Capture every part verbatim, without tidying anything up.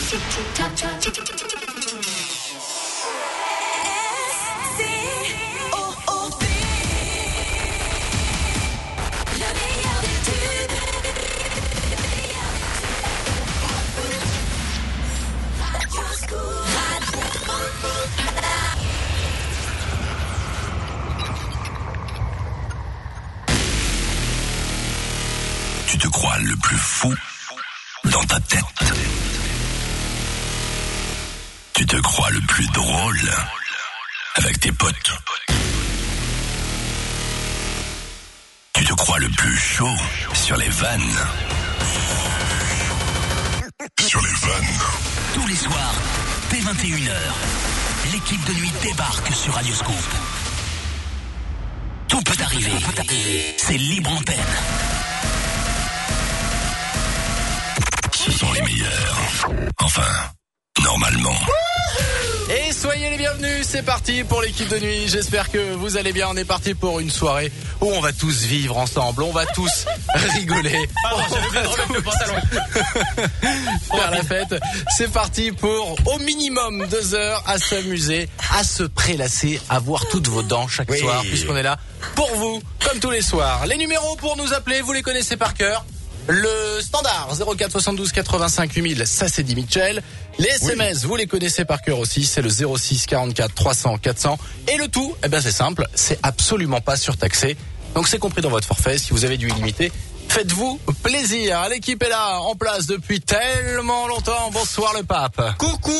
Tu te crois le plus fou dans ta tête. Tu te crois le plus drôle avec tes potes. Tu te crois le plus chaud sur les vannes. Sur les vannes. Tous les soirs, dès vingt et une heures, l'équipe de nuit débarque sur Radioscoop. Tout peut arriver. Tout peut arriver. C'est libre antenne. Ce sont les meilleurs. Enfin, normalement. Et soyez les bienvenus, c'est parti pour l'équipe de nuit. J'espère que vous allez bien. On est parti pour une soirée où on va tous vivre ensemble. On va tous rigoler. Pardon, j'avais bien remettre le pantalon. Faire la fête. C'est parti pour au minimum deux heures à s'amuser, à se prélasser, à voir toutes vos dents chaque Oui. soir, puisqu'on est là pour vous, comme tous les soirs. Les numéros pour nous appeler, vous les connaissez par cœur. Le standard zéro quatre soixante-douze quatre-vingt-cinq huit mille, ça c'est dit Mitchell. Les S M S, oui. Vous les connaissez par cœur aussi, c'est le zéro six quarante-quatre trois cents quatre cents. Et le tout, eh ben c'est simple, c'est absolument pas surtaxé. Donc c'est compris dans votre forfait. Si vous avez du illimité, faites-vous plaisir. L'équipe est là, en place depuis tellement longtemps. Bonsoir le pape. Coucou.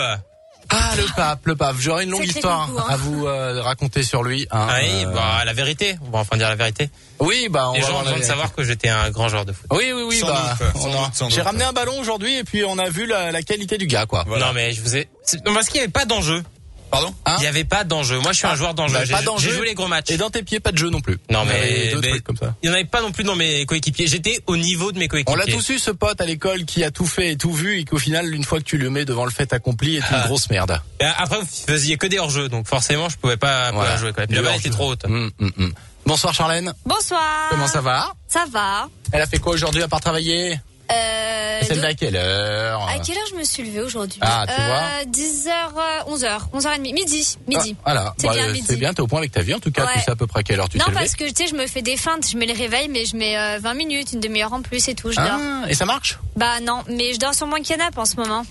Ah le pape, le pape. J'aurais une longue Sacré histoire coucou, hein. à vous euh, raconter sur lui. Hein. Ah oui, Euh, bah la vérité. On va enfin dire la vérité. Oui, bah on Les va gens voir ont la besoin de vérité. savoir que j'étais un grand joueur de foot. Oui, oui, oui. Sans bah, doute, on sans a- doute, sans j'ai doute. ramené un ballon aujourd'hui et puis on a vu la, la qualité du gars, quoi. Voilà. Non mais je vous ai. c'est- Non, parce qu'il n'y avait pas d'enjeu. Pardon? Hein Il n'y avait pas d'enjeu. Moi je suis un joueur d'enjeu. Bah, J'ai pas d'enjeu. j'ai joué les gros matchs. Et dans tes pieds, pas de jeu non plus. Non Il y mais, avait deux mais trucs comme ça. il n'y en avait pas non plus dans mes coéquipiers. J'étais au niveau de mes coéquipiers. On l'a tous eu, ce pote à l'école qui a tout fait et tout vu et qu'au final, une fois que tu le mets devant le fait accompli, est une Ah. grosse merde. Et après vous faisiez que des hors-jeux, donc forcément je pouvais pas, Voilà. pas jouer quand même. Du La balle hors-jeu. était trop haute. Hum, hum, hum. Bonsoir Charlène. Bonsoir. Comment ça va? Ça va. Elle a fait quoi aujourd'hui à part travailler? Euh, Elle s'est de- levée à quelle heure? À quelle heure je me suis levée aujourd'hui? Ah, tu vois. dix heures, onze heures, onze heures trente, midi, midi. Ah, voilà. C'est Bah, bien, euh, midi. C'est bien, t'es au point avec ta vie en tout cas. Ouais. Tu sais à peu près à quelle heure tu Non, t'es levé. parce que tu sais, je me fais des feintes, je mets le réveil, mais je mets euh, vingt minutes, une demi-heure en plus et tout, je dors. Ah, et ça marche? Bah non, mais je dors sur mon canapé en ce moment.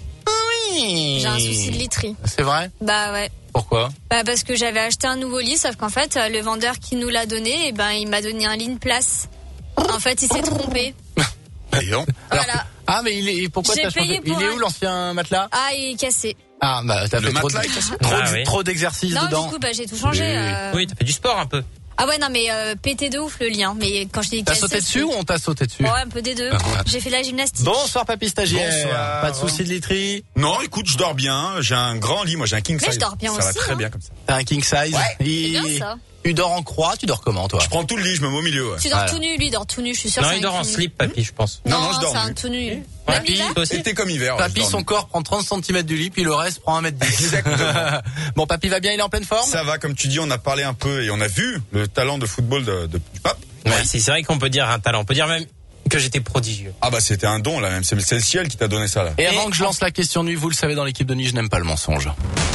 Oui. J'ai un souci de literie. C'est vrai? Bah ouais. Pourquoi? Bah parce que j'avais acheté un nouveau lit, sauf qu'en fait, euh, le vendeur qui nous l'a donné, eh ben, il m'a donné un lit de place. En fait, il s'est trompé. Et donc, Alors, Voilà. Ah, mais il est, pourquoi J'ai t'as changé? payé Il pour est un- où l'ancien matelas? Ah, il est cassé. Ah, bah, t'as Le fait trop, matelas de- est cassé. trop, Ah, de- oui. trop d'exercices Non, dedans. du coup, bah, j'ai tout changé. Oui. euh. Oui, t'as fait du sport un peu. Ah ouais, non, mais euh, pété de ouf le lien. Mais quand je dis T'as cassé, sauté dessus c'est- ou on t'a sauté dessus? Ouais, un peu des deux. Ah, ouais. J'ai fait la gymnastique. Bonsoir papy stagiaire. Bonsoir. Pas de soucis de literie. non, écoute, je dors bien. J'ai un grand lit. Moi, j'ai un king Mais size. je dors bien ça aussi, va très hein. bien comme ça. T'as un king size. Il- C'est bien, ça. Tu dors en croix, tu dors comment toi? Je prends tout le lit, je me mets au milieu. Ouais. Tu dors Voilà. tout nu, lui il dort tout nu, je suis sûre. Non, c'est il un dort en tout nu. slip, papy, je pense. Non, Non, non, je dors c'est un nu. tout nu. Ouais. Même l'hiver. Toi aussi. Été comme hiver. ouais, je Papy, dors son nu. corps prend trente centimètres du lit, puis le reste prend un mètre dix. Exactement. Bon, papy va bien, il est en pleine forme? Ça va, comme tu dis, on a parlé un peu et on a vu le talent de football de, de- du pape. Ouais, c'est c'est vrai qu'on peut dire un talent. On peut dire même que j'étais prodigieux. Ah bah c'était un don là même. C'est c'est le ciel qui t'a donné ça là. Et Et avant que je lance la question nuit, vous le savez, dans l'équipe de nuit, je n'aime pas le mensonge.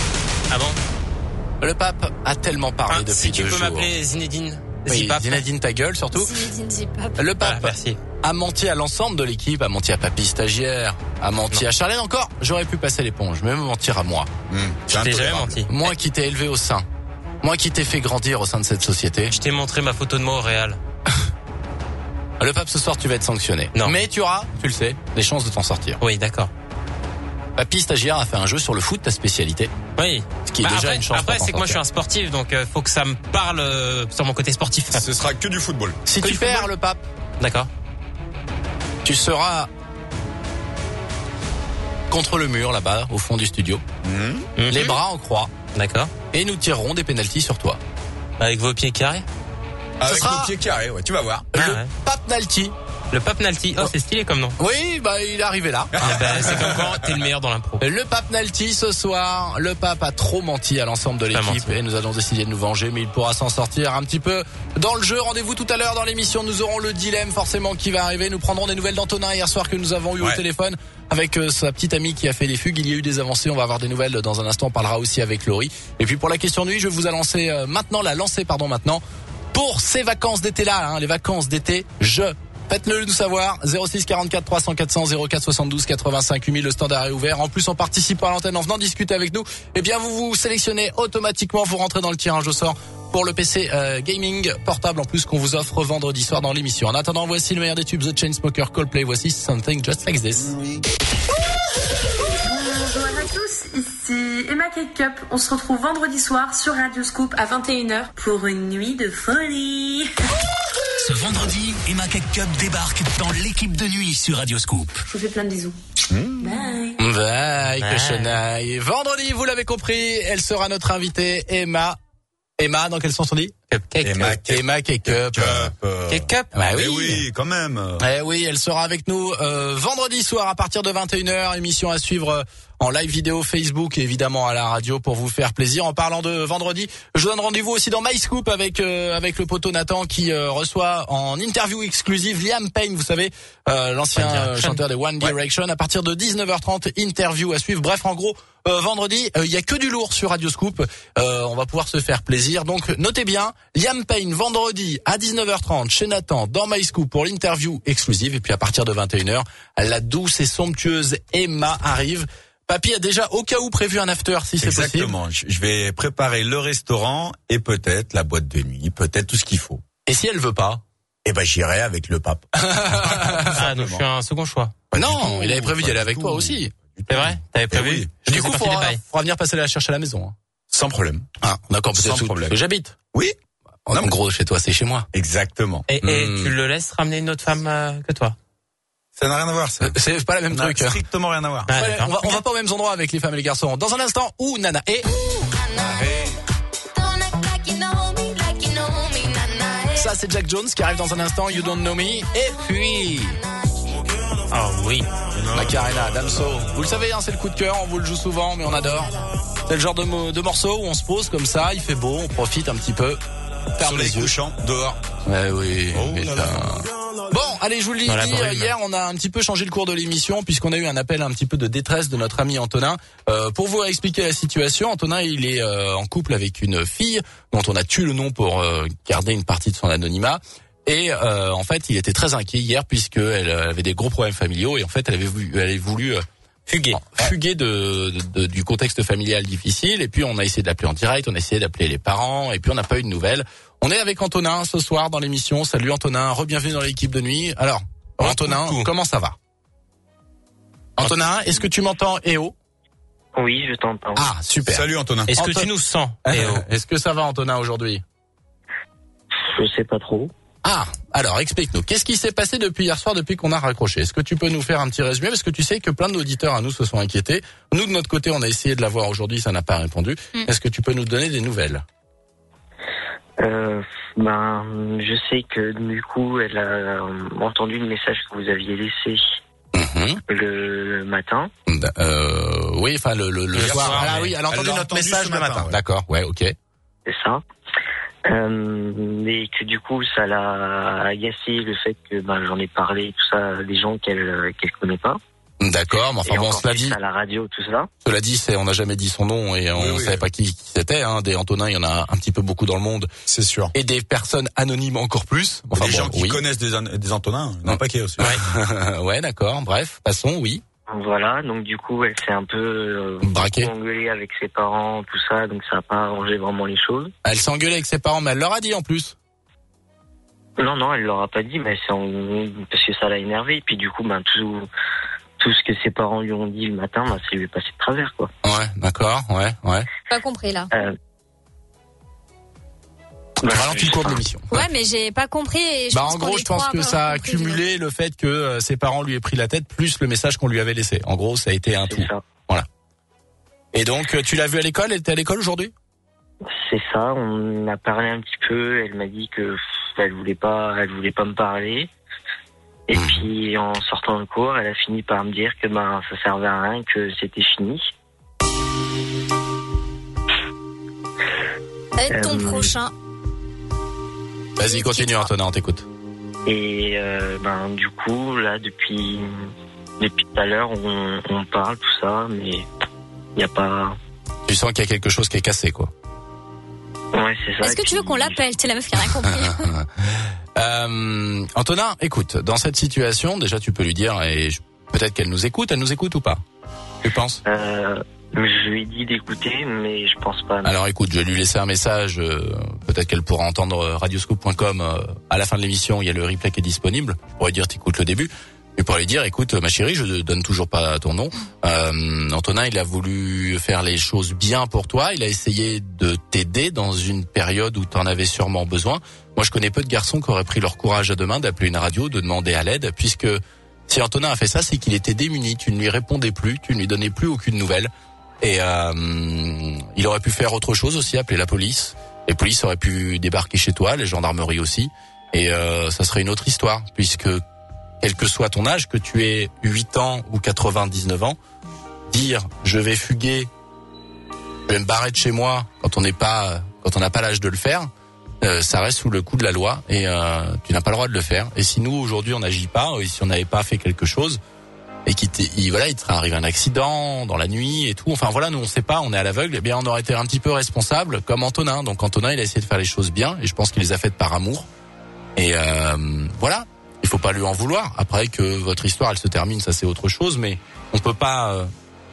Ah bon? Le pape a tellement parlé Ah, depuis si tu deux peux jours. m'appeler Zinedine. Oui, Zipap. Zinedine ta gueule surtout. Zinedine Zipap. Le Voilà, pape merci. a menti à l'ensemble de l'équipe, a menti à papy stagiaire, a menti à Charlène encore. J'aurais pu passer l'éponge, mais même mentir à moi. Hum, Je c'est t'ai jamais intolérable. menti. Moi qui t'ai élevé au sein. Moi qui t'ai fait grandir au sein de cette société. Je t'ai montré ma photo de moi au Real. Le pape, ce soir, tu vas être sanctionné. Non. Mais tu auras, tu le sais, des chances de t'en sortir. Oui, d'accord. Papy stagiaire a fait un jeu sur le foot, ta spécialité. Oui. Ce qui est Bah, déjà après, une chance Après, pour t'en c'est que moi je suis sortir. un sportif, donc euh, faut que ça me parle euh, sur mon côté sportif. Ce sera que du football. Si Que tu du perds football. le pape, D'accord. tu seras contre le mur là-bas, au fond du studio. Hum. Mhm. Les bras en croix. D'accord. Et nous tirerons des pénaltys sur toi. Avec vos pieds carrés. Avec sera- le pied carré, ouais, tu vas voir. Ah, le ouais. Papnalty. Le Pape Nalty. Oh, c'est stylé comme nom. Oui, bah il est arrivé là. Eh ben, c'est comme quand t'es le meilleur dans l'impro. Le pape Nalty ce soir, le pape a trop menti à l'ensemble de Pas l'équipe menti. et nous allons décider de nous venger, mais il pourra s'en sortir un petit peu dans le jeu. Rendez-vous tout à l'heure dans l'émission, nous aurons le dilemme forcément qui va arriver. Nous prendrons des nouvelles d'Antonin hier soir que nous avons eu Ouais. au téléphone. avec euh, sa petite amie qui a fait des fugues. Il y a eu des avancées. On va avoir des nouvelles dans un instant. On parlera aussi avec Laurie. Et puis pour la question nuit, je vais vous annoncer euh, maintenant, la lancer pardon maintenant pour ces vacances d'été là, hein, les vacances d'été. Je Faites-le nous savoir, zéro six quarante-quatre trois cents quatre cents, zéro quatre soixante-douze quatre-vingt-cinq huit mille, le standard est ouvert. En plus, en participant à l'antenne, en venant discuter avec nous, eh bien, vous vous sélectionnez automatiquement, vous rentrez dans le tirage au sort pour le P C euh, gaming portable en plus qu'on vous offre vendredi soir dans l'émission. En attendant, voici le meilleur des tubes, The Chainsmokers, Coldplay, voici Something Just Like This. Bonjour à tous, ici Emma Cake Cup. On se retrouve vendredi soir sur Radio Scoop à vingt et une heures pour une nuit de folie. Ce vendredi, Emma Cake Cup débarque dans l'équipe de nuit sur Radio Scoop. Je vous fais plein de bisous. Mmh. Bye. Bye, cochonaille. Vendredi, vous l'avez compris, elle sera notre invitée, Emma. Emma, dans quel sens on dit? Cupcake. Emma, Emma Cake Cup. Cake Cup. Bah oui. Eh oui, quand même. Eh oui, elle sera avec nous euh, vendredi soir à partir de vingt et une heures. Émission à suivre euh, en live vidéo Facebook et évidemment à la radio pour vous faire plaisir. En parlant de vendredi, je vous donne rendez-vous aussi dans My Scoop avec euh, avec le poteau Nathan qui euh, reçoit en interview exclusive Liam Payne, vous savez, euh, l'ancien euh, chanteur des One Direction. Ouais. À partir de dix-neuf heures trente, interview à suivre. Bref, en gros, euh, vendredi, il euh, y a que du lourd sur Radio Scoop. Euh, on va pouvoir se faire plaisir. Donc notez bien, Liam Payne vendredi à dix-neuf heures trente chez Nathan dans My Scoop pour l'interview exclusive. Et puis à partir de vingt et une heures, la douce et somptueuse Emma arrive. Papy a déjà au cas où prévu un after si c'est possible. Exactement. Je vais préparer le restaurant et peut-être la boîte de nuit, peut-être tout ce qu'il faut. Et si elle veut pas? Eh ben j'irai avec le pape. Ah, donc je suis un second choix. Pas non, il avait prévu d'y aller avec toi aussi. C'est vrai? T'avais prévu? Oui. Du coup, il faudra, faudra venir passer la chercher à la maison. Hein. Sans problème. Ah, d'accord, peut-être Sans problème. Que j'habite. Oui. En non, gros, chez toi, c'est chez moi. Exactement. Et, et mmh. tu le laisses ramener une autre femme euh, que toi? Ça n'a rien à voir, ça. Euh, c'est pas la même ça truc. n'a strictement rien à voir. Ah, ouais, on, va, on va pas aux mêmes endroits avec les femmes et les garçons. Dans un instant, où Nana et... Ça, c'est Jack Jones qui arrive dans un instant, You Don't Know Me. Et puis... Oh oui. Macarena, Damso. Vous le savez, hein, c'est le coup de cœur, on vous le joue souvent, mais on adore. C'est le genre de, mo- de morceau où on se pose comme ça, il fait beau, on profite un petit peu. Ferme les yeux. Couchant, dehors. Ouais, oui. Oh là là. Bon, allez, je vous le dis, Dans la dit, brume. hier, on a un petit peu changé le cours de l'émission puisqu'on a eu un appel un petit peu de détresse de notre ami Antonin. Euh, pour vous expliquer la situation, Antonin, il est euh, en couple avec une fille dont on a tué le nom pour euh, garder une partie de son anonymat. Et euh, en fait, il était très inquiet hier puisqu'elle avait des gros problèmes familiaux et en fait, elle avait voulu, elle avait voulu euh, Fuguer. fuguer de, de, de- du contexte familial difficile. Et puis, on a essayé d'appeler en direct, on a essayé d'appeler les parents et puis on n'a pas eu de nouvelles. On est avec Antonin ce soir dans l'émission. Salut Antonin, re-bienvenue dans l'équipe de nuit. Alors, Antonin, coucou. comment ça va? Antonin, est-ce que tu m'entends Eh oh? Oui, je t'entends. Ah, super. Salut Antonin. Est-ce que Anto- tu nous sens? Eh oh. Est-ce que ça va Antonin aujourd'hui? Je sais pas trop. Ah, alors explique-nous. Qu'est-ce qui s'est passé depuis hier soir, depuis qu'on a raccroché? Est-ce que tu peux nous faire un petit résumé? Parce que tu sais que plein d'auditeurs à nous se sont inquiétés. Nous, de notre côté, on a essayé de la voir aujourd'hui, ça n'a pas répondu. Mm. Est-ce que tu peux nous donner des nouvelles? Euh, ben, je sais que du coup, elle a euh, entendu le message que vous aviez laissé Mhm. le matin. Euh, oui, enfin le, le, le Le soir. soir, Ah mais oui, elle a elle entendu l'a notre entendu message ce le matin, matin. ouais. D'accord, ouais, ok. C'est ça. Euh, et que du coup, ça l'a agacé le fait que ben, j'en ai parlé et tout ça à des gens qu'elle qu'elle connaît pas. D'accord, mais enfin et bon, encore cela plus dit, à la radio, tout ça. cela dit, c'est, on n'a jamais dit son nom et on Oui, oui. savait pas qui, qui c'était. Hein. Des Antonins, il y en a un petit peu beaucoup dans le monde C'est sûr. et des personnes anonymes encore plus. Enfin des bon, gens qui oui. connaissent des, an- des Antonins, il y en a un paquet aussi. ouais, d'accord. Bref, passons, oui. Voilà, donc du coup, elle s'est un peu euh, Braquée. beaucoup engueulée avec ses parents, tout ça, donc ça n'a pas arrangé vraiment les choses. Elle s'est engueulée avec ses parents, mais elle leur a dit en plus. Non, non, elle leur a pas dit, mais c'est en... parce que ça l'a énervé. Et puis du coup, ben tout, tout ce que ses parents lui ont dit le matin, ben, ça lui est passé de travers, quoi. Ouais, d'accord, ouais, ouais. Pas compris là. Euh... On ben, ralentit le cours de l'émission. Ouais, mais j'ai pas compris. Et je Bah pense en qu'on gros, est je pense trois à que pas ça a avoir compris, cumulé le fait que euh, ses parents lui aient pris la tête plus le message qu'on lui avait laissé. En gros, ça a été un tout. C'est ça. Et donc, euh, tu l'as vue à l'école? Elle était à l'école aujourd'hui? C'est ça. On a parlé un petit peu. Elle m'a dit que pff, elle voulait pas, elle voulait pas me parler. Et Mmh. puis en sortant de cours, elle a fini par me dire que ben ça servait à rien, que c'était fini. Ça va être ton Euh, prochain. Vas-y, continue Antonin, on t'écoute. Et euh, ben du coup là depuis depuis tout à l'heure, on, on parle, tout ça, mais il n'y a pas... Tu sens qu'il y a quelque chose qui est cassé, quoi. Ouais, c'est ça. Est-ce que et tu veux puis- qu'on l'appelle? T'es la meuf qui a rien compris. euh, Antonin, écoute, dans cette situation, déjà tu peux lui dire, et je- peut-être qu'elle nous écoute, elle nous écoute ou pas? Tu penses? Euh, je lui ai dit d'écouter, mais je pense pas. Alors écoute, je vais lui laisser un message, euh, peut-être qu'elle pourra entendre euh, radioscoop point com euh, à la fin de l'émission, il y a le replay qui est disponible. Je pourrais dire t'écoutes le début. Et pour lui dire, écoute, ma chérie, je ne donne toujours pas ton nom. Euh, Antonin, il a voulu faire les choses bien pour toi. Il a essayé de t'aider dans une période où tu en avais sûrement besoin. Moi, je connais peu de garçons qui auraient pris leur courage à deux mains d'appeler une radio, de demander à l'aide, puisque si Antonin a fait ça, c'est qu'il était démuni. Tu ne lui répondais plus, tu ne lui donnais plus aucune nouvelle. Et euh, il aurait pu faire autre chose aussi, appeler la police. Les polices auraient pu débarquer chez toi, les gendarmeries aussi. Et euh, ça serait une autre histoire, puisque quel que soit ton âge, que tu aies huit ans ou quatre-vingt-dix-neuf ans, dire je vais fuguer, je vais me barrer de chez moi quand on n'est pas, quand on n'a pas l'âge de le faire, euh, ça reste sous le coup de la loi et euh, tu n'as pas le droit de le faire. Et si nous aujourd'hui on n'agit pas, et si on n'avait pas fait quelque chose et qu'il il, voilà, il te serait arrivé un accident dans la nuit et tout, enfin voilà, nous on sait pas, on est à l'aveugle, eh bien on aurait été un petit peu responsable comme Antonin. Donc Antonin, il a essayé de faire les choses bien et je pense qu'il les a faites par amour. Et euh, voilà. Il faut pas lui en vouloir. Après que votre histoire elle se termine, ça c'est autre chose, mais on peut pas euh,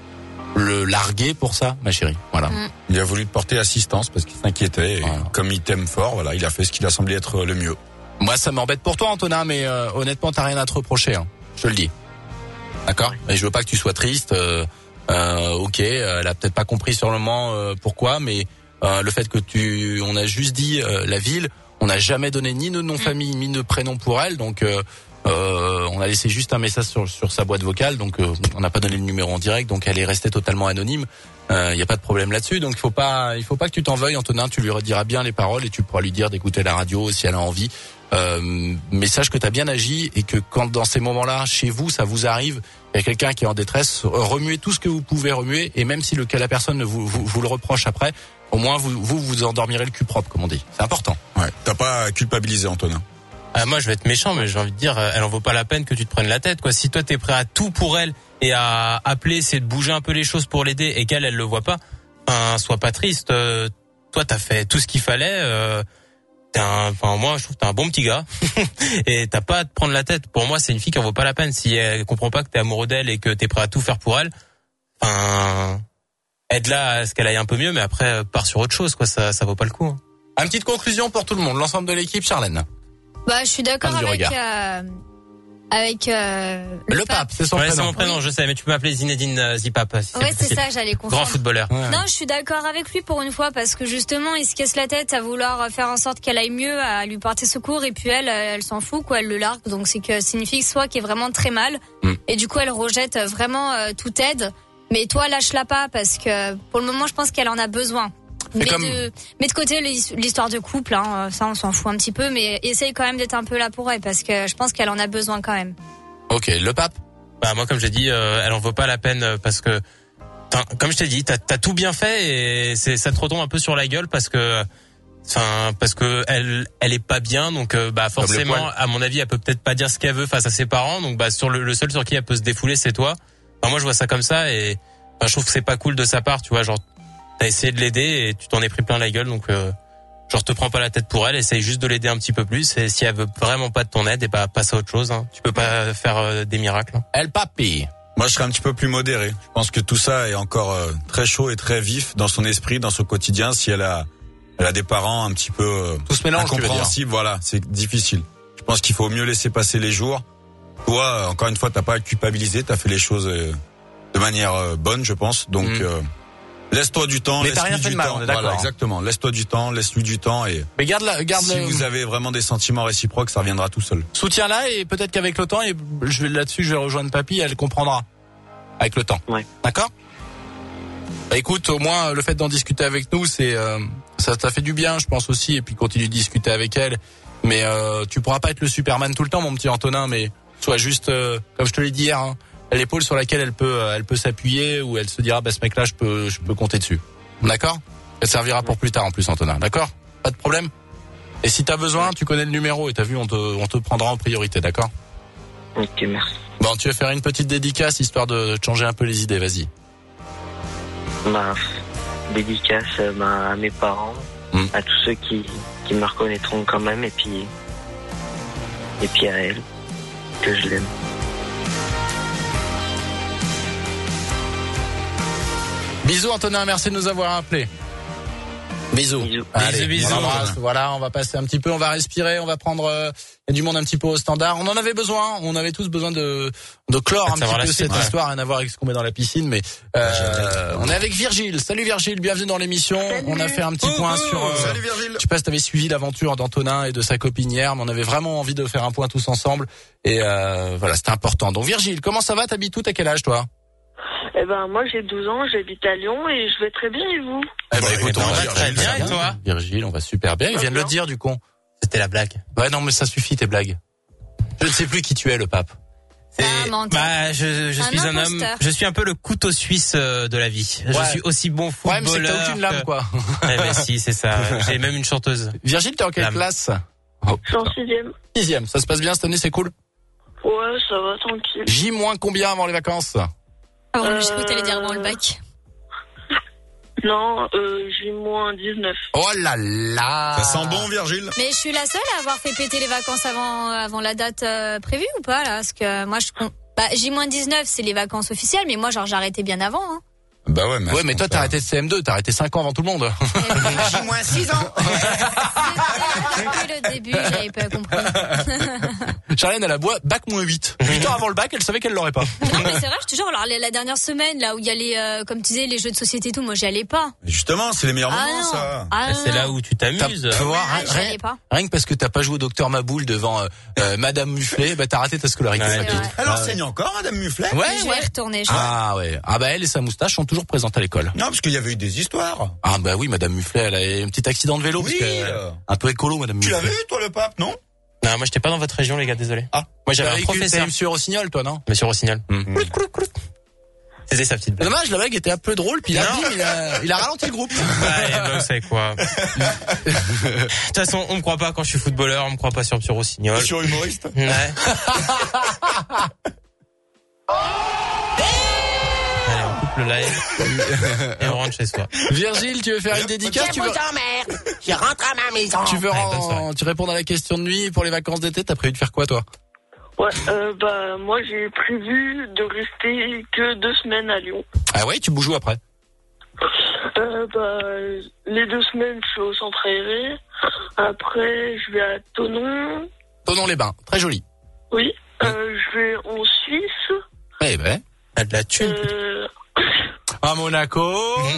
le larguer pour ça, ma chérie. Voilà. Mm. Il a voulu te porter assistance parce qu'il s'inquiétait. Et Voilà. comme il t'aime fort, voilà, il a fait ce qu'il a semblé être le mieux. Moi ça m'embête pour toi, Antonin, mais euh, honnêtement t'as rien à te reprocher. Hein. Je te le dis. D'accord. Et je veux pas que tu sois triste. Euh, euh, ok, elle a peut-être pas compris sur le moment euh, pourquoi, mais euh, le fait que tu, on a juste dit euh, la ville. On n'a jamais donné ni de nom de famille ni de prénom pour elle, donc euh, euh, on a laissé juste un message sur, sur sa boîte vocale, donc euh, on n'a pas donné le numéro en direct, donc elle est restée totalement anonyme. Il euh, n'y a pas de problème là-dessus, donc il faut pas, il faut pas que tu t'en veuilles, Antonin. Tu lui rediras bien les paroles et tu pourras lui dire d'écouter la radio si elle a envie. Euh, mais sache que tu as bien agi et que quand dans ces moments-là, chez vous, ça vous arrive, il y a quelqu'un qui est en détresse, remuez tout ce que vous pouvez remuer, et même si le, que la personne vous, vous, vous le reproche après, au moins vous, vous vous endormirez le cul propre, comme on dit. C'est important. Ouais. T'as pas culpabilisé, Antonin. Ah, moi, je vais être méchant, mais j'ai envie de dire, elle en vaut pas la peine que tu te prennes la tête, quoi. Si toi, t'es prêt à tout pour elle et à appeler, c'est de bouger un peu les choses pour l'aider et qu'elle, elle le voit pas, enfin, sois pas triste. Euh, toi, t'as fait tout ce qu'il fallait. Euh, t'es un, enfin, moi, je trouve que t'es un bon petit gars et t'as pas à te prendre la tête. Pour moi, c'est une fille qui en vaut pas la peine. Si elle comprend pas que t'es amoureux d'elle et que t'es prêt à tout faire pour elle, enfin, aide-la à ce qu'elle aille un peu mieux, mais après, pars sur autre chose, quoi. Ça, ça vaut pas le coup. Hein. Une petite conclusion pour tout le monde, l'ensemble de l'équipe, Charlène. Bah, je suis d'accord Comme du avec, regard. euh, avec, euh, Le, pape, c'est son Ouais, c'est prénom. mon prénom, je sais, mais tu peux m'appeler Zinedine euh, Zipap. Si Ouais, plus c'est facile. ça, j'allais Grand confondre. footballeur. Ouais. Non, je suis d'accord avec lui pour une fois parce que justement, il se casse la tête à vouloir faire en sorte qu'elle aille mieux, à lui porter secours et puis elle, elle s'en fout quoi, elle le largue. Donc c'est que c'est une fille soit qui est vraiment très mal Mm. et du coup elle rejette vraiment euh, toute aide. Mais toi, lâche-la pas parce que pour le moment, je pense qu'elle en a besoin. Mais Mais, comme- de, mais de côté l'his- l'histoire de couple, hein, ça on s'en fout un petit peu, mais essaye quand même d'être un peu là pour elle parce que je pense qu'elle en a besoin quand même. Ok, le pape. Bah moi comme j'ai dit, euh, elle en vaut pas la peine euh, parce que t'as- comme je t'ai dit, t'as as tout bien fait et c'est ça te retombe un peu sur la gueule parce que enfin parce que elle elle est pas bien donc euh, bah Comme le forcément poil. à mon avis elle peut peut-être pas dire ce qu'elle veut face à ses parents donc bah sur le, le seul sur qui elle peut se défouler c'est toi. Enfin, moi je vois ça comme ça et enfin, je trouve que c'est pas cool de sa part, tu vois, genre t'as essayé de l'aider et tu t'en es pris plein la gueule donc euh, genre te prends pas la tête pour elle, essaye juste de l'aider un petit peu plus et si elle veut vraiment pas de ton aide et bah passe à autre chose, hein. Tu peux pas faire euh, des miracles. Hein. El Papi. Moi, je serais un petit peu plus modéré. Je pense que tout ça est encore euh, très chaud et très vif dans son esprit, dans son quotidien. Si elle a, elle a des parents un petit peu euh, Tout se mélange, tu veux dire. incompréhensibles, voilà, c'est difficile. Je pense qu'il faut mieux laisser passer les jours. Toi, euh, encore une fois, t'as pas à culpabiliser, t'as fait les choses euh, de manière euh, bonne, je pense. Donc, Mm. euh, laisse-toi du temps, Mais t'as laisse-lui rien fait du de mal, temps. on est d'accord, Voilà, hein. exactement. Laisse-toi du temps, laisse-lui du temps et Mais garde la, garde si le, vous avez vraiment des sentiments réciproques, ça reviendra tout seul. soutiens-la et peut-être qu'avec le temps, et je vais là-dessus, je vais rejoindre Papy, elle comprendra. Avec le temps. Ouais. D'accord? Bah, écoute, au moins, le fait d'en discuter avec nous, c'est, euh, ça t'a fait du bien, je pense aussi, et puis continue de discuter avec elle. Mais, euh, tu pourras pas être le Superman tout le temps, mon petit Antonin, mais sois juste, euh, comme je te l'ai dit hier, hein, l'épaule sur laquelle elle peut, euh, elle peut s'appuyer, ou elle se dira, bah, ce mec-là, je peux, je peux compter dessus. D'accord? Ça te servira pour plus tard, en plus, Antonin. D'accord? Pas de problème? Et si t'as besoin, tu connais le numéro, et t'as vu, on te, on te prendra en priorité, d'accord? Ok, merci. Bon, Bon, tu vas faire une petite dédicace histoire de changer un peu les idées, vas-y. Bah, dédicace euh, bah, à mes parents, Mm. à tous ceux qui, qui me reconnaîtront quand même, et puis, et puis à elle, que je l'aime. Bisous Antonin, merci de nous avoir appelés. Bisous. Bisous. Allez, Bisous, on bisous. l'embrasse. Voilà, on va passer un petit peu, on va respirer, on va prendre euh, du monde un petit peu au standard. On en avait besoin, on avait tous besoin de de clore De un petit savoir peu la cette suite, ouais. histoire, rien à voir avec ce qu'on met dans la piscine, mais euh, on est avec Virgile. Salut Virgile, bienvenue dans l'émission. On a fait un petit point sur. Euh, Salut Virgile. Je sais pas si t'avais suivi l'aventure d'Antonin et de sa copine hier, mais on avait vraiment envie de faire un point tous ensemble. Et euh, voilà, c'était important. Donc Virgile, comment ça va? T'habites où? T'as quel âge toi? Eh ben, moi, j'ai douze ans, j'habite à Lyon et je vais très bien, et vous? Eh ben, écoute, eh ben, on on va va très bien, et toi? Virgile, on va super bien. Il vient de le dire, du con. C'était la blague. Ouais, non, mais ça suffit, tes blagues. Je ne sais plus qui tu es, le pape. Ah, Et, menteur. bah, je, je Un suis un homme, imposteur. je suis un peu le couteau suisse euh, de la vie. Ouais. Je suis aussi bon Le problème, c'est que footballeur. t'as aucune lame, que- quoi. Eh ben si, c'est ça. ouais. J'ai même une chanteuse. Virgile, t'es en quelle Lame. classe? Oh, Je suis en sixième. sixième. Ça se passe bien cette année, c'est cool? Ouais, ça va, tranquille. J moins combien avant les vacances? Ah, bon, je crois que t'allais dire avant le bac. Non, euh, j'ai moins dix-neuf. Oh là là! Ça sent bon, Virgile? Mais je suis la seule à avoir fait péter les vacances avant avant la date euh, prévue ou pas là? Parce que moi je compte. Bah, J moins dix-neuf, c'est les vacances officielles, mais moi genre j'ai arrêté bien avant. Hein. Bah ouais, mais. Ouais, mais toi, t'as arrêté le C M deux, t'as arrêté cinq ans avant tout le monde. J'ai moins six ans. Depuis le début, j'avais pas compris. Charlène, elle a boit bac moins huit. huit ans avant le bac, elle savait qu'elle l'aurait pas. Non mais c'est vrai, je te jure, alors la la dernière semaine là où il y a les, euh, comme tu disais, les jeux de société et tout, moi j'y allais pas. Justement, c'est les meilleurs Ah moments, non, ça. ah C'est non. là où tu T'as- t'amuses. tu vois, Ah, rien, j'y allais pas. rien que parce que t'as pas joué au docteur Maboul devant euh, euh, Madame Mufflet, bah t'as raté ta scolarité. Ouais, ma c'est petite. vrai. Elle Ah, enseigne encore, Madame Mufflet? Ouais, Je vais ouais. y retourner. Je... Ah ouais. Ah bah elle et sa moustache sont toujours présentes à l'école. Non, parce qu'il y avait eu des histoires. Ah bah oui, Madame Mufflet, elle a eu un petit accident de vélo. Oui, parce que, euh. un peu écolo, Madame Tu Mufflet. l'avais vu, toi, le pape, non? Non, moi j'étais pas dans votre région, les gars, désolé. Ah. Moi j'avais T'as un vécu- t'as professeur, eu Monsieur Rossignol, toi, non? Monsieur Rossignol. Hmm. C'était sa petite blague. Dommage, la blague était un peu drôle, puis il a, Non. dit, il a, il a ralenti le groupe. Ouais, bah, c'est quoi. De toute façon, on me croit pas quand je suis footballeur, on me croit pas sur Monsieur Rossignol. Sur humoriste? Ouais. Allez, on coupe le live et on rentre chez soi. Virgile, tu veux faire une dédicace? Tu veux, Je rentre à ma maison. tu veux Allez, ren- bonne soirée. tu réponds à la question de nuit pour les vacances d'été? T'as prévu de faire quoi, toi? Ouais, euh, bah, moi, j'ai prévu de rester que deux semaines à Lyon. Ah ouais, tu bouges où après? Euh, bah, les deux semaines, je suis au centre aéré. Après, je vais à Thonon. Tonon-les-Bains, très joli. Oui. Euh, je vais en Suisse. Eh ben. T'as de la thune. Euh, À Monaco.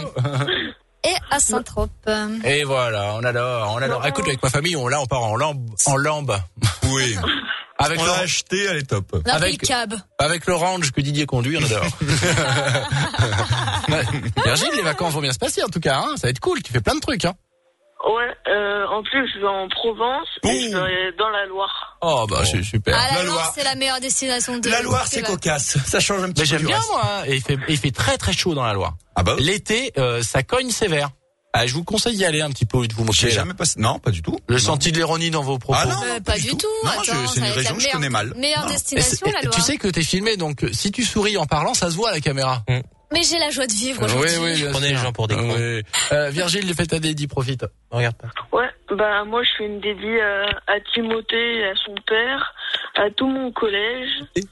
Et à Saint-Trope. Et voilà, on adore, on adore. Écoute, avec ma famille, on là, on part en lambe, en lambe. Oui. Avec On le, l'a acheté, elle est top. On a pris Avec- le cab. avec le range que Didier conduit, on adore. Ouais. Virgile, les vacances vont bien se passer en tout cas, hein. Ça va être cool. Tu fais plein de trucs, hein. ouais, euh, en plus, je vais en Provence et je vais dans la Loire. Oh bah c'est super. Ah, la La Loire, Loire. c'est la meilleure destination de La Loire, de c'est vacances. cocasse. Ça change un petit Mais peu j'aime du bien reste. moi. hein. Et il fait, il fait très très chaud dans la Loire. Ah bah oui. L'été, euh, ça cogne sévère. Ah, je vous conseille d'y aller un petit peu au lieu de vous J'ai moquer. là. jamais passé. Non, pas du tout. Le Non. senti de l'ironie dans vos propos. Ah non, Euh, pas du tout. Non, Attends, je- ça c'est une va être la région que je meilleure- connais mal. Meilleure Non. Et destination, c'est- la Loire. tu sais que t'es filmé, donc euh, si tu souris en parlant, ça se voit à la caméra. Mais j'ai la joie de vivre Oui, aujourd'hui. oui, bien Prenez sûr. les gens pour des cons. Oui. Euh, Virgile, fais ta dédie, profite. Regarde pas. Ouais, bah, moi, je fais une dédie euh, à Timothée et à son père, à tout mon collège.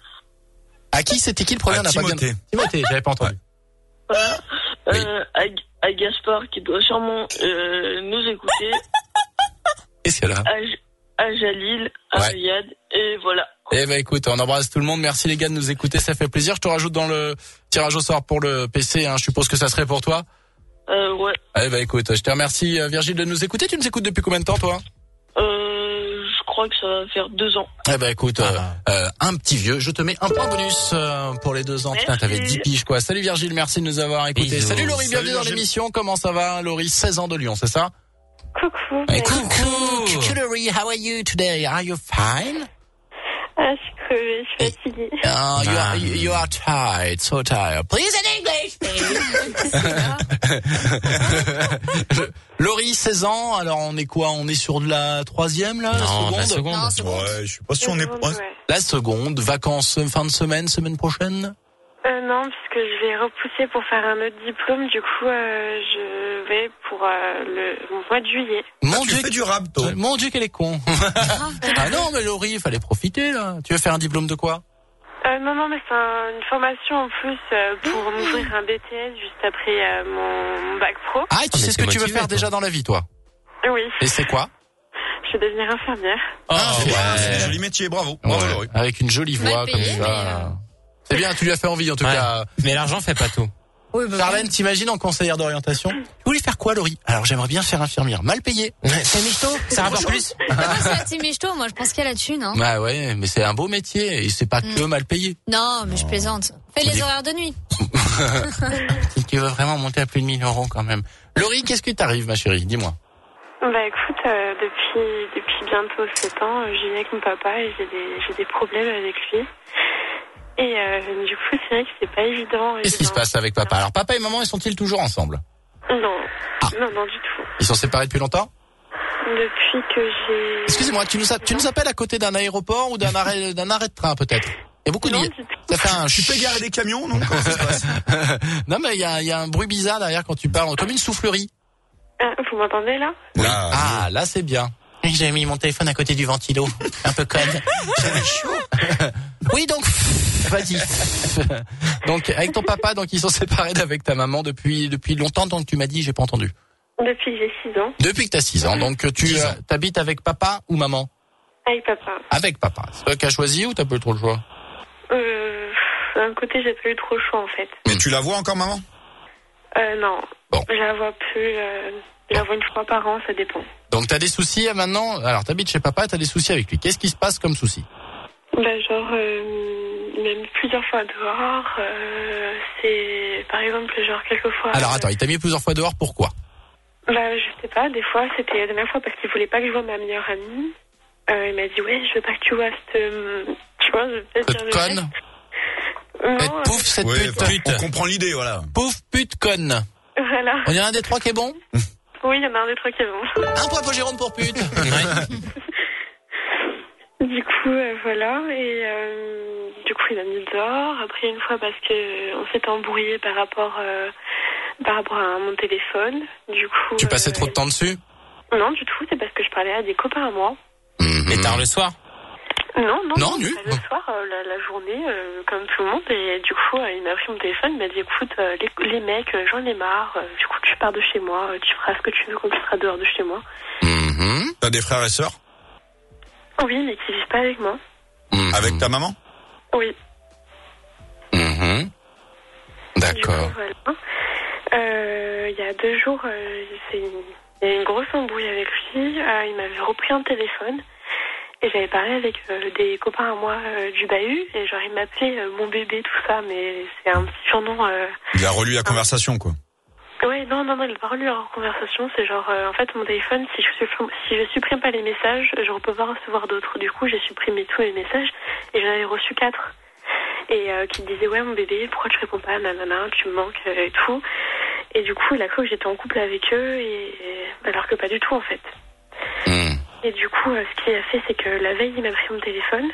À qui c'était qui le premier? À On n'a pas bien- Timothée. Timothée, j'avais pas entendu. Voilà. Oui. Euh, à, à Gaspard qui doit sûrement euh, nous écouter, Qu'est-ce qu'elle a? à, J- à Jalil, à Ouais. Riyad, et voilà. Eh ben écoute, on embrasse tout le monde. Merci les gars de nous écouter, ça fait plaisir. Je te rajoute dans le tirage au sort pour le P C. Hein. Je suppose que ça serait pour toi. Euh, ouais. Eh ben écoute, je te remercie euh, Virgile de nous écouter. Tu nous écoutes depuis combien de temps toi? Euh, je crois que ça va faire deux ans. Eh ben écoute, euh, euh, un petit vieux. Je te mets un point bonus euh, pour les deux ans. Putain, Merci. t'avais dix piges quoi. Salut Virgile, merci de nous avoir écoutés. Bisous. Salut Laurie, bienvenue Salut, dans Virgile. l'émission. Comment ça va Laurie? seize ans de Lyon, c'est ça? Coucou. Eh, coucou. Coucou Laurie, how are you today? Are you fine? Ah, je suis crevée, je suis fatiguée. Oh, you are, you you are tired, so tired. Please in English, please. Laurie, seize ans. Alors on est quoi? On est sur de la troisième là? Non, la la seconde. seconde. Non, c'est bon. Ouais, je sais pas si on est proche. Ouais. La seconde. Vacances fin de semaine, semaine prochaine. Euh, non, puisque je vais repousser pour faire un autre diplôme. Du coup, euh, je vais pour euh, le mois de juillet. Mon Ah, tu Dieu, fais du rap, toi. mon Dieu, qu'elle est con. Grave, Ah non, mais Laurie, il fallait profiter là. Tu veux faire un diplôme de quoi? Euh, non, non, mais c'est un- une formation en plus euh, pour m'ouvrir un B T S juste après euh, mon, mon bac pro. Ah, et tu mais sais ce t'es que tu veux motivé, faire toi. déjà dans la vie, toi? Oui, Et c'est quoi? je vais devenir infirmière. Oh, C'est bien, c'est un ouais. joli métier, bravo. Bravo, Ouais, Laurie. avec une jolie voix Mal comme payé, ça. mais, euh, C'est bien, tu lui as fait envie en tout Ouais. cas. Mais l'argent fait pas tout. Oui, bah, Charlène, t'imagines en conseillère d'orientation? Tu voulais faire quoi, Laurie? Alors j'aimerais bien faire infirmière. Mal payé. C'est michto, ça rapporte plus. Moi, c'est la team Michto, moi, je pense qu'elle a la thune, hein. Bah ouais, mais c'est un beau métier et c'est pas que mal payé. Non, mais je plaisante. Fais les horaires de nuit. Tu veux vraiment monter à plus de mille euros quand même. Laurie, qu'est-ce qui t'arrive, ma chérie? Dis-moi. Bah écoute, euh, depuis depuis bientôt sept ans, euh, je vis avec mon papa et j'ai des j'ai des problèmes avec lui. Et euh, du coup, c'est vrai que c'est pas évident. Qu'est-ce qui se évident. passe avec papa? Alors papa et maman, ils sont-ils toujours ensemble? Non, Ah. non, non du tout. Ils sont séparés depuis longtemps? Depuis que j'ai. Excusez-moi, tu nous, a- tu nous appelles à côté d'un aéroport ou d'un arrêt, d'un arrêt de train peut-être? Il y a beaucoup Non, de... du tout. Ça fait un... Tu peux garer des camions, non? Comment ça se passe? Non mais il y a, il y a un bruit bizarre derrière quand tu parles, comme une soufflerie. Ah, vous m'entendez là? Là, Ah, là c'est bien. J'ai mis mon téléphone à côté du ventilo. Un peu conne. J'avais chaud. Oui, donc, vas-y. Donc, avec ton papa, donc ils sont séparés d'avec ta maman depuis depuis longtemps, donc tu m'as dit, j'ai pas entendu. Depuis que j'ai six ans. Depuis que t'as six ans, donc tu six euh, ans. t'habites avec papa ou maman? Avec papa. Avec papa. C'est toi qui as choisi ou t'as pas eu trop le choix? Euh, d'un côté, j'ai pas eu trop le choix en fait. mais tu la vois encore, maman? Euh, non. Bon. Je la vois plus. Euh, je la vois une fois par an, ça dépend. Donc t'as des soucis euh, maintenant. Alors t'habites chez papa, t'as des soucis avec lui. Qu'est-ce qui se passe comme souci? Bah genre, euh, même plusieurs fois dehors. Euh, c'est par exemple genre quelques fois. Alors euh, attends, il t'a mis plusieurs fois dehors, pourquoi? Bah je sais pas. Des fois, c'était la dernière fois parce qu'il voulait pas que je voie ma meilleure amie. Euh, il m'a dit ouais, je veux pas que tu vois cette. euh, Tu vois, je vais peut-être dire Cette le conne? mec. Non. Cette pouf, cette Ouais, pute. enfin, pute. on comprend l'idée, voilà. Pouf, pute, conne. euh, Voilà. On y a un des trois qui est bon? Oui, il y en a un des trois qui est bon. Un point pour Jérôme pour pute. Du coup, euh, voilà, et euh, du coup, il m'a mis dehors. Après, une fois, parce que on s'était embrouillé par rapport, euh, par rapport à mon téléphone. Du coup. Tu passais euh, trop de temps dessus? Non, du tout. C'est parce que je parlais à des copains à moi. Et tard le soir. Non, non, Non, non. nu. pas le soir, euh, la, la journée, euh, comme tout le monde. Et du coup, euh, il m'a pris mon téléphone. Il m'a dit, écoute, euh, les, les mecs, euh, j'en ai marre. Euh, du coup, tu pars de chez moi. euh, Tu feras ce que tu veux quand tu seras dehors de chez moi. Mhm. T'as des frères et sœurs? Oui, mais qui vivent pas avec moi. Mhm. Avec ta maman? Oui. Mhm. Du D'accord. coup, voilà. Euh, il y a deux jours, euh, c'est une, il y a eu une grosse embrouille avec lui. Euh, il m'avait repris un téléphone et j'avais parlé avec euh, des copains à moi euh, du bahut et genre il m'appelait euh, mon bébé, tout ça, mais c'est un petit surnom. Euh... Il a relu la conversation, quoi. Ouais, non, non, non, il n'a pas relu leur conversation. C'est genre, euh, en fait, mon téléphone, si je, supprime, si je supprime pas les messages, je ne peux pas recevoir d'autres. Du coup, j'ai supprimé tous les messages et j'en avais reçu quatre. Et euh, qui disaient, ouais, mon bébé, pourquoi tu réponds pas, nanana, tu me manques euh, et tout. Et du coup, il a cru que j'étais en couple avec eux, et alors que pas du tout, en fait. Mhm. Et du coup, euh, ce qu'il a fait, c'est que la veille, il m'a pris mon téléphone.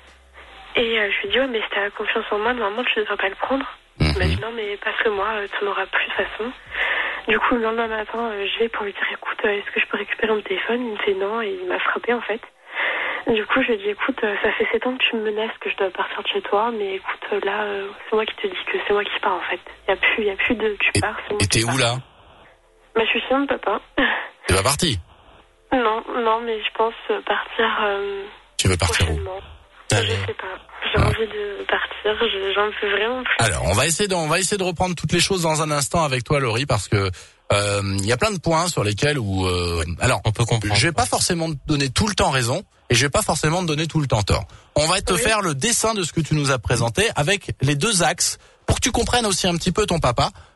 Et euh, je lui ai dit, ouais, mais si t'as confiance en moi, normalement, tu ne devrais pas le prendre. Il m'a dit, non, mais passe-le-moi, euh, t'en auras plus de toute façon. Du coup, le lendemain matin, euh, je vais pour lui dire, écoute, euh, est-ce que je peux récupérer mon téléphone? Il me fait non, et il m'a frappé, en fait. Du coup, je lui ai dit, écoute, euh, ça fait sept ans que tu me menaces que je dois partir de chez toi, mais écoute, euh, là, euh, c'est moi qui te dis que c'est moi qui pars, en fait. Il n'y a plus, y a plus de tu pars, c'est moi Et qui t'es pars. où là? Bah, je suis chez mon papa. T'es pas parti? Non, non, mais je pense euh, partir euh, Tu veux partir où? prochainement. Allez. Je sais pas. J'ai envie de partir. je- J'en peux vraiment plus. Alors, on va essayer de, on va essayer de reprendre toutes les choses dans un instant avec toi, Laurie, parce que euh, il y a plein de points sur lesquels où, euh, alors, On peut comprendre. je vais pas forcément te donner tout le temps raison et je vais pas forcément te donner tout le temps tort. On va te Oui. faire le dessin de ce que tu nous as présenté avec les deux axes pour que tu comprennes aussi un petit peu ton papa.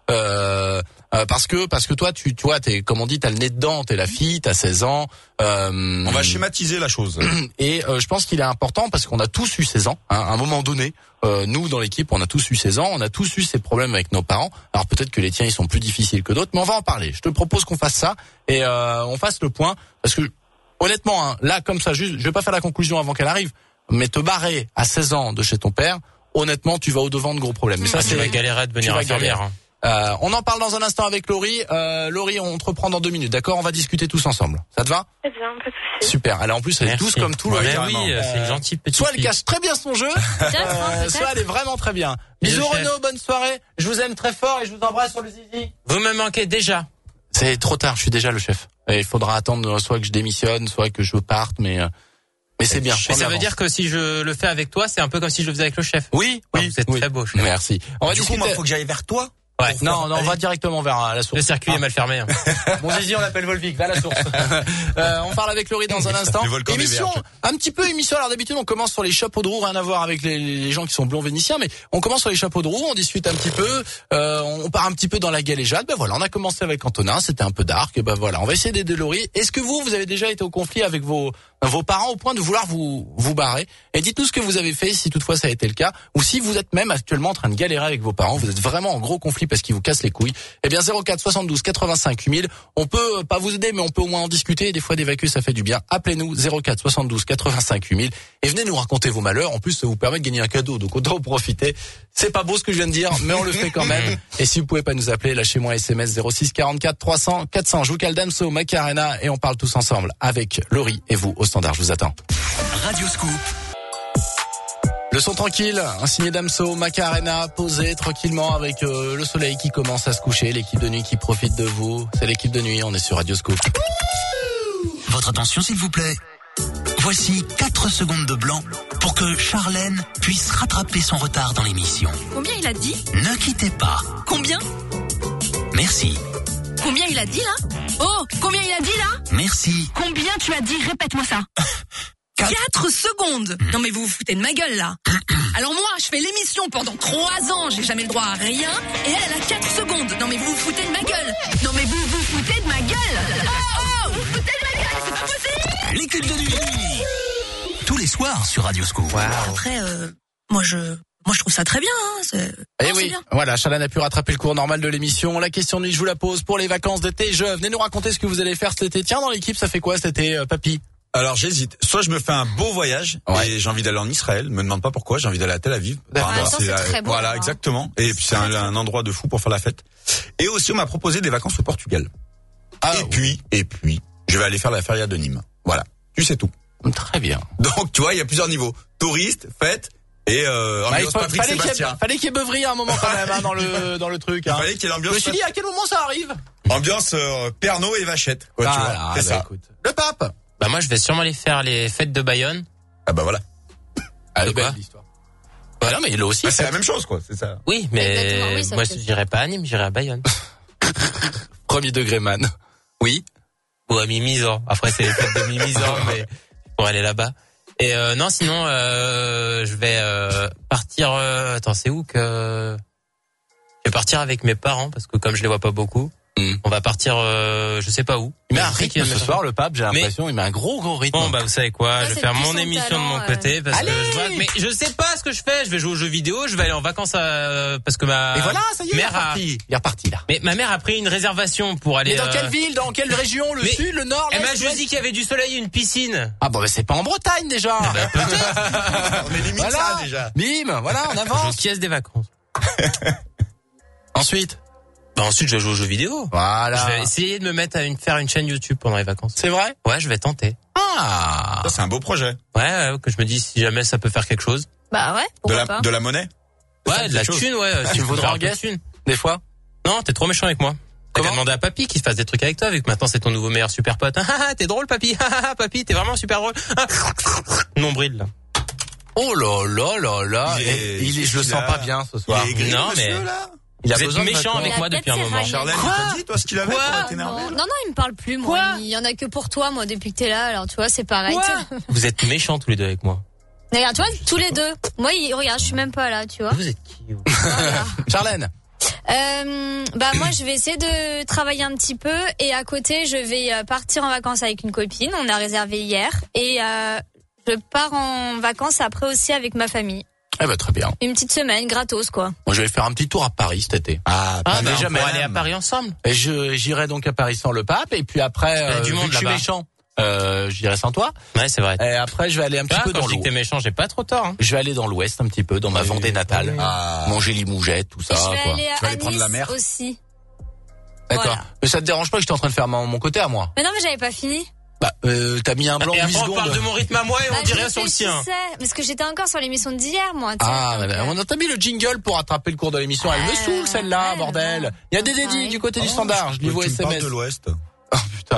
Euh, euh, parce que parce que toi tu tu vois t'es comme on dit t'as le nez dedans, t'es la fille, t'as seize ans. Euh, on va schématiser la chose. Et euh, je pense qu'il est important parce qu'on a tous eu seize ans, hein, à un moment donné. Euh, nous dans l'équipe, on a tous eu seize ans, on a tous eu ces problèmes avec nos parents. Alors peut-être que les tiens ils sont plus difficiles que d'autres, mais on va en parler. Je te propose qu'on fasse ça et euh, on fasse le point parce que honnêtement, hein, là comme ça, juste, je vais pas faire la conclusion avant qu'elle arrive, mais te barrer à seize ans de chez ton père, honnêtement, tu vas au devant de gros problèmes. Mais ça, tu c'est vas galérer à devenir infirmière. Hein. Euh, on en parle dans un instant avec Laurie. Euh, Laurie, on te reprend dans deux minutes, d'accord? On va discuter tous ensemble. Ça te va? Très bien, pas de souci. Super. Elle, en plus, elle Merci. est douce comme tout. Ouais, Laurie, oui, euh, c'est une gentille petite soit elle fille. cache très bien son jeu, euh, soit elle est vraiment très bien. Bisous Renaud, bonne soirée. Je vous aime très fort et je vous embrasse sur le zizi. Vous me manquez déjà. C'est trop tard, je suis déjà le chef. Et il faudra attendre soit que je démissionne, soit que je parte, mais... Euh... Mais c'est bien. Mais ça veut dire que si je le fais avec toi, c'est un peu comme si je le faisais avec le chef. Oui, oui. Vous êtes oui. très beau, chef. Merci. On va du discuter. coup, moi, faut que j'aille vers toi. Ouais. Non, non, on va directement vers la source. Le circuit ah. est mal fermé. Hein. Mon zizi, on l'appelle Volvic, va à la source. euh, on parle avec Laurie dans un instant. Émission, un petit peu émission. Alors d'habitude, on commence sur les chapeaux de roue, rien à voir avec les, les gens qui sont blonds vénitiens, mais on commence sur les chapeaux de roue, on discute un petit peu, euh, on part un petit peu dans la galéjade. Ben voilà, on a commencé avec Antonin, c'était un peu dark. Et ben voilà, on va essayer d'aider Laurie. Est-ce que vous, vous avez déjà été au conflit avec vos vos parents au point de vouloir vous vous barrer? Et dites-nous ce que vous avez fait si toutefois ça a été le cas, ou si vous êtes même actuellement en train de galérer avec vos parents, vous êtes vraiment en gros conflit parce qu'ils vous cassent les couilles. Eh bien zéro quatre soixante-douze quatre-vingt-cinq huit mille, on peut pas vous aider mais on peut au moins en discuter, et des fois d'évacuer ça fait du bien. Appelez-nous zéro quatre soixante-douze quatre-vingt-cinq huit mille et venez nous raconter vos malheurs. En plus ça vous permet de gagner un cadeau, donc autant en profiter. C'est pas beau ce que je viens de dire, mais on le fait quand même. Et si vous pouvez pas nous appeler, lâchez-moi un S M S zéro six quarante-quatre trois cents quatre cents. Je vous cale Damso, Macarena et on parle tous ensemble avec Laurie et vous au standard. Je vous attends. Radio Scoop. Le son tranquille, un signé Damso, Macarena, posé tranquillement avec euh, le soleil qui commence à se coucher, l'équipe de nuit qui profite de vous. C'est l'équipe de nuit, on est sur Radio Scoop. Votre attention s'il vous plaît. Voici quatre secondes de blanc pour que Charlène puisse rattraper son retard dans l'émission. Combien il a dit? Ne quittez pas. Combien? Merci. Combien il a dit là? Oh, combien il a dit là? Merci. Combien tu as dit? Répète-moi ça. Quatre secondes. Non mais vous vous foutez de ma gueule là. Alors moi je fais l'émission pendant trois ans, j'ai jamais le droit à rien, et elle elle a quatre secondes. Non mais vous vous foutez de ma gueule. Non mais vous vous foutez de ma gueule. Oh oh, vous vous foutez de ma gueule, c'est pas possible. L'équipe de nuit. Tous les soirs sur Radio Scoop. Wow. Après euh, moi je Moi, je trouve ça très bien. Hein. C'est... Eh non, oui, c'est bien. voilà, Charlène a pu rattraper le cours normal de l'émission. La question de nuit, je vous la pose pour les vacances d'été. Je venez nous raconter ce que vous allez faire cet été. Tiens, dans l'équipe, ça fait quoi cet été, euh, papy? Alors j'hésite. Soit je me fais un beau voyage ouais. et j'ai envie d'aller en Israël. Me demande pas pourquoi. J'ai envie d'aller à Tel Aviv. Bah, enfin, c'est, c'est très beau, voilà, hein. exactement. Et puis c'est un, un endroit de fou pour faire la fête. Et aussi on m'a proposé des vacances au Portugal. Ah, et oui. puis, et puis, je vais aller faire la feria de Nîmes. Voilà. Tu sais tout. Très bien. Donc tu vois, il y a plusieurs niveaux. Touriste, fête. Et euh, bah, ambiance faut, Patrick fallait Sébastien. Qu'il y ait, fallait qu'il y ait beuverie à un moment quand même hein, dans le dans le truc. Hein. Il fallait qu'il y ait l'ambiance. Je me suis dit à quel moment ça arrive. Ambiance euh, Pernod et Vachette. Quoi, ah, tu vois, là, c'est bah, ça. Écoute. Le pape. Bah moi je vais sûrement aller faire les fêtes de Bayonne. Ah bah voilà. Ah, c'est belle l'histoire. Voilà, mais là aussi. Bah, c'est la même chose quoi, c'est ça. Oui, mais oui, moi je j'irai pas à Nîmes, j'irai à Bayonne. Premier degré man. Oui. Ou à Mimizan. Après c'est les fêtes de Mimizan, mais pour aller là-bas. Et euh, non, sinon euh, je vais euh, partir. Euh, attends, c'est où que je vais partir avec mes parents parce que comme je les vois pas beaucoup. Mmh. On va partir, euh, je sais pas où. Il met un rythme ce soir, le pape, j'ai l'impression, mais... il met un gros gros rythme. Bon, bah, vous savez quoi, ouais, je vais faire mon émission talent, de mon côté, parce Allez que je vois, mais je sais pas ce que je fais, je vais jouer aux jeux vidéo, je vais aller en vacances à, parce que ma Et voilà, ça y est, mère il est reparti. a... Il est reparti, là. Mais ma mère a pris une réservation pour aller. Mais dans euh... quelle ville, dans quelle région, le mais... sud, le nord, l'est? Elle m'a juste dit qu'il y avait du soleil et une piscine. Ah, bon, bah, c'est pas en Bretagne, déjà. Bah, peut-être. On est limite voilà. ça, déjà. Bim, voilà, on avance. Je caisse des vacances. Ensuite. Bah ensuite je vais jouer aux jeux vidéo. Voilà. Je vais essayer de me mettre à une, faire une chaîne YouTube pendant les vacances. C'est vrai? Ouais, je vais tenter. Ah. Ça, c'est un beau projet. Ouais, ouais, que je me dis si jamais ça peut faire quelque chose. Bah ouais, pourquoi de la, pas. de la monnaie? Ouais, de la thune, ouais. Tu me voudrais en guest thune. Des fois? Non, t'es trop méchant avec moi. T'as qu'à demander à papy qu'il fasse des trucs avec toi, vu que maintenant c'est ton nouveau meilleur super pote. Ah, t'es drôle, papy. Ah, papy, t'es vraiment super drôle. Nombril, là. Oh là là là là. Il est, il est, je le sens pas bien ce soir. Il est gris, non, monsieur, mais. là. Il a Vous besoin êtes de méchant vacances. avec moi depuis un moment. Charlène, Quoi il t'a dit, toi, ce qu'il avait Quoi pour être énervé? non, non, non, il me parle plus, moi. Quoi Il y en a que pour toi, moi, depuis que t'es là. Alors, tu vois, c'est pareil. Quoi Vous êtes méchants tous les deux avec moi. Regarde, tu vois, tous les deux. Moi, il, regarde, je suis même pas là, tu vois. Vous êtes qui vous Voilà. Charlène. Euh, bah moi je vais essayer de travailler un petit peu et à côté je vais euh, partir en vacances avec une copine. On a réservé hier et euh, je pars en vacances après aussi avec ma famille. Eh ben très bien. Une petite semaine gratos quoi. Moi je vais faire un petit tour à Paris cet été. Ah, Ah, pas bah, déjà on pourrait aller à Paris ensemble. Et je j'irai donc à Paris sans le pape et puis après Il y a euh, du vu monde que je suis là-bas. méchant, euh, j'irai sans toi. Ouais, c'est vrai. Et après je vais aller un petit Ah, peu quand dans je dis que l'ouest. t'es méchant, j'ai pas trop tort. Hein. Je vais aller dans l'ouest un petit peu, dans ma Vendée natale, Ah. manger Limougette, tout ça. Et je vais quoi. aller Tu vas à, aller à prendre Nice la mer aussi. D'accord. Voilà. Mais ça te dérange pas que j'étais en train de faire mon, mon côté à moi? Mais non mais j'avais pas fini. Bah euh, t'as mis un blanc Et de huit après, on secondes. parle de mon rythme à moi et Bah, on dit je rien sur le sien. réfléchissais, parce que j'étais encore sur l'émission d'hier moi. tu sais, Ah, donc, bah, euh, on a mis le jingle pour attraper le cours de l'émission. Elle me Euh, saoule celle-là, ouais, bordel. bon. Il y a des Ça dédits arrive. du côté du Oh, standard. Je veux lui vois que tu me parles S M S. de l'Ouest. Oh putain.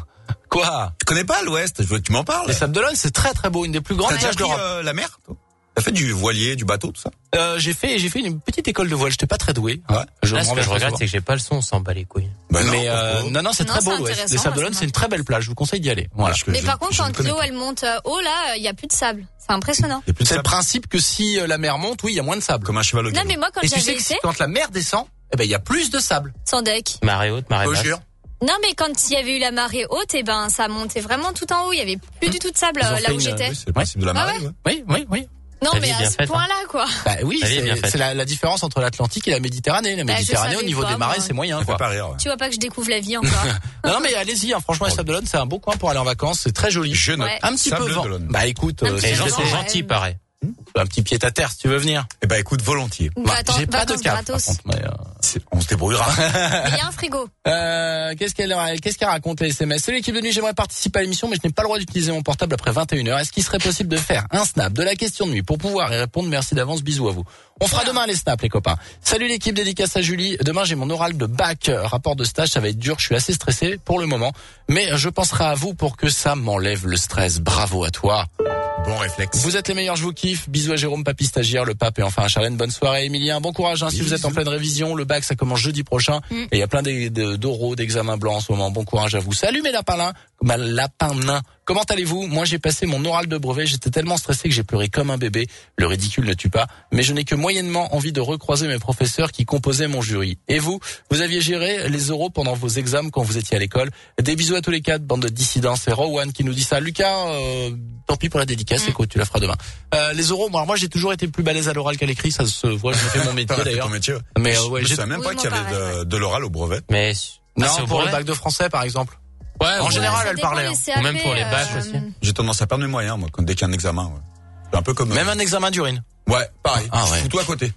Quoi? Tu connais pas l'Ouest? Je veux que tu m'en parles. Les Sables d'Olonne, c'est très très beau, une des plus grandes T'as déjà plages pris d'Europe. euh, la mer, toi? T'as fait du voilier, du bateau, tout ça? Euh, j'ai fait, j'ai fait une petite école de voile. J'étais pas très doué. Ouais. Je Là, me ce rends que je très regrette, souvent. c'est que j'ai pas le son, on s'en bat les couilles. Bah non, mais euh, pourquoi non, non, c'est Non, très c'est beau l'Ouest. intéressant, Les Sables moi, d'Olonne, ça c'est une très belle plage. Je vous conseille d'y aller. Voilà. Je- Mais je- par contre je ne quand connais l'eau pas. elle monte euh, haut là, il y a plus de sable. C'est impressionnant. Il y a plus de C'est le sable. principe que si euh, la mer monte, oui, il y a moins de sable. Comme un cheval au Non galop. mais moi quand Et tu sais j'avais que été si- quand la mer descend, eh ben il y a plus de sable. sans deck. Marée haute, marée Je basse. jure. Non mais quand il y avait eu la marée haute, et ben ça montait vraiment tout en haut. Il y avait plus du tout de sable Ils ont euh, fait là où une- j'étais. Oui, c'est le principe de la Ah marée, ouais ouais. Oui, oui, oui. Non La mais vie est à bien ce faite, hein. point-là quoi. Bah oui, La vie est bien c'est faite. c'est la, la différence entre l'Atlantique et la Méditerranée. La Bah, je Méditerranée, au savais niveau pas, des marées, moi. c'est moyen, Ça fait quoi. pas rire. ouais. Tu vois pas que je découvre la vie encore. Non, non, mais allez-y, hein, franchement, les Sables d'Olonne, c'est un beau coin pour aller en vacances, c'est très joli. Je note. Ouais. Un petit Sable peu vent. d'Olonne. Bah écoute, Un euh, petit si Et les je gens te sont fais ouais. gentils, pareil. un petit pied à terre si tu veux venir. Eh ben, écoute, volontiers. Bah, Bah, attends, j'ai pas de vacances cave, par gratos. contre, mais, euh, C'est- On se débrouillera. Mais il y a un frigo. Euh, qu'est-ce qu'elle qu'est-ce qu'elle raconte les S M S? Salut l'équipe de nuit, j'aimerais participer à l'émission mais je n'ai pas le droit d'utiliser mon portable après vingt et une heures. Est-ce qu'il serait possible de faire un snap de la question de nuit pour pouvoir y répondre? Merci d'avance, bisous à vous. On fera demain les snaps les copains. Salut l'équipe, dédicace à Julie. Demain j'ai mon oral de bac, euh, rapport de stage, ça va être dur, je suis assez stressé pour le moment. Mais je penserai à vous pour que ça m'enlève le stress. Bravo à toi. Bon réflexe. Vous êtes les meilleurs, je vous kiffe. Bisous à Jérôme, papy stagiaire, le pape et enfin à Charlène. Bonne soirée, Emilien. Bon courage, hein, si vous êtes en pleine révision. Le bac, ça commence jeudi prochain. Mm. Et il y a plein d'e- de- d'oraux, d'examens blancs en ce moment. Bon courage à vous. Salut mes lapins nains. Ma lapin nain. Comment allez-vous? Moi, j'ai passé mon oral de brevet. J'étais tellement stressé que j'ai pleuré comme un bébé. Le ridicule ne tue pas. Mais je n'ai que moyennement envie de recroiser mes professeurs qui composaient mon jury. Et vous? Vous aviez géré les oraux pendant vos examens quand vous étiez à l'école? Des bisous à tous les quatre, bande de dissidents. C'est Rowan qui nous dit ça. Lucas, euh, tant pis pour la dédicace. Mm. Écoute, tu la feras demain. Euh, les oraux, moi, moi j'ai toujours été plus balèze à l'oral qu'à l'écrit. Ça se voit, je fais mon métier T'as fait d'ailleurs. ton métier. ouais. Mais, euh, je ouais, je j'ai- savais même Oui, pas moi, qu'il y avait pareil, de, de l'oral au brevet. Mais Non, ah, c'est au pour le brevet. bac de français, par exemple. Ouais, En ouais. général, Ça elle dépend parlait, des hein. C A P, Ou même pour les bacs euh, aussi. J'ai tendance à perdre mes moyens, moi, quand dès qu'il y a un examen. Ouais. C'est un peu comme. Même un examen d'urine. Ouais, pareil. Ah ouais. Fous-toi à côté.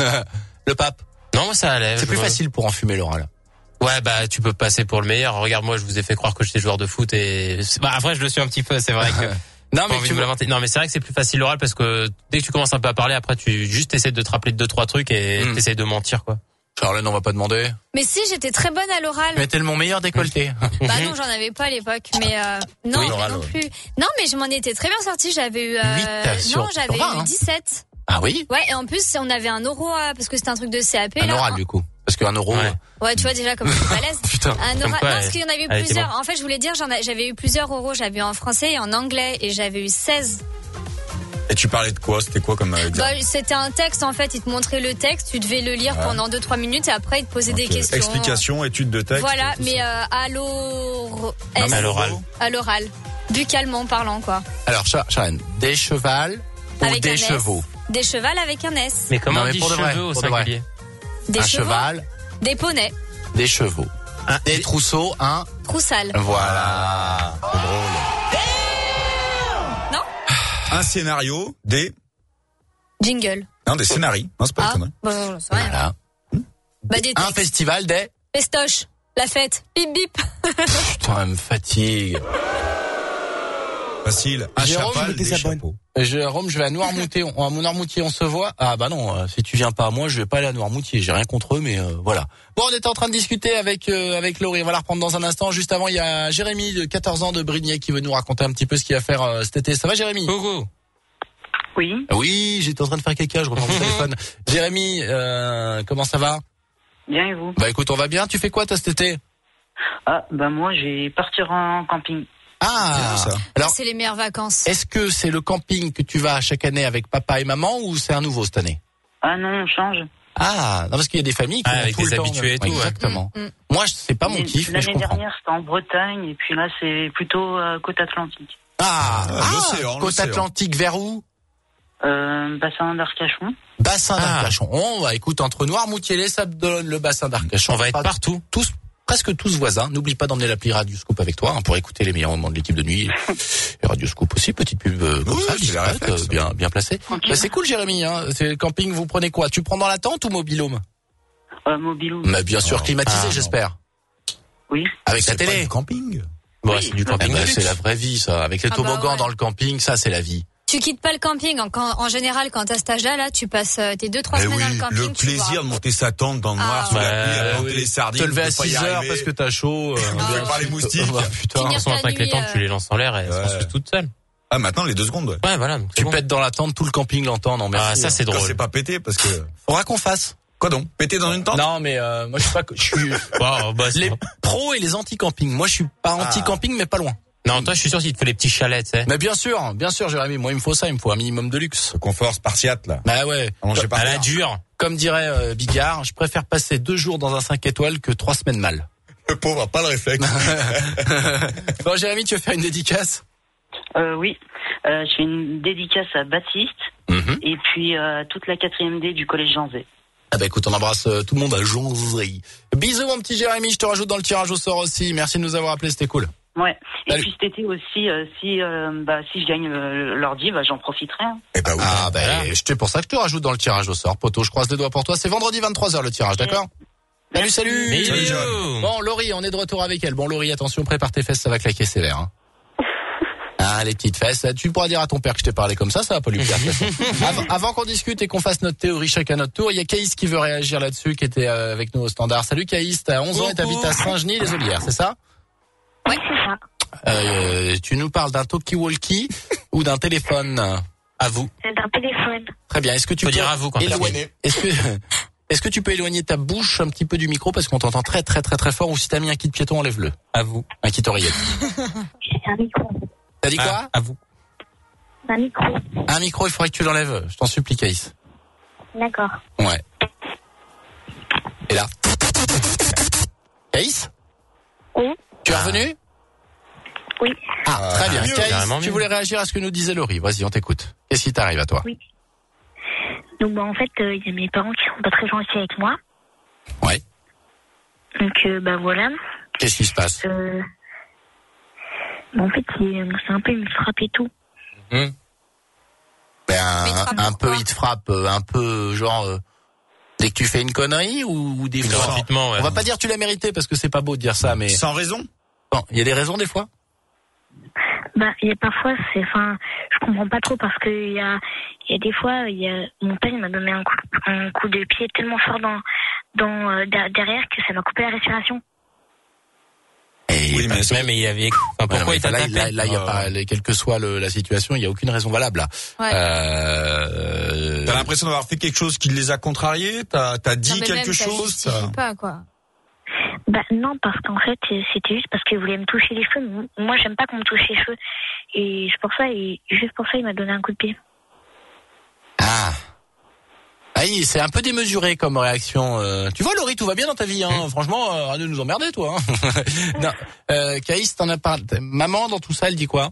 Le pape. Non, moi ça allait. C'est plus Je- facile pour enfumer l'oral. Ouais, bah tu peux passer pour le meilleur. Regarde, moi je vous ai fait croire que j'étais joueur de foot et bah après je le suis un petit peu. C'est vrai que. Non, Pas mais envie tu de me vois. lamenter. Non, mais c'est vrai que c'est plus facile l'oral parce que dès que tu commences un peu à parler, après tu juste essaies de te rappeler de deux trois trucs et Mm. t'essayes de mentir quoi. Charlène, on va pas demander. Mais si, j'étais très bonne à l'oral. Mais t'es mon meilleur décolleté. Bah non, j'en avais pas à l'époque, mais euh, non, Oui, mais l'oral, non ouais. plus. Non, mais je m'en étais très bien sortie. J'avais eu euh, huit sur- non, j'avais sur vingt, eu hein. dix-sept. Ah oui? Ouais, et en plus, on avait un euro à, parce que c'était un truc de C A P Un là. oral, du coup. Parce qu'un euro. Ouais. Ouais, tu vois déjà comme c'est balèze. Putain. Un Comme oral. quoi, non, elle- parce qu'il y en avait eu elle était plusieurs. En fait, je voulais dire, j'en a- j'avais eu plusieurs euros. J'avais eu en français et en anglais, et j'avais eu seize. Et tu parlais de quoi? C'était quoi comme euh, examen? Bah, c'était un texte en fait. Il te montrait le texte, tu devais le lire Ouais. pendant deux trois minutes et après il te posait des Ok. questions. Explication, étude de texte. Voilà, tout mais ça. euh, à l'or- Non, S- mais à l'oral. à l'oral, buccalement parlant quoi. Alors, Char- Charlène, des chevals ou Avec un des S. chevaux? Des chevals avec un S. Mais comment Non, on mais dit pour de cheveux vrai, au pour de vrai. singulier? Des Un chevaux, cheval, des poneys, des chevaux. Ah, Des trousseaux, un. troussales. Voilà. C'est drôle. Non Un scénario, des. Jingle. Non, des scénarios. Non, c'est pas Ah, des conneries. bah, j'en sais rien. Voilà. Bah, des Un textes. festival des. Festoche. La fête. Bip bip. Putain, elle me fatigue. Facile. Un Jérôme, chapal, je des chapeaux. Jérôme, je vais à Noirmoutier. On- À Noirmoutier, on se voit. Ah bah non, euh, si tu viens pas à moi, je vais pas aller à Noirmoutier. J'ai rien contre eux, mais euh, voilà. Bon, on était en train de discuter avec euh, avec Laurie. On va la reprendre dans un instant. Juste avant, il y a Jérémy de quatorze ans de Brigné qui veut nous raconter un petit peu ce qu'il va faire euh, cet été. Ça va, Jérémy? Coucou. Oui, Oui, j'étais en train de faire caca. Je reprends mon téléphone. Jérémy, euh, comment ça va? bien et vous? Bah écoute, on va bien. Tu fais quoi toi cet été? Ah, bah moi, je vais partir en camping. Ah, Bien, ça. alors C'est les meilleures vacances. est-ce que c'est le camping que tu vas chaque année avec papa et maman ou c'est un nouveau cette année? Ah non, on change. Ah, non, parce qu'il y a des familles qui Ah, ont avec tout des le temps, habitués et tout, ouais. Exactement. Mm, mm. Moi, c'est pas mon kiff, mais je L'année comprends. dernière, c'était en Bretagne, et puis là, c'est plutôt euh, côte atlantique. Ah, Ah, ah, l'océan, côte l'océan. Atlantique vers où? Euh, bassin d'Arcachon. Bassin Ah. d'Arcachon. On va, écoute, entre Noirmoutier, les Sables d'Olonne, le bassin d'Arcachon. On va être Pas- partout. Tous, presque tous voisins. N'oublie pas d'emmener l'appli Radio Scoop avec toi, hein, pour écouter les meilleurs moments de l'équipe de nuit. Et Radio Scoop aussi, petite pub euh, comme Oui, ça, c'est discrète, la réflexe. euh, bien, bien placée. Ok. Bah, c'est cool, Jérémy, hein. C'est le camping, vous prenez quoi? Tu prends dans la tente ou mobilhome? Euh, Mobilou. Mais bien sûr, Oh. climatisé, Ah, non. j'espère. Oui. Avec la C'est pas télé. du camping. Bon, Oui. c'est du Eh camping ben, de c'est luxe. la vraie vie, ça. Avec les Ah bah toboggans ouais. dans le camping, ça, c'est la vie. Tu quittes pas le camping. En, quand- en général, quand t'as cet âge-là, là, tu passes euh, tes deux, trois Eh semaines oui, dans le camping. le tu plaisir vois. de monter sa tente dans le noir, Ah, sous la ouais. pluie, à Ouais, planter oui. les sardines. Te lever à de pas y six heures arriver. parce que t'as chaud. euh, On fait Ah, pas les moustiques. bah, putain. De toute façon, ta maintenant, avec les nuit, tentes, euh, tu les lances en l'air et elles se Ouais. construisent toutes seules. Ah, maintenant, les deux secondes, ouais. Ouais, voilà. donc c'est Tu bon. pètes dans la tente, tout le camping l'entend. Non, merci. Ah, ça, c'est Quand drôle. c'est pas pété, parce que... Faudra qu'on fasse. Quoi donc? Péter dans une tente? Non, mais euh, moi je suis pas, je suis Bon, bah, c'est les bon. pros et les anti-camping. Moi je suis pas anti-camping, mais pas loin. Non, toi, je suis sûr qu'il te faut les petits chalets, tu sais. Mais bien sûr, bien sûr, Jérémy. Moi il me faut ça, il me faut un minimum de luxe. Le confort spartiate, là. Bah ouais. À manger par À la terre. dure. Comme dirait euh, Bigard, je préfère passer deux jours dans un cinq étoiles que trois semaines mal. Le pauvre a pas le réflexe. Bon, Jérémy, tu veux faire une dédicace? Euh, oui. Euh, je fais une dédicace à Baptiste, Mhm. et puis euh, toute la quatrième D du collège Jean Zé. Ah bah écoute, on embrasse euh, tout le monde à Jonzerie. Bisous mon petit Jérémy, je te rajoute dans le tirage au sort aussi. Merci de nous avoir appelés, c'était cool. Ouais. Et Salut. puis cet été aussi, euh, si euh, bah si je gagne euh, l'ordi, bah j'en profiterai. Hein. Eh bah oui. Ah bah Voilà. je te- pour ça que je te rajoute dans le tirage au sort, poto. Je croise les doigts pour toi. C'est vendredi vingt-trois heures le tirage, d'accord? Salut, Merci. salut. Bisous. Salut, Jérémy. Bon, Laurie, on est de retour avec elle. Bon, Laurie, attention, prépare tes fesses, ça va claquer sévère. Hein. Ah, les petites fesses. Tu pourras dire à ton père que je t'ai parlé comme ça, ça va pas lui plaire. de toute façon. avant avant qu'on discute et qu'on fasse notre théorie chacun à notre tour, il y a Caïs qui veut réagir là-dessus, qui était euh, avec nous au standard. Salut Caïs, t'as onze ans et t'habites à Saint-Genis-les-Olières, c'est ça? Oui, c'est ça. euh, Tu nous parles d'un talkie-walkie ou d'un téléphone? À vous. C'est un téléphone. Très bien. Est-ce que tu Faut peux dire à vous quand t'as éloigner Est-ce que est-ce que tu peux éloigner ta bouche un petit peu du micro parce qu'on t'entend très très très très fort, ou si t'as mis un kit piéton, enlève-le. À vous. Un kit oreillette. C'est un micro. T'as dit quoi? Ah, à vous. Un micro. Un micro, il faudrait que tu l'enlèves. Je t'en supplie, Caïs. D'accord. Ouais. Et là. Caïs? Oui. Tu es revenu? Oui. Ah, très bien. mieux, Caïs, carrément tu mieux. voulais réagir à ce que nous disait Laurie. Vas-y, on t'écoute. Qu'est-ce qui t'arrive à toi? Oui. Donc, bah, en fait, il euh, y a mes parents qui sont pas très gentils avec moi. Ouais. Donc, euh, bah, voilà. Qu'est-ce qui se passe? Euh... bah, en fait, c'est c'est un peu, il me frappe et tout. Ben, Mais il te un, frappe un pourquoi peu, il te frappe, euh, un peu, genre, euh, dès que tu fais une connerie ou, ou des fois. Gratuitement, ouais. On va pas dire tu l'as mérité parce que c'est pas beau de dire ça, mais Sans raison? bon, il y a des raisons des fois. Bah, il y a parfois, c'est, enfin, je comprends pas trop parce que il y a, il y a des fois, il y a, mon père, il m'a donné un coup, un coup de pied tellement fort dans, dans, euh, der- derrière que ça m'a coupé la respiration. Et Oui, mais Même, il y avait, enfin, Ouais, pourquoi mais il t'a là, tapé? là, là, il y a Ah, pas, les- quelle que soit le- la situation, il y a aucune raison valable là. Ouais. Euh, T'as l'impression d'avoir fait quelque chose qui les a contrariés? T'as, t'as dit Non, mais quelque même, ça chose? justifie t'as- pas, quoi. Bah, non, parce qu'en fait, c'était juste parce qu'il voulait me toucher les cheveux. Moi, j'aime pas qu'on me touche les cheveux. Et c'est pour ça, et juste pour ça, il m'a donné un coup de pied. Ah. Ah oui, c'est un peu démesuré comme réaction. euh. Tu vois, Laurie, tout va bien dans ta vie, hein. Franchement, euh, arrête de nous emmerder, toi. Hein. non, euh, Caïs, t'en as parlé. Maman, dans tout ça, elle dit quoi?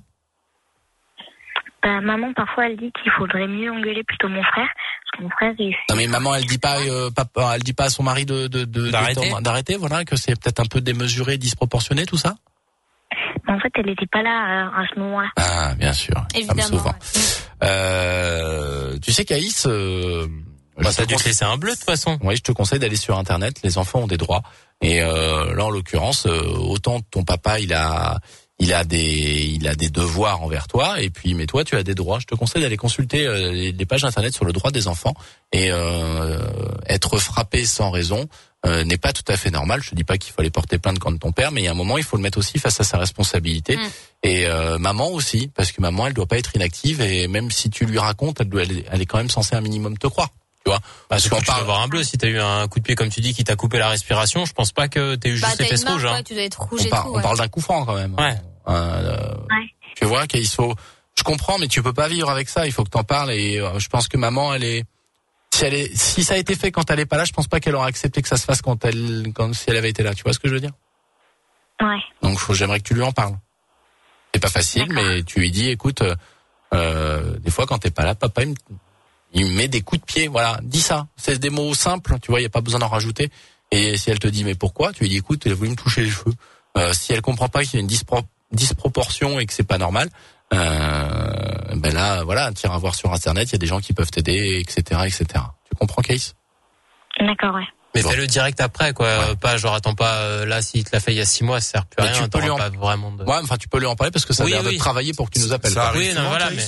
Bah, maman, parfois, elle dit qu'il faudrait mieux engueuler plutôt mon frère. Parce que mon frère, il... Non, mais maman, elle dit pas, euh, papa, elle dit pas à son mari de, de, de D'arrêter. d'étendre- d'arrêter, voilà, que c'est peut-être un peu démesuré, disproportionné, tout ça. Mais en fait, elle n'était pas là à, à ce moment-là. Ah, bien sûr. Comme Évidemment. souvent. Ouais. Euh, tu sais, Caïs, euh, Bah, je ça a te dû te conseille- laisser un bleu, de toute façon. Oui, je te conseille d'aller sur Internet. Les enfants ont des droits. Et euh, là, en l'occurrence, euh, autant ton papa, il a, il a des, il a des devoirs envers toi. Et puis, mais toi, tu as des droits. Je te conseille d'aller consulter euh, les, les pages Internet sur le droit des enfants. Et euh, être frappé sans raison euh, n'est pas tout à fait normal. Je te dis pas qu'il faut aller porter plainte contre ton père, mais il y a un moment, il faut le mettre aussi face à sa responsabilité. Mm. Et euh, maman aussi, parce que maman, elle doit pas être inactive. Et même si tu lui racontes, elle, doit, elle, elle est quand même censée un minimum te croire. Tu vois, Parce qu'on que tu dois avoir un bleu. Si t'as eu un coup de pied, comme tu dis, qui t'a coupé la respiration, je pense pas que t'aies eu Bah, juste les t'as une fesses marque, rouges, hein. ouais, tu dois être rouge on, et par- tout. on ouais. parle d'un coup franc quand même. Ouais. Euh, Ouais. Tu vois qu'il faut. Je comprends, mais tu peux pas vivre avec ça. Il faut que t'en parles. Et euh, je pense que maman, elle est. Si elle est, si ça a été fait quand elle est pas là, je pense pas qu'elle aurait accepté que ça se fasse quand elle, quand si elle avait été là. Tu vois ce que je veux dire? Ouais. Donc faut, j'aimerais que tu lui en parles. C'est pas facile, d'accord. Mais tu lui dis, écoute, euh, des fois quand t'es pas là, papa il me, il me met des coups de pied. Voilà, dis ça. C'est des mots simples. Tu vois, il y a pas besoin d'en rajouter. Et si elle te dit mais pourquoi, tu lui dis écoute, elle a voulu me toucher les cheveux. Euh, si elle comprend pas qu'il y a une dispro- disproportion et que c'est pas normal. Euh, ben là, voilà, tire à voir sur internet, il y a des gens qui peuvent t'aider, et cetera, et cetera. Tu comprends, Case? D'accord, ouais. Mais bon. Fais-le direct après, quoi. Ouais. Pas genre attends pas euh, là s'il te l'a fait il y a six mois, ça sert plus à mais rien. Tu peux lui en... pas vraiment de... Ouais, enfin tu peux lui en parler parce que ça oui, a l'air oui. de travailler pour que tu nous appelles. Ça arrive oui, souvent, non, voilà, Case mais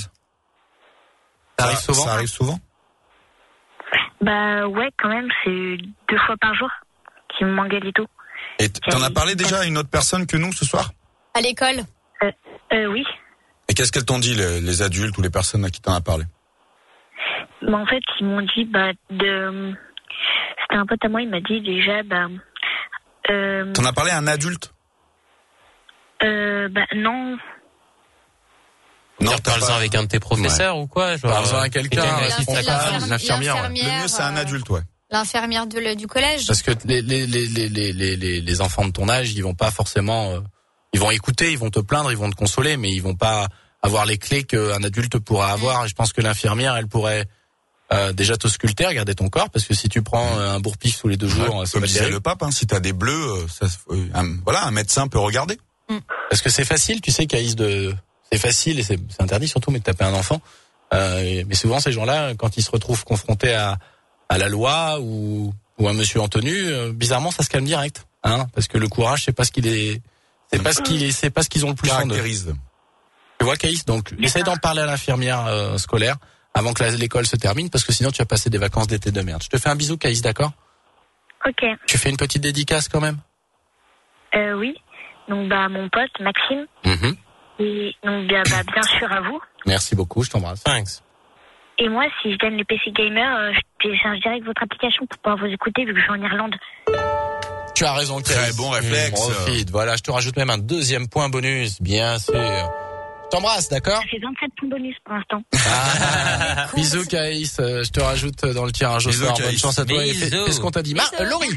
ça arrive souvent. Ça arrive souvent. Bah ouais, quand même, c'est deux fois par jour qu'il m'engueule et tout. Et t'en as parlé déjà à une autre personne que nous ce soir? À l'école? Euh, euh oui. Et qu'est-ce qu'elles t'ont dit, les, les adultes ou les personnes à qui t'en as parlé? Bah en fait, ils m'ont dit, bah, de... C'était un pote à moi, il m'a dit déjà, bah... Euh... T'en as parlé à un adulte? Euh, bah non... Non, parle-en pas... avec un de tes professeurs ouais. ou quoi? Parle-en à quelqu'un, une infirmière. Le mieux, c'est un adulte, ouais. L'infirmière de le, du collège. Parce que les, les, les, les, les, les, les enfants de ton âge, ils vont pas forcément, euh, ils vont écouter, ils vont te plaindre, ils vont te consoler, mais ils vont pas avoir les clés qu'un adulte pourra avoir. Et je pense que l'infirmière, elle pourrait euh, déjà te sculpter, regarder ton corps, parce que si tu prends euh, un bourre-pif tous les deux jours, ouais, c'est comme pas disait terrible. le pape, hein, si t'as des bleus, euh, ça, euh, un, voilà, un médecin peut regarder. Mm. Parce que c'est facile, tu sais, Caïs, de, c'est facile et c'est, c'est interdit surtout, mais de taper un enfant. Euh, mais souvent ces gens-là, quand ils se retrouvent confrontés à, à la loi ou ou un monsieur en tenue, euh, bizarrement ça se calme direct, hein, parce que le courage c'est pas ce qu'il est, c'est pas ce qu'il est, c'est pas ce qu'ils ont le plus en eux. Tu vois, Caïs, donc essaye d'en parler à l'infirmière euh, scolaire avant que la, l'école se termine, parce que sinon tu vas passer des vacances d'été de merde. Je te fais un bisou, Caïs, d'accord? Ok. Tu fais une petite dédicace quand même? Euh, oui. Donc bah mon pote Maxime. Mm-hmm. Et donc bah, bah bien sûr à vous. Merci beaucoup, je t'embrasse. Thanks. Et moi, si je gagne le P C Gamer, euh, je télécharge direct votre application pour pouvoir vous écouter vu que je suis en Irlande. Tu as raison, Caïs. Très bon réflexe. Profite. Voilà, je te rajoute même un deuxième point bonus, bien sûr. Je t'embrasse, d'accord? Ça fait vingt-sept points bonus pour l'instant. Ah, bisous, Caïs. Je te rajoute dans le tirage au sort. Bonne chance à toi. Et fais, fais ce qu'on t'a dit. Ah, Laurie.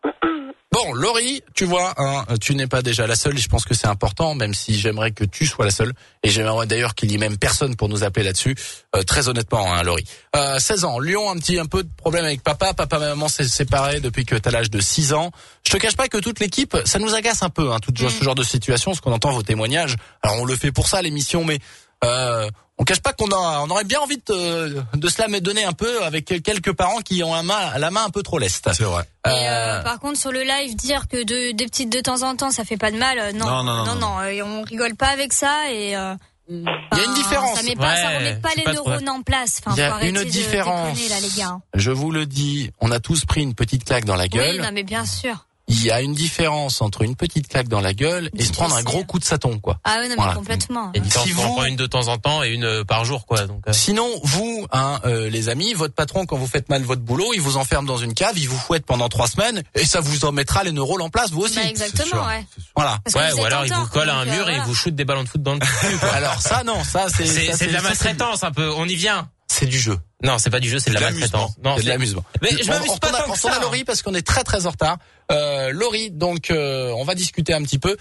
Bon, Laurie, tu vois, hein, tu n'es pas déjà la seule, et je pense que c'est important, même si j'aimerais que tu sois la seule, et j'aimerais d'ailleurs qu'il y ait même personne pour nous appeler là-dessus, euh, très honnêtement, hein, Laurie. Euh, seize ans, Lyon, un petit un peu de problème avec papa, papa et maman s'est séparés depuis que t'as l'âge de six ans. Je te cache pas que toute l'équipe, ça nous agace un peu, hein, tout mmh. ce genre de situation, ce qu'on entend vos témoignages. Alors on le fait pour ça, l'émission, mais euh, on cache pas qu'on a, on aurait bien envie de, de se la donner un peu avec quelques parents qui ont la main, la main un peu trop leste. C'est vrai. Et euh, par contre, sur le live, dire que de, des petites de temps en temps, ça fait pas de mal, euh, non, non, non, non, non, non, non euh, on rigole pas avec ça et. Euh, il y a une différence. Ça met pas, ouais, ça remet pas les pas neurones en place. Enfin, il y a une différence. De là, les gars. Je vous le dis, on a tous pris une petite claque dans la gueule. Oui, non, mais bien sûr. Il y a une différence entre une petite claque dans la gueule et se prendre un gros coup de saton, quoi. Ah oui, non, voilà. mais complètement. Et une si vous prend une de temps en temps et une par jour, quoi. Donc. Euh... Sinon, vous, hein, euh, les amis, votre patron, quand vous faites mal votre boulot, il vous enferme dans une cave, il vous fouette pendant trois semaines et ça vous en mettra les neurones en place, vous aussi. Bah, exactement, ouais. Voilà. Ouais, ou alors il vous colle à un mur et il vous shoot des ballons de foot dans le cul. Quoi. Alors ça, non, ça c'est. C'est, ça, c'est, c'est de la maltraitance un peu. On y vient. C'est du jeu. Non, c'est pas du jeu, c'est de la maltraitance. Non, c'est de l'amusement. Mais je m'amuse pas tant que ça. On a Laurie parce qu'on est très très en retard. Euh, Laurie, donc euh, on va discuter un petit peu.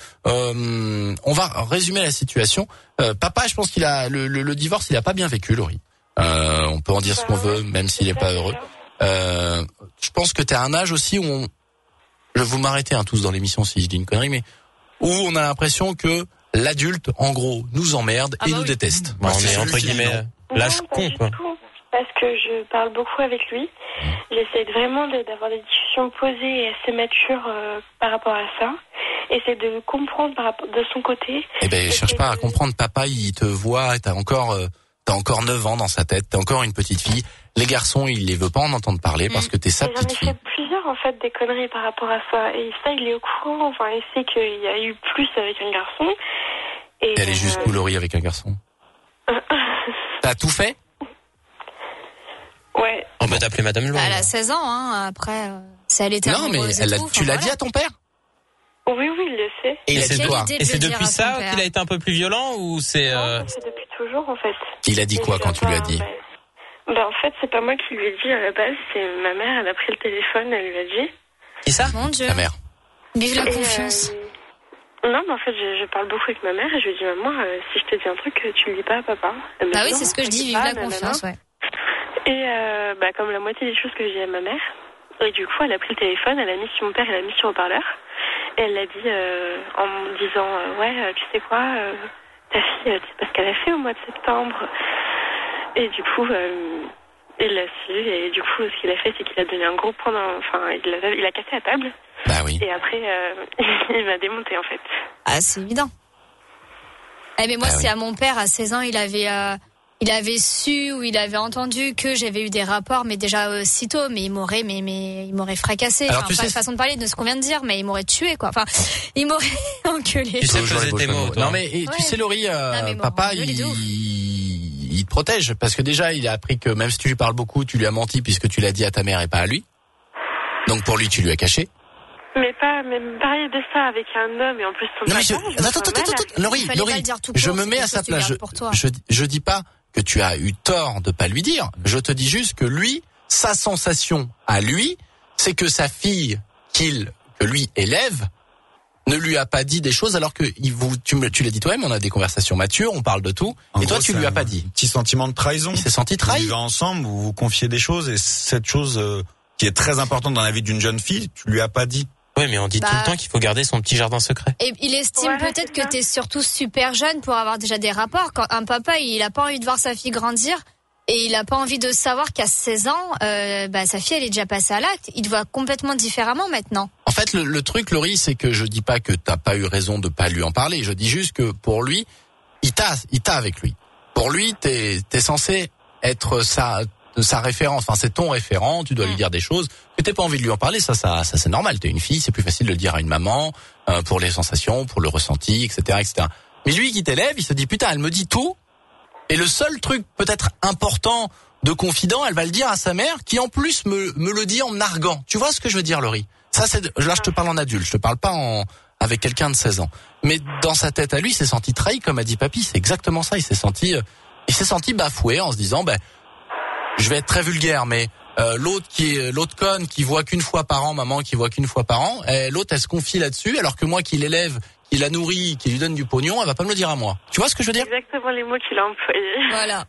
Euh, on va résumer la situation. Euh, papa, je pense qu'il a le, le, le divorce, il a pas bien vécu, Laurie. Euh, on peut en dire ce qu'on veut, même s'il est pas heureux. Euh, je pense que t'es à un âge aussi où on, je vous m'arrêtez hein, tous dans l'émission si je dis une connerie, mais où on a l'impression que l'adulte, en gros, nous emmerde ah et bah nous oui. déteste. Bon, on est entre guillemets l'âge con, quoi. Parce que je parle beaucoup avec lui. J'essaie vraiment de, d'avoir des discussions posées et assez matures euh, par rapport à ça. Essaie de comprendre par rapport, de son côté. Eh ben, cherche pas à comprendre. Papa, il te voit, t'as encore, euh, t'as encore neuf ans dans sa tête, t'es encore une petite fille. Les garçons, il les veut pas en entendre parler parce que t'es sa petite fille. J'en ai fait plusieurs, en fait, des conneries par rapport à ça. Et ça, il est au courant. Enfin, il sait qu'il y a eu plus avec un garçon. Et elle est euh... jusqu'où, Laurie, avec un garçon? T'as tout fait? Ouais. On peut t'appeler Madame Laurie. Elle a seize ans, hein. Après, euh, si elle était non, mais elle a, tout, tu l'as voilà. dit à ton père? Oui, oui, il le sait. Et, il a dit quoi? Et c'est depuis ça qu'il a été un peu plus violent ou c'est... Non, euh... c'est depuis toujours, en fait. Il a dit quoi quand tu lui as dit? Bah en fait, c'est pas moi qui lui ai dit à la base, c'est ma mère, elle a pris le téléphone, elle lui a dit. Qui ça? Mon Dieu. Ta mère. Vive la Et, confiance. euh, non, mais en fait, je, je parle beaucoup avec ma mère et je lui dis, maman, euh, si je te dis un truc, tu le dis pas à papa. Elle me Bah dit, oui, c'est non, ce que je dis, vive t'inquiète la pas, confiance, nanana. ouais. Et euh, bah, comme la moitié des choses que je dis à ma mère, et du coup, elle a pris le téléphone, elle a mis sur mon père, elle a mis sur haut-parleur. Et elle l'a dit euh, en me disant, euh, ouais, euh, tu sais quoi, euh, ta fille, euh, tu sais pas ce qu'elle a fait au mois de septembre. Et du coup, euh, il l'a su, et du coup, ce qu'il a fait, c'est qu'il a donné un gros point, dans, enfin, il a, il a cassé la table. Bah oui. Et après, euh, il m'a démonté, en fait. Ah, c'est évident. Eh, mais moi, Bah c'est oui. à mon père, à seize ans, il avait, euh, il avait su ou il avait entendu que j'avais eu des rapports, mais déjà euh, si tôt, mais il m'aurait, mais, mais, il m'aurait fracassé. Alors, Enfin, tu pas sais- de façon de parler de ce qu'on vient de dire, mais il m'aurait tué, quoi. Enfin, il m'aurait enculé. Tu sais Toujours peser les tes beaux mots, mots. toi. Non mais et, Ouais. tu sais Laurie, euh, Non, mais bon, papa je il, les ouf. il te protège parce que déjà il a appris que même si tu lui parles beaucoup, tu lui as menti puisque tu l'as dit à ta mère et pas à lui. Donc pour lui tu lui as caché. Mais pas, mais pareil de ça avec un homme et en plus son Non mais je, papa, je me attends, sens attends, mal. attends, attends, Laurie, Il fallait pas Laurie, le dire tout je court, me c'est mets à quelque sa chose que tu place. Je, gardes pour toi. je, je dis pas que tu as eu tort de pas lui dire. Je te dis juste que lui, sa sensation à lui, c'est que sa fille qu'il, que lui élève, ne lui a pas dit des choses alors que il vous, tu me, tu l'as dit toi-même, on a des conversations matures, on parle de tout. En et toi gros, tu c'est lui as un pas dit. Petit sentiment de trahison. Il s'est senti Vous trahi. vivez ensemble, vous vous confiez des choses et cette chose euh, qui est très importante dans la vie d'une jeune fille, tu lui as pas dit. Ouais, mais on dit Bah. tout le temps qu'il faut garder son petit jardin secret. Et il estime Voilà, peut-être c'est que ça. t'es surtout super jeune pour avoir déjà des rapports. Quand un papa, il a pas envie de voir sa fille grandir et il a pas envie de savoir qu'à seize ans, euh, bah, sa fille, elle est déjà passée à l'acte. Il te voit complètement différemment maintenant. En fait, le, le truc, Laurie, c'est que je dis pas que t'as pas eu raison de pas lui en parler. Je dis juste que pour lui, il t'a, il t'a avec lui. Pour lui, t'es, t'es censé être sa, sa référence. Enfin, c'est ton référent. Tu dois lui dire des choses que t'as pas envie de lui en parler. Ça, ça, ça, c'est normal. T'es une fille, c'est plus facile de le dire à une maman euh, pour les sensations, pour le ressenti, et cetera, et cetera. Mais lui qui t'élève, il se dit putain, elle me dit tout. Et le seul truc peut-être important de confident, elle va le dire à sa mère, qui en plus me, me le dit en me narguant. Tu vois ce que je veux dire, Laurie? Ça, c'est là, je te parle en adulte. Je te parle pas en avec quelqu'un de seize ans. Mais dans sa tête à lui, il s'est senti trahi, comme a dit papy. C'est exactement ça. Il s'est senti, euh, il s'est senti bafoué en se disant, ben, je vais être très vulgaire, mais euh, l'autre qui est l'autre conne qui voit qu'une fois par an, maman qui voit qu'une fois par an, et l'autre elle se confie là-dessus, alors que moi qui l'élève, qui la nourrit, qui lui donne du pognon, elle va pas me le dire à moi. Tu vois ce que je veux dire? Exactement les mots qu'il a employés. Voilà.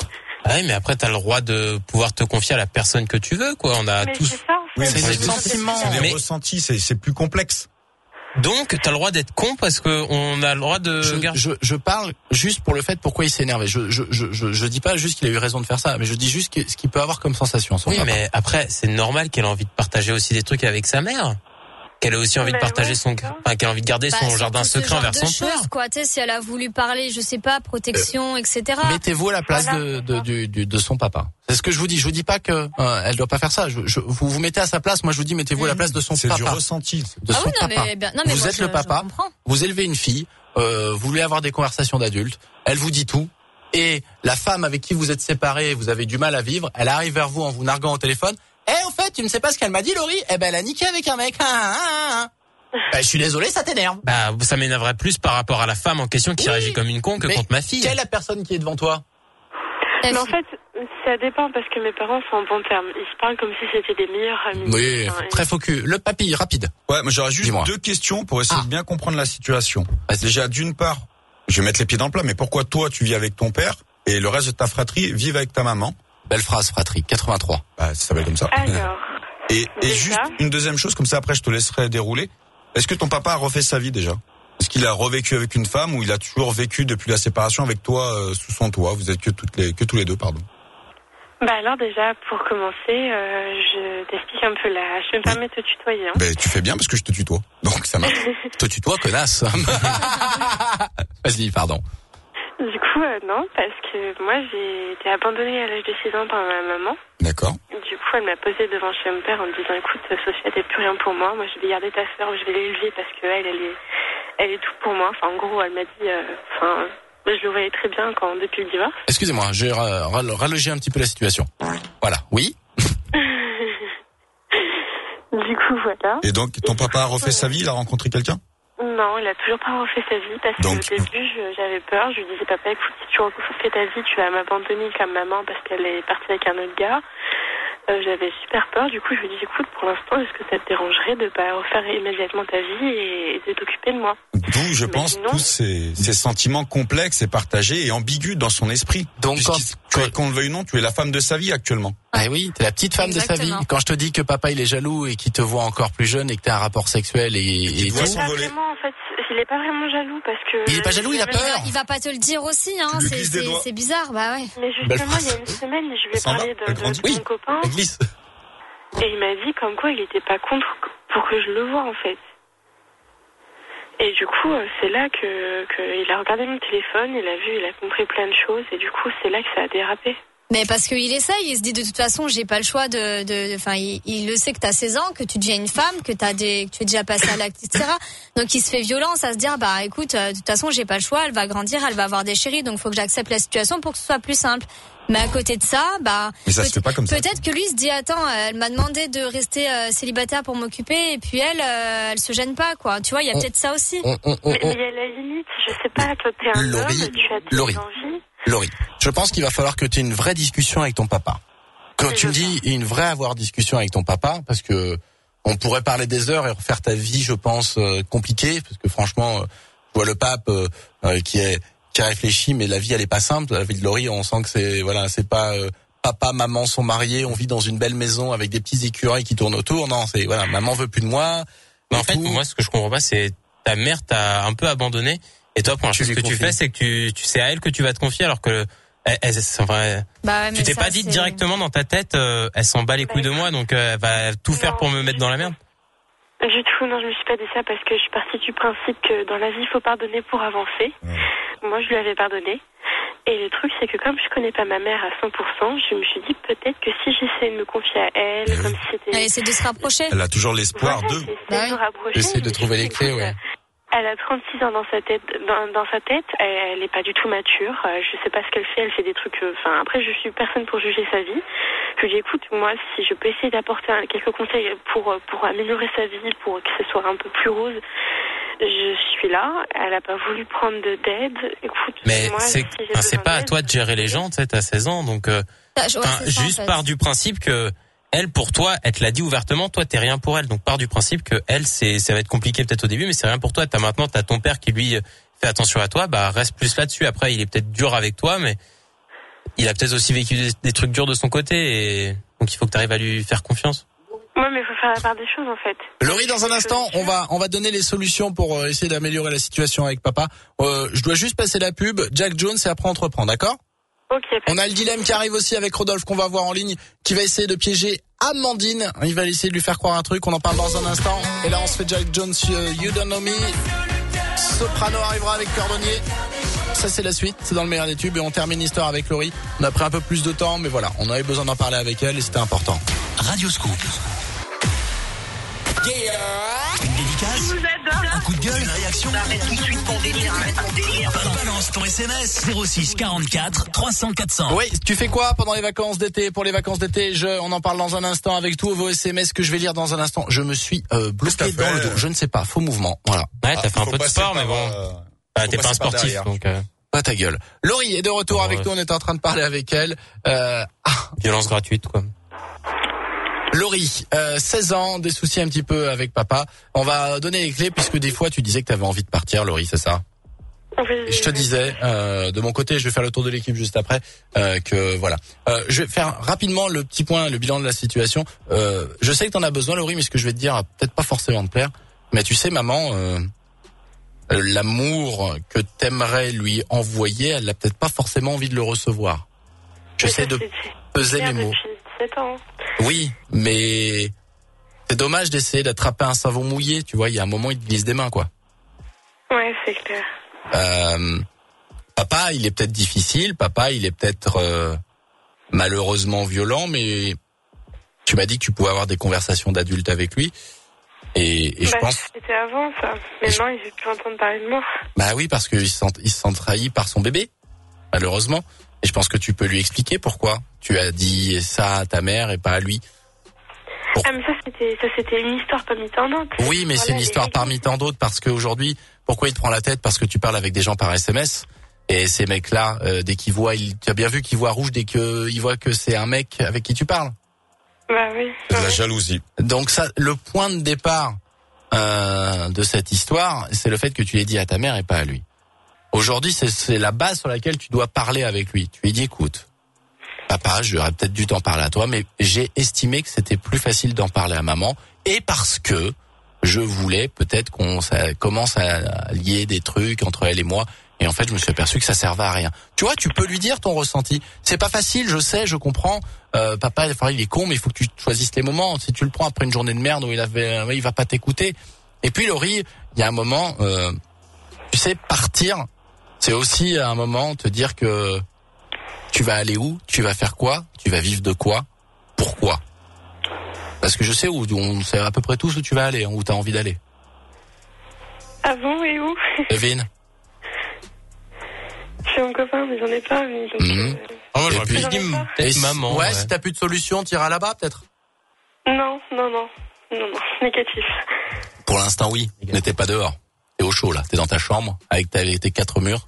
Ah oui, mais après t'as le droit de pouvoir te confier à la personne que tu veux, quoi. On a Mais tous. c'est ça, en Oui, fait. mais c'est c'est des sentiments. C'est des Mais- ressentis, c'est c'est plus complexe. Donc t'as le droit d'être con parce que on a le droit de. je, garder- je, je parle juste pour le fait pourquoi il s'est énervé. Je, je, je, je, je dis pas juste qu'il a eu raison de faire ça, mais je dis juste que- ce qu'il peut avoir comme sensation. Son Oui, papa. mais après c'est normal qu'elle ait envie de partager aussi des trucs avec sa mère. Qu'elle ait aussi envie de Mais partager ouais, son, c'est ça. enfin qu'elle a envie de garder Bah, son surtout jardin ce secret genre envers de son choses, père. quoi. Tu sais, si elle a voulu parler, je sais pas, protection, et cetera. Mettez-vous à la place Voilà, de, c'est de, ça. du, du- de son papa. C'est ce que je vous dis. Je vous dis pas que euh, elle doit pas faire ça. Je, je, vous vous mettez à sa place. Moi, je vous dis, mettez-vous à la place de son C'est papa. du ressenti. De Ah son oui, non, papa. mais, bien, non, mais vous moi, êtes je- le je papa. comprends. Vous élevez une fille. Euh, vous voulez avoir des conversations d'adultes. Elle vous dit tout. Et la femme avec qui vous êtes séparés, vous avez du mal à vivre. Elle arrive vers vous en vous narguant au téléphone. Eh, au fait, tu ne sais pas ce qu'elle m'a dit, Laurie? Eh ben, elle a niqué avec un mec. Ah, ah, ah, ah. Ben, je suis désolé, ça t'énerve. Bah ça m'énerverait plus par rapport à la femme en question qui Oui, réagit comme une con que mais contre ma fille. Quelle est la personne qui est devant toi? Mais en fait, ça dépend parce que mes parents sont en bon terme. Ils se parlent comme si c'était des meilleurs amis. Oui, Enfin, très focus. Le papy, rapide. Ouais, mais j'aurais juste Dis-moi. deux questions pour essayer Ah. de bien comprendre la situation. Vas-y. Déjà, d'une part, je vais mettre les pieds dans le plat, mais pourquoi toi tu vis avec ton père et le reste de ta fratrie vivent avec ta maman? Belle phrase, fratrie. quatre-vingt-trois. Bah, ça s'appelle comme ça. Alors, Et, et Déjà. juste une deuxième chose, comme ça après je te laisserai dérouler. Est-ce que ton papa a refait sa vie déjà? Est-ce qu'il a revécu avec une femme ou il a toujours vécu depuis la séparation avec toi euh, sous son toit? Vous êtes que toutes les que tous les deux, pardon. bah alors déjà, pour commencer, euh, je t'explique un peu là. Je me permets de te tutoyer. Hein. Ben tu fais bien parce que je te tutoie. Donc ça marche. Je te tutoie, connasse. Vas-y, pardon. Du coup, euh, non, parce que moi, j'ai été abandonnée à l'âge de six ans par ma maman. D'accord. Du coup, elle m'a posé devant chez mon père en me disant, écoute, Sophia, t'es plus rien pour moi. Moi, je vais garder ta sœur, je vais l'élever parce que elle, elle est, elle est tout pour moi. Enfin, en gros, elle m'a dit, euh, enfin, je le voyais très bien quand depuis le divorce. Excusez-moi, je vais ra- ra- rallonger un petit peu la situation. Voilà, oui. Du coup, voilà. Et donc ton papa a refait sa vie, il a rencontré quelqu'un? Non, Non, il a toujours pas refait sa vie parce Donc, qu'au début, je- j'avais peur. Je lui disais, papa, écoute, si tu refais ta vie, tu vas m'abandonner comme maman parce qu'elle est partie avec un autre gars. Euh, j'avais super peur. Du coup, je lui dis, écoute, pour l'instant, est-ce que ça te dérangerait de pas refaire immédiatement ta vie et, et de t'occuper de moi? D'où, je Mais pense, sinon- tous ces, ces sentiments complexes et partagés et ambigus dans son esprit. Donc, quand, Puisqu'il- qu'on le veuille ou non, tu es la femme de sa vie actuellement. ah oui, t'es la petite femme de sa Exactement. vie. Quand je te dis que papa il est jaloux et qu'il te voit encore plus jeune et que t'as un rapport sexuel et, et te voit tout. Il est pas vraiment, en fait, il est pas vraiment jaloux parce que. Il est pas jaloux, il a Il va, peur. il va pas te le dire aussi, hein. Tu lui C'est, glisses des c'est, doigts. c'est bizarre, bah ouais. Mais justement, il y a une semaine, je lui ai Elle s'en va, parlé de, elle de, grandit. de Oui. mon copain Elle glisse. et il m'a dit comme quoi il était pas contre pour que je le voie en fait. Et du coup, euh, c'est là que, que il a regardé mon téléphone, il a vu, il a compris plein de choses et du coup, c'est là que ça a dérapé. Mais parce qu'il essaye, il se dit de toute façon, j'ai pas le choix de, de, enfin, il, il le sait que t'as seize ans, que tu deviens une femme, que t'as des, que tu es déjà passé à l'acte, et cetera. Donc il se fait violence à se dire, bah écoute, euh, de toute façon, j'ai pas le choix, elle va grandir, elle va avoir des chéris, donc faut que j'accepte la situation pour que ce soit plus simple. Mais à côté de ça, bah Mais ça se peut- fait pas comme ça. peut-être que lui se dit, attends, elle m'a demandé de rester euh, célibataire pour m'occuper, et puis elle, euh, elle se gêne pas, quoi. Tu vois, il y a On- peut-être ça aussi. On, on, on, Mais on- mais il y a la limite, je sais pas, toi t'es un Laurie, homme, tu as tes Laurie. envies. Laurie, je pense qu'il va falloir que tu aies une vraie discussion avec ton papa. Quand Oui, tu me je dis une vraie avoir discussion avec ton papa, parce que on pourrait parler des heures et refaire ta vie, je pense, euh, compliquée, parce que franchement, euh, je vois le pape euh, euh, qui est qui a réfléchi, mais la vie elle est pas simple. La vie de Laurie, on sent que c'est voilà, c'est pas euh, papa, maman sont mariés, on vit dans une belle maison avec des petits écureuils qui tournent autour. Non, c'est voilà, maman veut plus de moi. Mais en et fait, tout. moi, ce que je comprends pas, c'est ta mère t'a un peu abandonné. Et toi, pour la Tu chose lui que tu confies. fais, c'est que tu, tu sais à elle que tu vas te confier, alors que elle, elle, enfin, elle- Bah, ouais, mais tu t'es ça, pas dit c'est- directement dans ta tête, euh, elle s'en bat les couilles de moi, donc euh, elle va tout faire pour me mettre dans la merde. Du tout, non, je me suis pas dit ça parce que je suis partie du principe que dans la vie, il faut pardonner pour avancer. Moi, je lui avais pardonné. Et le truc, c'est que comme je connais pas ma mère à cent pour cent, je me suis dit peut-être que si j'essayais de me confier à elle, Mais comme oui. si c'était... Elle essaie de se rapprocher. Elle a toujours l'espoir Voilà, de. j'essaie Bah de me oui. rapprocher. Essaie de mais trouver je les dis, clés, écoute, ouais. Elle a trente-six ans dans sa tête, dans, dans sa tête, elle, elle est pas du tout mature. Euh, je sais pas ce qu'elle fait, elle fait des trucs. Enfin, après, je suis personne pour juger sa vie. Je lui dis, écoute, moi, si je peux essayer d'apporter un- quelques conseils pour pour améliorer sa vie, pour que ce soit un peu plus rose, je suis là. Elle a pas voulu prendre de d'aide. Écoute, Mais moi, c'est, si j'ai enfin, c'est besoin pas à d'aide, toi de gérer les gens, tu sais, t'as seize ans, donc, euh, Ah, ouais, enfin, c'est ça, en juste fait. part du principe que elle, pour toi, elle te l'a dit ouvertement, toi, t'es rien pour elle. Donc, part du principe que elle, c'est, ça va être compliqué peut-être au début, mais c'est rien pour toi. T'as maintenant, t'as ton père qui lui fait attention à toi, bah, reste plus là-dessus. Après, il est peut-être dur avec toi, mais il a peut-être aussi vécu des, des trucs durs de son côté, et donc il faut que t'arrives à lui faire confiance. Ouais, mais il faut faire la part des choses, en fait. Laurie, dans un instant, on va on va donner les solutions pour euh, essayer d'améliorer la situation avec papa. Euh, je dois juste passer la pub, Jack Jones, et après on te reprend, d'accord? Ok. On a le dilemme qui arrive aussi avec Rodolphe qu'on va voir en ligne, qui va essayer de piéger Amandine. Il va essayer de lui faire croire un truc, on en parle dans un instant. Et là, on se fait Jack Jones, euh, You Don't Know Me. Soprano arrivera avec Cordonnier. Ça, c'est la suite, c'est dans le meilleur des tubes. Et on termine l'histoire avec Laurie. On a pris un peu plus de temps, mais voilà, on avait besoin d'en parler avec elle et c'était important. Radio Scoop. Une dédicace, un coup de gueule, une réaction. Arrête tout de suite ton délire, arrête ton délire. Balance ton S M S zéro six quarante-quatre trois cents quatre cents. Oui, tu fais quoi pendant les vacances d'été? Pour les vacances d'été, je, on en parle dans un instant avec tous vos S M S que je vais lire dans un instant. Je me suis euh, bloqué dans le dos. Je ne sais pas, faux mouvement. Voilà. Ouais, t'as fait un Faut peu de passer sport, mais par, bon. euh, Bah, faut t'es pas un passer par sportif, derrière. donc, euh, Pas ta gueule. Laurie est de retour Oh, avec ouais. nous. On était en train de parler avec elle. Euh, ah, violence gratuite, quoi. Laurie, euh, seize ans, des soucis un petit peu avec papa. On va donner les clés puisque des fois tu disais que tu avais envie de partir, Laurie, c'est ça? Je te disais, euh, de mon côté, je vais faire le tour de l'équipe juste après, euh, que voilà. Euh, je vais faire rapidement le petit point, le bilan de la situation. Euh, je sais que t'en as besoin, Laurie, mais ce que je vais te dire va peut-être pas forcément te plaire. Mais tu sais, maman, euh, l'amour que t'aimerais lui envoyer, elle n'a peut-être pas forcément envie de le recevoir. J'essaie de peser mes mots. dix-sept ans. Oui, mais c'est dommage d'essayer d'attraper un savon mouillé, tu vois, il y a un moment, il te glisse des mains, quoi. Ouais, c'est clair. Euh, papa, il est peut-être difficile, papa, il est peut-être euh, malheureusement violent, mais tu m'as dit que tu pouvais avoir des conversations d'adultes avec lui, et, et je bah, pense... C'était avant, ça. Maintenant, il veut plus entendre parler de moi. Bah oui, parce qu'il se sent, il se sent trahi par son bébé, malheureusement. Et je pense que tu peux lui expliquer pourquoi tu as dit ça à ta mère et pas à lui. Ah, mais ça, c'était, ça, c'était une histoire parmi tant d'autres. Oui, mais voilà, c'est une histoire parmi tant d'autres parce qu'aujourd'hui, pourquoi il te prend la tête? Parce que tu parles avec des gens par S M S. Et ces mecs-là, euh, dès qu'ils voient, ils, tu as bien vu qu'ils voient rouge dès qu'ils voient que c'est un mec avec qui tu parles. Bah oui. C'est de la jalousie. Donc ça, le point de départ euh, de cette histoire, c'est le fait que tu l'aies dit à ta mère et pas à lui. Aujourd'hui, c'est, c'est la base sur laquelle tu dois parler avec lui. Tu lui dis, écoute, papa, j'aurais peut-être dû t'en parler à toi, mais j'ai estimé que c'était plus facile d'en parler à maman, et parce que je voulais peut-être qu'on ça commence à lier des trucs entre elle et moi. Et en fait, je me suis aperçu que ça servait à rien. Tu vois, tu peux lui dire ton ressenti. C'est pas facile, je sais, je comprends. Euh, papa, il est con, mais il faut que tu choisisses les moments. Si tu le prends après une journée de merde où il avait, il va pas t'écouter. Et puis, Laurie, il y a un moment, euh, tu sais, partir, c'est aussi à un moment te dire que tu vas aller où, tu vas faire quoi, tu vas vivre de quoi, pourquoi. Parce que je sais où, on sait à peu près tous où tu vas aller, où t'as envie d'aller. Ah bon, et où? Devine. Chez mon copain, mais j'en ai pas. Mais donc, mmh. euh... Oh, moi, j'aurais pu dire peut-être si, maman. Ouais, ouais, si t'as plus de solution, t'iras là-bas, peut-être. Non, non, non. Non, non. Négatif. Pour l'instant, oui. N'étais pas dehors. T'es au chaud, là. T'es dans ta chambre, avec tes, tes quatre murs.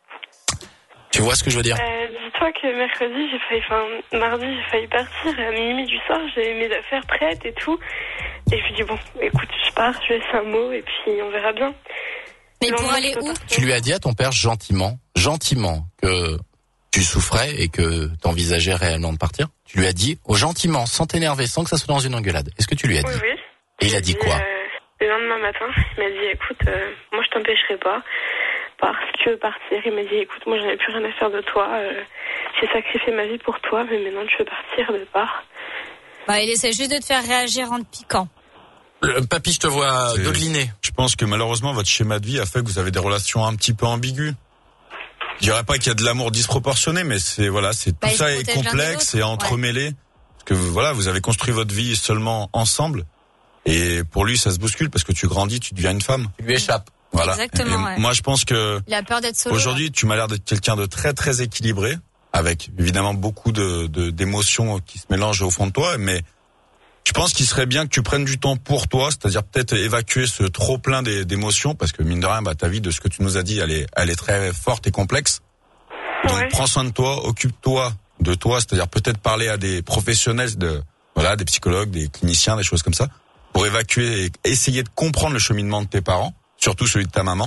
Tu vois ce que je veux dire? euh, Dis-toi que mercredi, j'ai failli, enfin, mardi, j'ai failli partir. À minuit du soir, j'ai mes affaires prêtes et tout. Et je lui dis, bon, écoute, je pars, je laisse un mot, et puis on verra bien. Mais pour aller où? Tu lui as dit à ton père gentiment, gentiment, que tu souffrais et que t'envisageais réellement de partir? Tu lui as dit, oh, gentiment, sans t'énerver, sans que ça soit dans une engueulade. Est-ce que tu lui as dit? Oui, oui. Et il a dit quoi? euh, Le lendemain matin, il m'a dit, écoute, euh, moi je t'empêcherai pas, parce que partir. Il m'a dit, écoute, moi j'en ai plus rien à faire de toi, euh, j'ai sacrifié ma vie pour toi, mais maintenant tu veux partir de part. Bah, il essaie juste de te faire réagir en te piquant. Le, papy, je te vois dodeliner. Je pense que malheureusement, votre schéma de vie a fait que vous avez des relations un petit peu ambiguës. Je dirais pas qu'il y a de l'amour disproportionné, mais c'est, voilà, c'est, bah, tout ça est complexe et entremêlé. Ouais. Parce que, voilà, vous avez construit votre vie seulement ensemble. Et pour lui, ça se bouscule parce que tu grandis, tu deviens une femme. Tu lui échappes. Voilà. Exactement, et ouais. Moi, je pense que. Il a peur d'être solo. Aujourd'hui, ouais. tu m'as l'air d'être quelqu'un de très, très équilibré, avec évidemment beaucoup de, de, d'émotions qui se mélangent au fond de toi, mais je pense qu'il serait bien que tu prennes du temps pour toi, c'est-à-dire peut-être évacuer ce trop plein d'émotions, parce que mine de rien, bah, ta vie, de ce que tu nous as dit, elle est, elle est très forte et complexe. Donc, ouais. Prends soin de toi, occupe-toi de toi, c'est-à-dire peut-être parler à des professionnels, de, voilà, des psychologues, des cliniciens, des choses comme ça, pour évacuer et essayer de comprendre le cheminement de tes parents, surtout celui de ta maman.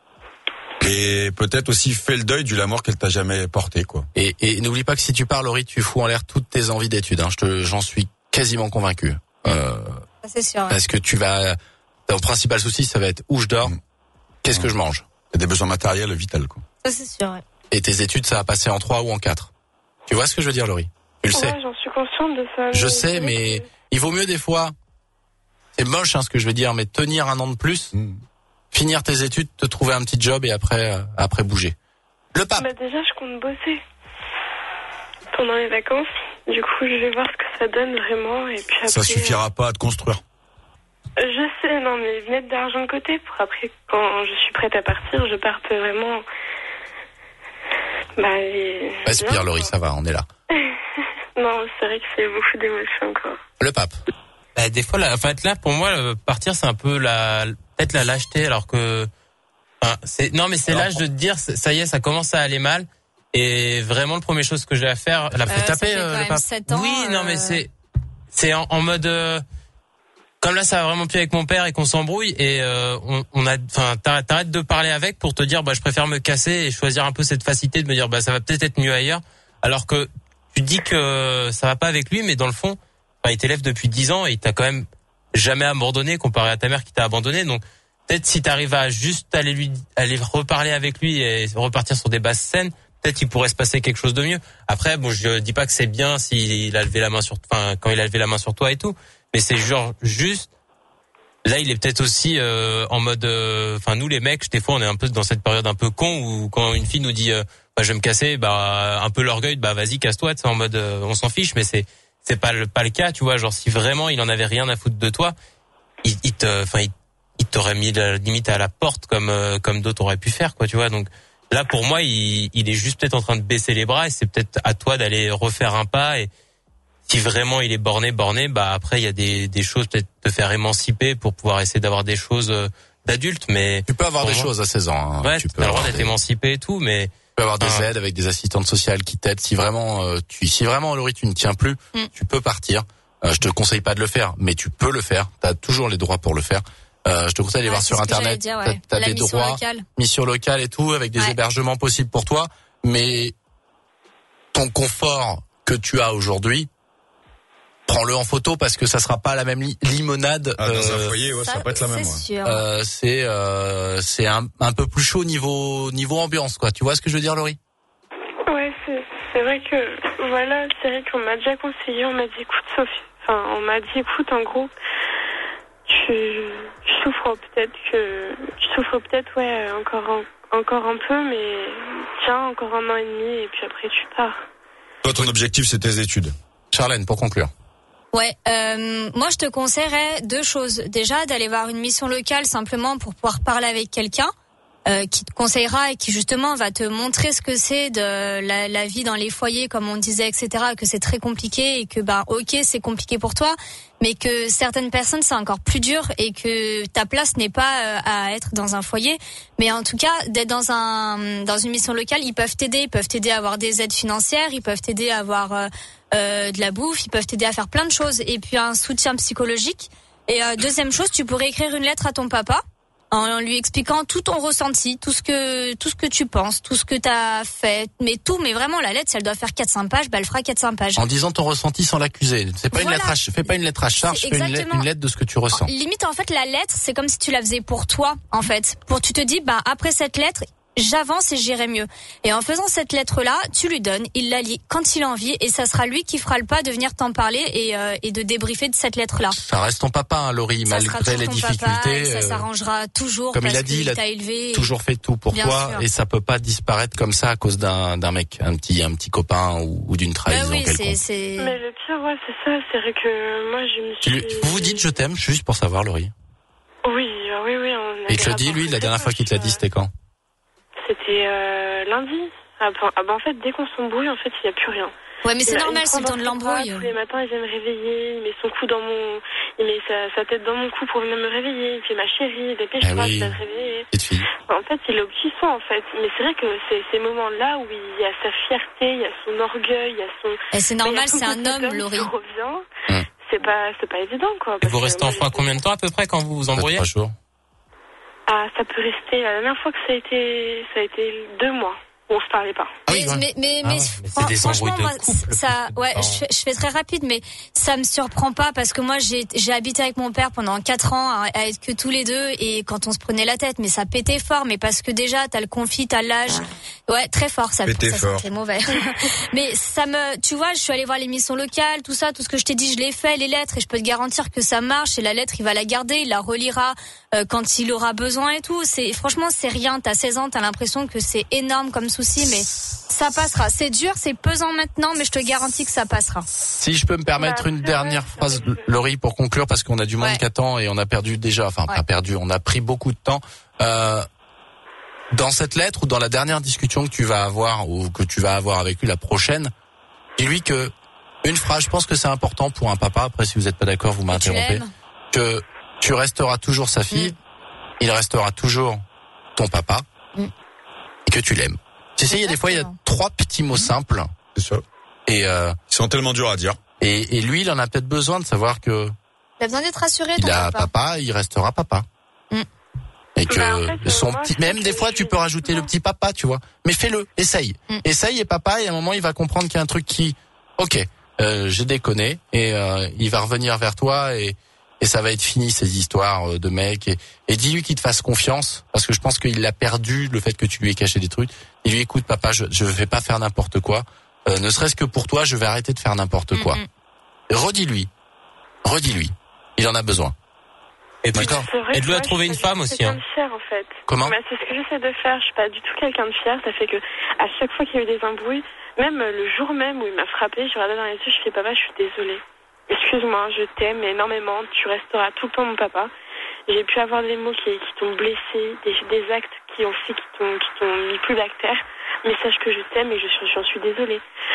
Et peut-être aussi fais le deuil du l'amour qu'elle t'a jamais porté, quoi. Et, et n'oublie pas que si tu pars, Laurie, tu fous en l'air toutes tes envies d'études. Hein. Je te, j'en suis quasiment convaincu. Euh, ça, c'est sûr. Ouais. Parce que tu vas, ton principal souci, ça va être où je dors, mmh. qu'est-ce mmh. que je mange. T'as des besoins matériels vitaux, quoi. Ça, c'est sûr. Ouais. Et tes études, ça va passer en trois ou en quatre. Tu vois ce que je veux dire, Laurie? Tu le ouais, sais. J'en suis consciente de ça. Je sais, mais que... il vaut mieux des fois. C'est moche, hein, ce que je veux dire, mais tenir un an de plus. Mmh. Finir tes études, te trouver un petit job et après, euh, après bouger. Le pape. Bah déjà, je compte bosser pendant les vacances. Du coup, je vais voir ce que ça donne vraiment et puis après. Ça suffira euh... pas à te construire. Je sais, non, mais mettre de l'argent de côté pour après, quand je suis prête à partir, je parte vraiment. Bah. Et... Respire, Laurie, ça va, on est là. Non, c'est vrai que c'est beaucoup d'émotions, quoi. Le pape. Bah, des fois, là, en fait, là, pour moi, partir, c'est un peu la. Peut-être la lâcheté, alors que enfin, c'est non mais c'est alors, l'âge de te dire ça y est, ça commence à aller mal et vraiment le premier chose que j'ai à faire la euh, taper euh, le pape. Ans, oui euh... non mais c'est c'est en, en mode euh, comme là ça va vraiment plus avec mon père et qu'on s'embrouille et euh, on, on a enfin t'arrêtes de parler avec pour te dire bah je préfère me casser et choisir un peu cette facilité de me dire bah ça va peut-être être mieux ailleurs alors que tu dis que ça va pas avec lui mais dans le fond bah, il t'élève depuis dix ans et il t'a quand même jamais abandonné comparé à ta mère qui t'a abandonné. Donc peut-être si t'arrives à juste aller lui aller reparler avec lui et repartir sur des bases saines, peut-être il pourrait se passer quelque chose de mieux. Après bon, je dis pas que c'est bien s'il a levé la main sur enfin quand il a levé la main sur toi et tout, mais c'est genre juste là il est peut-être aussi euh, en mode enfin euh, nous les mecs des fois on est un peu dans cette période un peu con où quand une fille nous dit euh, bah je vais me casser, bah un peu l'orgueil, bah vas-y casse-toi, c'est en mode euh, on s'en fiche mais c'est c'est pas le pas le cas, tu vois, genre si vraiment il en avait rien à foutre de toi, il, il te enfin il, il t'aurait mis la limite à la porte comme euh, comme d'autres auraient pu faire quoi, tu vois. Donc là pour moi, il il est juste peut-être en train de baisser les bras et c'est peut-être à toi d'aller refaire un pas et si vraiment il est borné, borné, bah après il y a des des choses peut-être te faire émanciper pour pouvoir essayer d'avoir des choses euh, d'adultes, mais tu peux avoir des moi, choses à seize ans. Hein. Ouais, tu peux avoir le droit d'être des... émancipé et tout, mais tu peux avoir des ah. aides avec des assistantes sociales qui t'aident si vraiment euh, tu si vraiment Laurie tu ne tiens plus, mm. tu peux partir. Euh, je te conseille pas de le faire, mais tu peux le faire. T'as toujours les droits pour le faire. Euh, je te conseille d'aller ouais, voir sur internet. Dire, ouais. T'as, t'as des droits, locale. mission locale et tout, avec des ouais. hébergements possibles pour toi. Mais ton confort que tu as aujourd'hui, prends-le en photo parce que ça sera pas la même li- limonade. Ah, dans euh, un foyer, ouais, ça, ça va pas être la même. C'est, ouais. euh, c'est, euh, c'est un, un peu plus chaud niveau niveau ambiance, quoi. Tu vois ce que je veux dire, Laurie? Ouais, c'est, c'est vrai que voilà, c'est vrai qu'on m'a déjà conseillé, on m'a dit écoute Sophie, enfin on m'a dit écoute en gros. Tu, tu souffres peut-être que tu souffres peut-être ouais encore un, encore un peu mais tiens encore un an et demi et puis après tu pars. Toi ton objectif c'est tes études. Charlène pour conclure. Ouais, euh, moi je te conseillerais deux choses. Déjà d'aller voir une mission locale simplement pour pouvoir parler avec quelqu'un euh, qui te conseillera et qui justement va te montrer ce que c'est de la, la vie dans les foyers comme on disait et cetera. Que c'est très compliqué et que bah ok c'est compliqué pour toi. Mais que certaines personnes c'est encore plus dur et que ta place n'est pas euh, à être dans un foyer, mais en tout cas d'être dans un dans une mission locale, ils peuvent t'aider, ils peuvent t'aider à avoir des aides financières, ils peuvent t'aider à avoir euh, euh, de la bouffe, ils peuvent t'aider à faire plein de choses et puis un soutien psychologique. Et euh, deuxième chose, tu pourrais écrire une lettre à ton papa en lui expliquant tout ton ressenti, tout ce que tout ce que tu penses, tout ce que t'as fait, mais tout, mais vraiment la lettre, si elle doit faire quatre cinq pages, bah elle fera quatre cinq pages. En disant ton ressenti sans l'accuser. C'est pas voilà. une lettre à, fais pas une lettre à charge, fais une lettre, une lettre de ce que tu ressens. Limite en fait la lettre, c'est comme si tu la faisais pour toi en fait. Pour tu te dis bah après cette lettre, j'avance et j'irai mieux. Et en faisant cette lettre-là, tu lui donnes, il la lit quand il a envie et ça sera lui qui fera le pas de venir t'en parler et, euh, et de débriefer de cette lettre-là. Ça reste ton papa, hein, Laurie, ça malgré les difficultés. Papa, et ça euh, s'arrangera toujours comme parce il a dit, il a élevé toujours fait tout pour toi sûr. Et ça peut pas disparaître comme ça à cause d'un, d'un mec, un petit, un petit copain ou, ou d'une trahison bah oui, quelconque. C'est, c'est... Mais le pire, ouais, c'est ça, c'est vrai que moi je me suis... Lui, vous vous dites je t'aime, juste pour savoir, Laurie? Oui, oui, oui. On a et il te le dit, lui, la dernière fois qu'il te l'a dit, c'était quand? C'était euh, lundi. Ah ben, ah ben, en fait, dès qu'on s'embrouille, en fait, il n'y a plus rien. Ouais, mais c'est il normal, c'est le temps de l'embrouille. Tous les matins, il vient me réveiller, il met son cou dans mon, il met sa, sa tête dans mon cou pour venir me réveiller. Il fait ma chérie, dépêche-toi, ah oui. je vais te réveiller. Cette fille. En fait, il est au petit soin, en fait. Mais c'est vrai que c'est ces moments-là où il y a sa fierté, il y a son orgueil, il y a son. Et c'est normal, c'est un homme, Laurie. Il revient. Hum. C'est pas, c'est pas évident, quoi. Et vous restez enfant combien de temps à peu près quand vous vous embrouillez? Trois jours. Ah, ça peut rester. La dernière fois que ça a été, ça a été deux mois. On se parlait pas. Ah oui, mais, mais, mais, ah ouais. mais, c'est des franchement, de moi, couple, ça, ouais, je fais, je fais très rapide, mais ça me surprend pas parce que moi, j'ai, j'ai habité avec mon père pendant quatre ans à, à être que tous les deux et quand on se prenait la tête, mais ça pétait fort, mais parce que déjà, t'as le conflit, t'as l'âge. Ouais, très fort, ça, pétait ça, fort. C'est mauvais. Mais ça me, tu vois, je suis allée voir l'émission locale, tout ça, tout ce que je t'ai dit, je l'ai fait, les lettres, et je peux te garantir que ça marche, et la lettre, il va la garder, il la relira, euh, quand il aura besoin et tout. C'est, franchement, c'est rien. T'as seize ans, t'as l'impression que c'est énorme comme souci, mais ça passera. C'est dur, c'est pesant maintenant, mais je te garantis que ça passera. Si je peux me permettre une dernière phrase, Laurie, pour conclure, parce qu'on a du monde ouais. qui attend et on a perdu déjà, enfin ouais. pas perdu, on a pris beaucoup de temps. Euh, dans cette lettre ou dans la dernière discussion que tu vas avoir ou que tu vas avoir avec lui la prochaine, dis-lui que une phrase, je pense que c'est important pour un papa. Après, si vous n'êtes pas d'accord, vous m'interrompez. Que tu resteras toujours sa fille, mmh. il restera toujours ton papa mmh. et que tu l'aimes. Tu sais, il y a des fois, il y a trois petits mots simples. C'est ça. Et euh, ils sont tellement durs à dire. Et, et lui, il en a peut-être besoin de savoir que. Il a besoin d'être rassuré. Il a papa. papa, il restera papa. Mm. Et que bah, en fait, son moi, petit, même des fois, tu peux rajouter le petit papa, tu vois. Mais fais-le, essaye, mm. essaye et papa. Et à un moment, il va comprendre qu'il y a un truc qui, ok, euh, j'ai déconné et euh, il va revenir vers toi et. Et ça va être fini ces histoires de mecs et, et dis-lui qu'il te fasse confiance parce que je pense qu'il a perdu le fait que tu lui aies caché des trucs. Et lui écoute papa, je je vais pas faire n'importe quoi, euh, ne serait-ce que pour toi, je vais arrêter de faire n'importe quoi. Mm-hmm. Redis-lui, redis-lui, il en a besoin. Et puis aide-le à trouver une femme aussi. Hein. Fière, en fait. Comment? Bah, c'est ce que j'essaie de faire. Je suis pas du tout quelqu'un de fier. Ça fait que à chaque fois qu'il y a eu des embrouilles, même le jour même où il m'a frappé, je regardais dans les yeux, je fais papa, je suis désolée. Excuse-moi, je t'aime énormément, tu resteras tout le temps mon papa. J'ai pu avoir des mots qui, qui t'ont blessé, des, des actes qui ont fait, qui t'ont, qui t'ont mis plus d'actère. Mais sache que je t'aime et je, j'en suis désolée.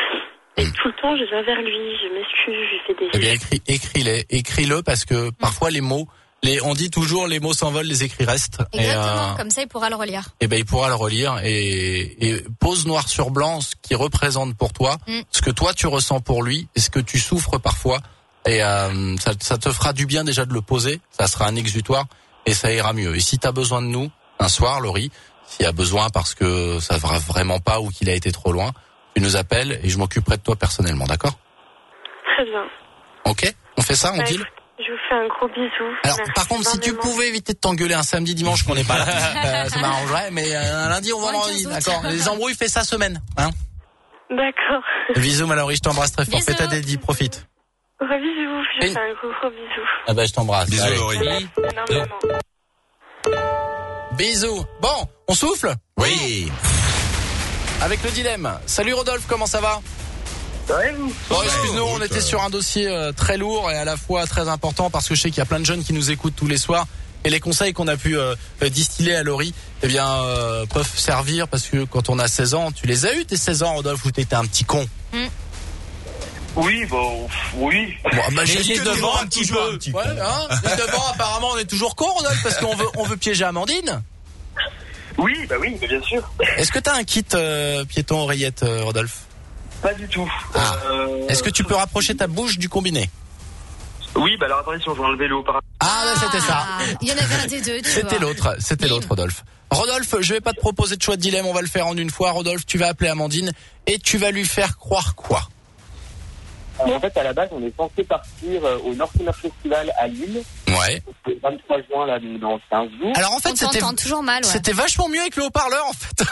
Et tout le temps, je viens vers lui, je m'excuse, je fais des... Eh bien, écris, écris-les, écris-le parce que parfois les mots, les, on dit toujours les mots s'envolent, les écrits restent. Exactement, et, euh, comme ça il pourra le relire. Eh ben, il pourra le relire et, et pose noir sur blanc ce qui représente pour toi, mm. ce que toi tu ressens pour lui et ce que tu souffres parfois. Et euh, ça, ça te fera du bien déjà de le poser, ça sera un exutoire et ça ira mieux. Et si tu as besoin de nous, un soir, Laurie, s'il y a besoin parce que ça va vraiment pas ou qu'il a été trop loin, tu nous appelles et je m'occuperai de toi personnellement, d'accord ? Très bien. Ok, on fait ça, on bah, deal ? Je vous fais un gros bisou. Alors, Merci par contre, si tu pouvais éviter de t'engueuler un samedi, dimanche qu'on n'est pas là, euh, ça m'arrangerait, mais euh, un lundi, on va vendredi, d'accord ? Les embrouilles, fais ça semaine, hein ? D'accord. Bisous, Mallory, je t'embrasse très fort. Fais ta dédie, profite. Ouais, bisous, je Et... fais un gros gros bisou. Ah bah, je t'embrasse. Bisous, Laurie. Énormément. Bisous. Bon, on souffle ? Oui. Avec le dilemme. Salut Rodolphe, comment ça va ? Ouais, vous. Bon, excuse-nous, on était sur un dossier euh, très lourd et à la fois très important parce que je sais qu'il y a plein de jeunes qui nous écoutent tous les soirs et les conseils qu'on a pu euh, distiller à Laurie, eh bien, euh, peuvent servir parce que quand on a seize ans, tu les as eu tes seize ans, Rodolphe, où t'étais un petit con. Mm. Oui, bon, oui. Bon, bah, j'ai les devant un petit peu. Un petit ouais, hein, les devant, apparemment, on est toujours con, Rodolphe, parce qu'on veut, on veut piéger Amandine. Oui, bah oui, bah bien sûr. Est-ce que t'as un kit euh, piéton oreillette, euh, Rodolphe ? Pas du tout. Ah. Euh... Est-ce que tu peux rapprocher ta bouche du combiné ? Oui, bah alors attendez, si on joue enlever le haut-parleur. Ah, bah, c'était ça. Il y en avait un des deux, tu C'était vois. l'autre, c'était l'autre, Rodolphe. Rodolphe, je vais pas te proposer de choix de dilemme, on va le faire en une fois. Rodolphe, tu vas appeler Amandine et tu vas lui faire croire quoi ? En fait, à la base, on est censé partir au North Summer Festival à Lille. Ouais. Le vingt-trois juin, là, dans quinze jours. Alors en fait, on c'était toujours mal, ouais. C'était vachement mieux avec le haut-parleur en fait.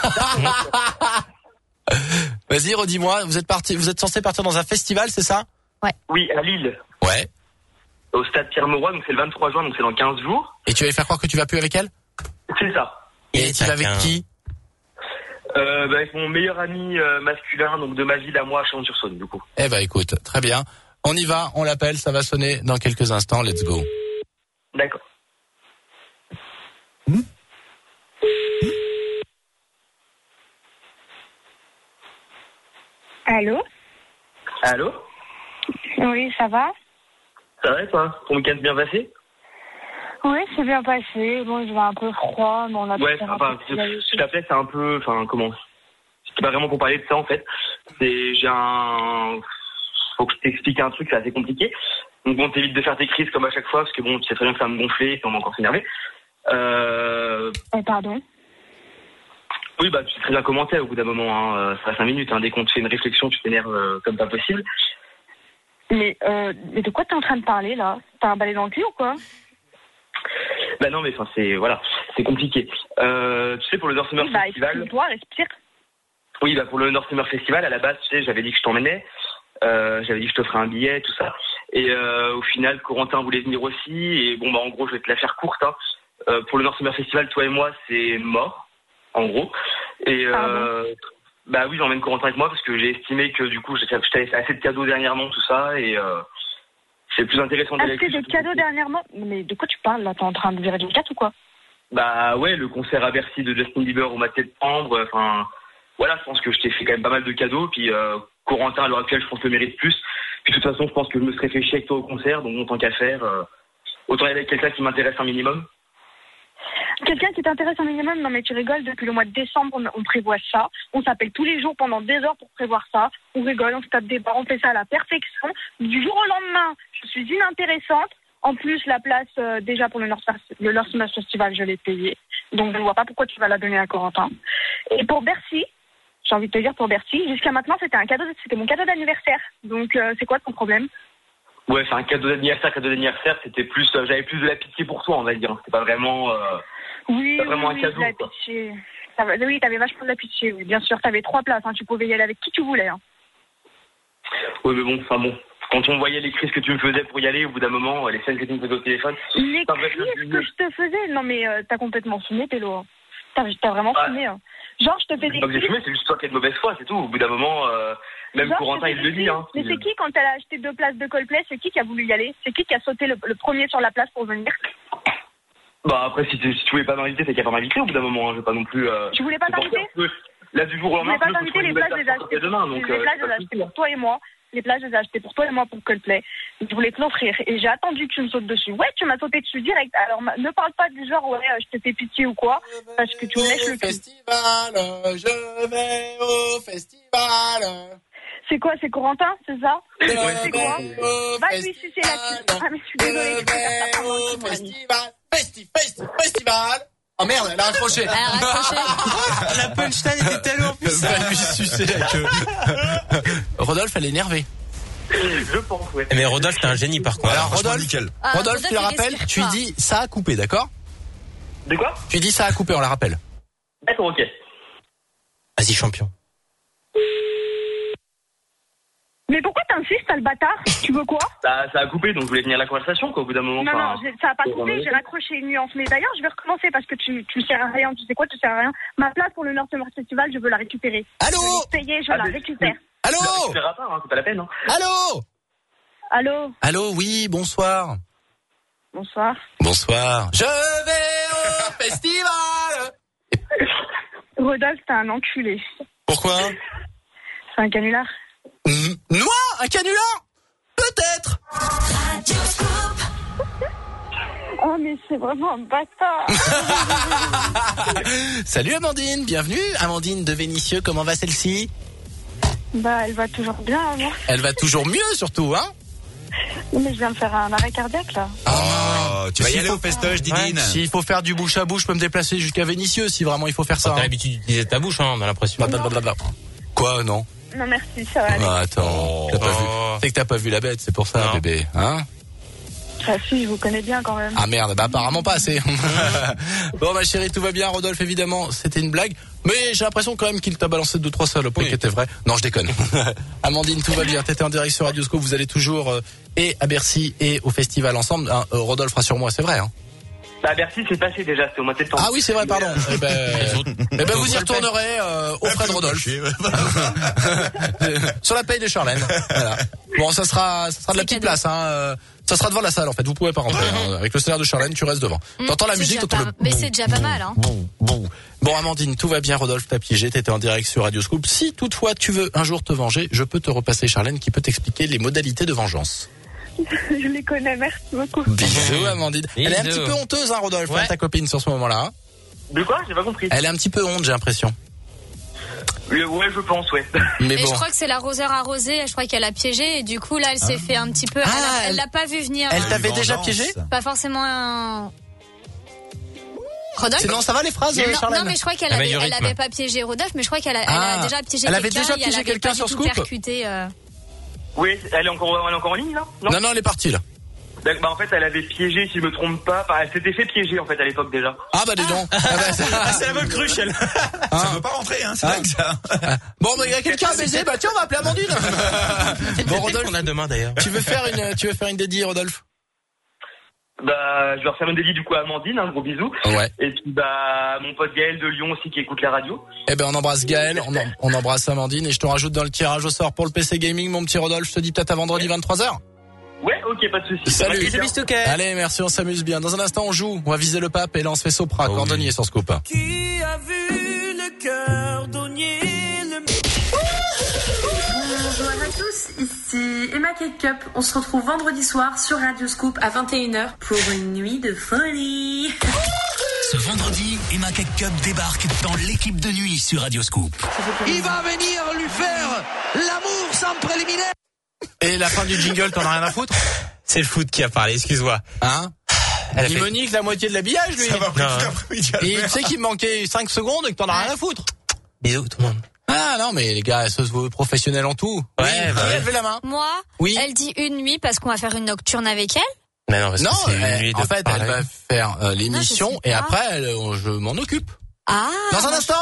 Vas-y, redis-moi, vous êtes parti, vous êtes censé partir dans un festival, c'est ça ? Ouais. Oui, à Lille. Ouais. Au stade Pierre-Mauroy, donc c'est le vingt-trois juin, donc c'est dans quinze jours. Et tu vas lui faire croire que tu vas plus avec elle ? C'est ça. Et tu vas avec qui ? Euh, bah, avec mon meilleur ami euh, masculin, donc de ma ville à moi, à Chalon-sur-Saône, du coup. Eh ben, écoute, très bien. On y va, on l'appelle, ça va sonner dans quelques instants. Let's go. D'accord. Mmh. Allô ? Allô ? Oui, ça va ? Ça va, toi ? Ton week-end bien passé ? Oui, c'est bien passé. Bon, je vais un peu froid, mais on a... Ouais, enfin, je, je t'appelais, c'est un peu... Enfin, comment ? C'est pas vraiment pour parler de ça, en fait. C'est... J'ai un... Faut que je t'explique un truc, c'est assez compliqué. Donc bon, t'évites de faire tes crises comme à chaque fois, parce que bon, tu sais très bien que ça va me gonfler, et on va encore s'énerver. Euh... Oh, pardon ? Oui, bah, tu sais très bien commenter au bout d'un moment, hein. Ça fait cinq minutes, hein. Dès qu'on te fait une réflexion, tu t'énerves euh, comme pas possible. Mais, euh, mais de quoi t'es en train de parler, là ? T'as un balai dans le cul ou quoi ? Bah non, mais enfin, c'est, voilà, c'est compliqué. Euh, tu sais, pour le North Summer oui, bah, Festival... explique-toi, respire. Oui, bah, pour le North Summer Festival, à la base, tu sais, j'avais dit que je t'emmenais. Euh, j'avais dit que je t'offrais un billet, tout ça. Et euh, au final, Corentin voulait venir aussi. Et bon, bah en gros, je vais te la faire courte. Hein. Euh, pour le North Summer Festival, toi et moi, c'est mort, en gros. Et euh, bah oui, j'emmène Corentin avec moi parce que j'ai estimé que du coup, je t'avais fait assez de cadeaux dernièrement, tout ça. Et euh, c'est plus intéressant d'aller avec des cadeaux dernièrement ? Mais de quoi tu parles là ? T'es en train de virer du quatre ou quoi ? Bah ouais, le concert à Bercy de Justin Bieber au mois de septembre. Enfin, voilà, je pense que je t'ai fait quand même pas mal de cadeaux. Puis euh, Corentin, à l'heure actuelle, je pense que le mérite plus. Puis de toute façon, je pense que je me serais fait chier avec toi au concert, donc tant qu'à faire, euh, autant y aller avec quelqu'un qui m'intéresse un minimum. Quelqu'un qui t'intéresse un minimum ? Non mais tu rigoles, depuis le mois de décembre, on, on prévoit ça. On s'appelle tous les jours pendant des heures pour prévoir ça. On rigole, on se tape des barres, on fait ça à la perfection. Du jour au lendemain, je suis inintéressante. En plus, la place, euh, déjà pour le North, le North Summer Festival, je l'ai payée. Donc je ne vois pas pourquoi tu vas la donner à Corentin. Et pour Bercy, j'ai envie de te dire pour Bercy, jusqu'à maintenant, c'était un cadeau, c'était mon cadeau d'anniversaire. Donc euh, c'est quoi ton problème ? Ouais, c'est un cadeau d'anniversaire, cadeau d'anniversaire, c'était plus, euh, j'avais plus de la pitié pour toi, on va dire. C'était pas vraiment, euh, oui, pas vraiment oui, un cadeau. De la quoi. pitié. T'avais, oui, t'avais vachement de la pitié, oui, bien sûr. T'avais trois places, hein, tu pouvais y aller avec qui tu voulais. Hein. Oui, mais bon, enfin bon. Quand on voyait les crises que tu me faisais pour y aller, au bout d'un moment, les scènes que tu me faisais au téléphone. Les crises que je te faisais ? Non, mais euh, t'as complètement fumé, Pélo. Hein. T'as, t'as vraiment ouais. fumé. Hein. Genre, je te fais des crises. J'ai fumé, c'est juste toi qui es de mauvaise foi, c'est tout. Au bout d'un moment, euh, même Genre, Corentin, il le dit. Hein. Mais c'est qui, quand elle a acheté deux places de Coldplay, c'est qui qui a voulu y aller ? C'est qui qui a sauté le, le premier sur la place pour venir ? Bah après, si tu, si tu voulais pas m'inviter, c'est qu'il n'y a pas m'inviter au bout d'un moment. Hein. Je vais pas non plus... Euh, tu voulais pas t'inviter ? La là, du jour au Je voulais lendemain, pas t'inviter, les places, je les ai achetées. demain, donc, Les euh, places, je les ai achetées pour toi et moi. Les places, je les ai achetées pour toi et moi pour Coldplay. Je voulais te l'offrir. Et j'ai attendu que tu me sautes dessus. Ouais, tu m'as sauté dessus direct. Alors, ma- ne parle pas du genre, ouais, euh, je te fais pitié ou quoi. Parce que tu me lèches le cul. Festival, je vais au festival. C'est quoi, c'est Corentin, c'est ça? Je C'est quoi? vais au Va lui sucer la queue. Ah, mais je suis désolée, je peux faire ça par moi, mon ami. festival, festi, festi, festival. Oh merde, elle a raccroché. Elle a raccroché. La punchline était tellement puissante. Va lui sucer la queue. Rodolphe, elle est énervée. Je pense, ouais. Mais Rodolphe, t'es un génie par contre. Alors franchement, Rodolphe, nickel. Ah, Rodolphe, tu le il rappelles, respire tu pas. dis ça a coupé, d'accord? De quoi? Tu dis ça a coupé, on la rappelle. D'accord, ok. Vas-y, champion. Mais pourquoi t'insistes, sale bâtard? Tu veux quoi? Ça, ça a coupé, donc je voulais tenir la conversation, quoi, au bout d'un moment. Non, enfin, non, j'ai- ça a pas coupé, j'ai raccroché une nuance. Mais d'ailleurs, je vais recommencer parce que tu, tu sers à rien. Tu sais quoi, tu sers à rien. Ma place pour le North Summer Festival, je veux la récupérer. Allô? Je vais payer, je Ah, la mais- récupère. Allô? Tu verras pas, hein, c'est pas la peine, hein. Allô? Allô? Allô, oui, bonsoir. Bonsoir. Bonsoir. Je vais au festival. Rodolphe, t'es un enculé. Pourquoi? C'est un canular. Mm, Moi, un canular? Peut-être. Oh, mais c'est vraiment un bâtard. Salut Amandine, bienvenue. Amandine de Vénissieux, comment va celle-ci? Bah, elle va toujours bien, moi. Elle va toujours mieux surtout, hein? Non, mais je viens de faire un arrêt cardiaque, là. Oh, tu vas y aller au festoche, Didine. Ouais, s'il faut faire du bouche à bouche, je peux me déplacer jusqu'à Vénissieux si vraiment il faut faire ça. T'as hein. l'habitude d'utiliser ta bouche, hein, on a l'impression. Blablabla. Quoi, non? Non, merci, ça va aller. Ah, attends, t'as pas vu. C'est que t'as pas vu la bête, c'est pour ça, Non. bébé, hein? Ah, si, je vous connais bien quand même. Ah merde, bah apparemment pas assez. Bon ma chérie, tout va bien, Rodolphe évidemment, c'était une blague, mais j'ai l'impression quand même qu'il t'a balancé deux trois saloperies Oui. qui étaient vraies. Non, je déconne. Amandine, tout va bien, t'étais en direct sur Radio Scoop, vous allez toujours euh, et à Bercy et au festival ensemble. Hein, euh, Rodolphe, rassure-moi, c'est vrai hein? Bah, Bercy, c'est passé déjà, c'était au mois de septembre. Ah oui, c'est vrai, pardon. Eh ben, eh ben vous y retournerez euh, au frais de Rodolphe. Sur la paye de Charlène. Voilà. Bon, ça sera, ça sera de la petite place. Hein. euh, Ça sera devant la salle en fait. Vous pouvez pas rentrer. Hein. Avec le salaire de Charlène, tu restes devant. Mmh, T'entends la c'est musique, déjà t'entends pas- le. Mais c'est déjà pas mal, hein. Bon, bon. Bon, Amandine, tout va bien. Rodolphe t'a piégé. T'étais en direct sur Radio Scoop. Si toutefois tu veux un jour te venger, je peux te repasser Charlène qui peut t'expliquer les modalités de vengeance. Je les connais, merci beaucoup. Bisous, Amandine. Elle est un Bisous. petit peu honteuse, hein, Rodolphe, Ouais. hein, ta copine sur ce moment-là. Hein. De quoi? J'ai pas compris. Elle est un petit peu honte, j'ai l'impression. Euh, Ouais, je pense, ouais. Mais Et bon. je crois que c'est l'arroseur arrosé, je crois qu'elle a piégé et du coup là elle s'est fait un petit peu. Ah, elle a- elle elle- l'a pas vu venir. Elle hein. t'avait déjà Vengeance. piégé? Pas forcément un. Rodolphe? Sinon, ça va les phrases, non, euh, Charlène? non, mais je crois qu'elle Ah, avait, mais du elle rythme. avait pas piégé Rodolphe, mais je crois qu'elle a, elle Ah. a déjà piégé Elle avait quelqu'un. déjà et elle piégé avait quelqu'un pas sur du tout Scoop percuté, euh. Oui, elle est encore, elle est encore en ligne, là? Non? Non, non, elle est partie, là. D'accord, bah, en fait, elle avait piégé, si je me trompe pas. Enfin, elle s'était fait piéger, en fait, à l'époque, déjà. Ah, bah, dis donc. Ah, bah, c'est- Ah, c'est la bonne cruche, elle. Ça veut pas rentrer, hein, c'est Ah. dingue, ça. Bon, bah, il y a quelqu'un à baiser. Bah, tiens, on va appeler Amandine. Bon, Rodolphe, On a demain d'ailleurs. tu veux faire une, tu veux faire une dédie, Rodolphe? Bah, je vais refaire un délit, du coup, à Amandine, un gros bisou. Ouais. Et puis, bah, mon pote Gaël de Lyon aussi, qui écoute la radio. Eh ben, on embrasse Gaël, on, en- on embrasse Amandine et je te rajoute dans le tirage au sort pour le P C Gaming, mon petit Rodolphe. Je te dis peut-être à vendredi vingt-trois heures. Ouais, ok, pas de soucis. Salut. Merci bien. Allez, merci, on s'amuse bien. Dans un instant, on joue. On va viser le pape et là, on se fait Sopra, Oh, cordonnier oui. sur Scoop. Qui a vu le cordonnier le... Bonjour à tous, ici Emma Cake Cup. On se retrouve vendredi soir sur Radio Scoop à vingt et une heures pour une nuit de folie. Ce vendredi, Emma Cake Cup débarque dans l'équipe de nuit sur Radio Scoop. Il va venir lui faire l'amour sans préliminaire. Et la fin du jingle, t'en as rien à foutre? C'est le foot qui a parlé, excuse-moi. Hein? Elle a Il fait- me nique la moitié de l'habillage, lui. Ça va pris Non. tout l'après-midi à le Et tu faire. sais qu'il me manquait cinq secondes et que t'en as rien à foutre. Bisous tout le monde. Ah non, mais les gars, ça se veut professionnel en tout. Ouais, oui, bah qui ouais. a levé la main? Moi, Oui. elle dit une nuit parce qu'on va faire une nocturne avec elle. Mais non, parce Non, que c'est une elle- nuit de en fait, parler. elle va faire euh, l'émission Non, je sais et pas. après, elle, euh, je m'en occupe. Ah. Dans un instant,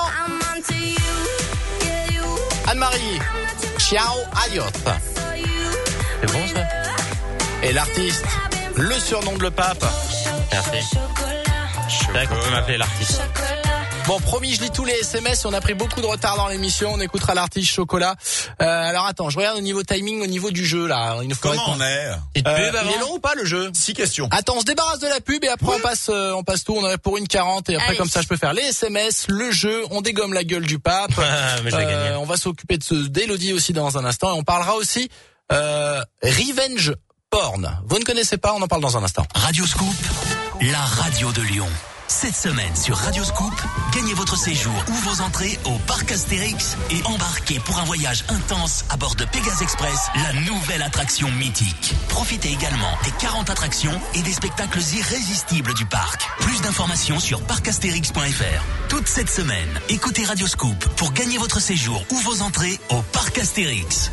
Anne-Marie, ciao, adios. C'est bon ça? Et l'artiste, le surnom de le pape. Merci. C'est vrai qu'on peut m'appeler l'artiste. Bon, promis, je lis tous les S M S. On a pris beaucoup de retard dans l'émission. On écoutera l'artiste Chocolat. Euh, alors attends, je regarde au niveau timing, au niveau du jeu là. Il nous faut Comment on est euh, Il est long ou pas le jeu? Six questions. Attends, on se débarrasse de la pub et après oui. on passe, euh, on passe tout. On en est pour une quarante et après Allez. Comme ça, je peux faire les S M S, le jeu. On dégomme la gueule du pape. Mais j'ai gagné. On va s'occuper de ce d'Elodie aussi dans un instant et on parlera aussi euh, Revenge Porn. Vous ne connaissez pas? On en parle dans un instant. Radio Scoop, la radio de Lyon. Cette semaine sur Radio Scoop, gagnez votre séjour ou vos entrées au parc Astérix et embarquez pour un voyage intense à bord de Pégase Express, la nouvelle attraction mythique. Profitez également des quarante attractions et des spectacles irrésistibles du parc. Plus d'informations sur parc astérix point f r. Toute cette semaine, écoutez Radio Scoop pour gagner votre séjour ou vos entrées au parc Astérix.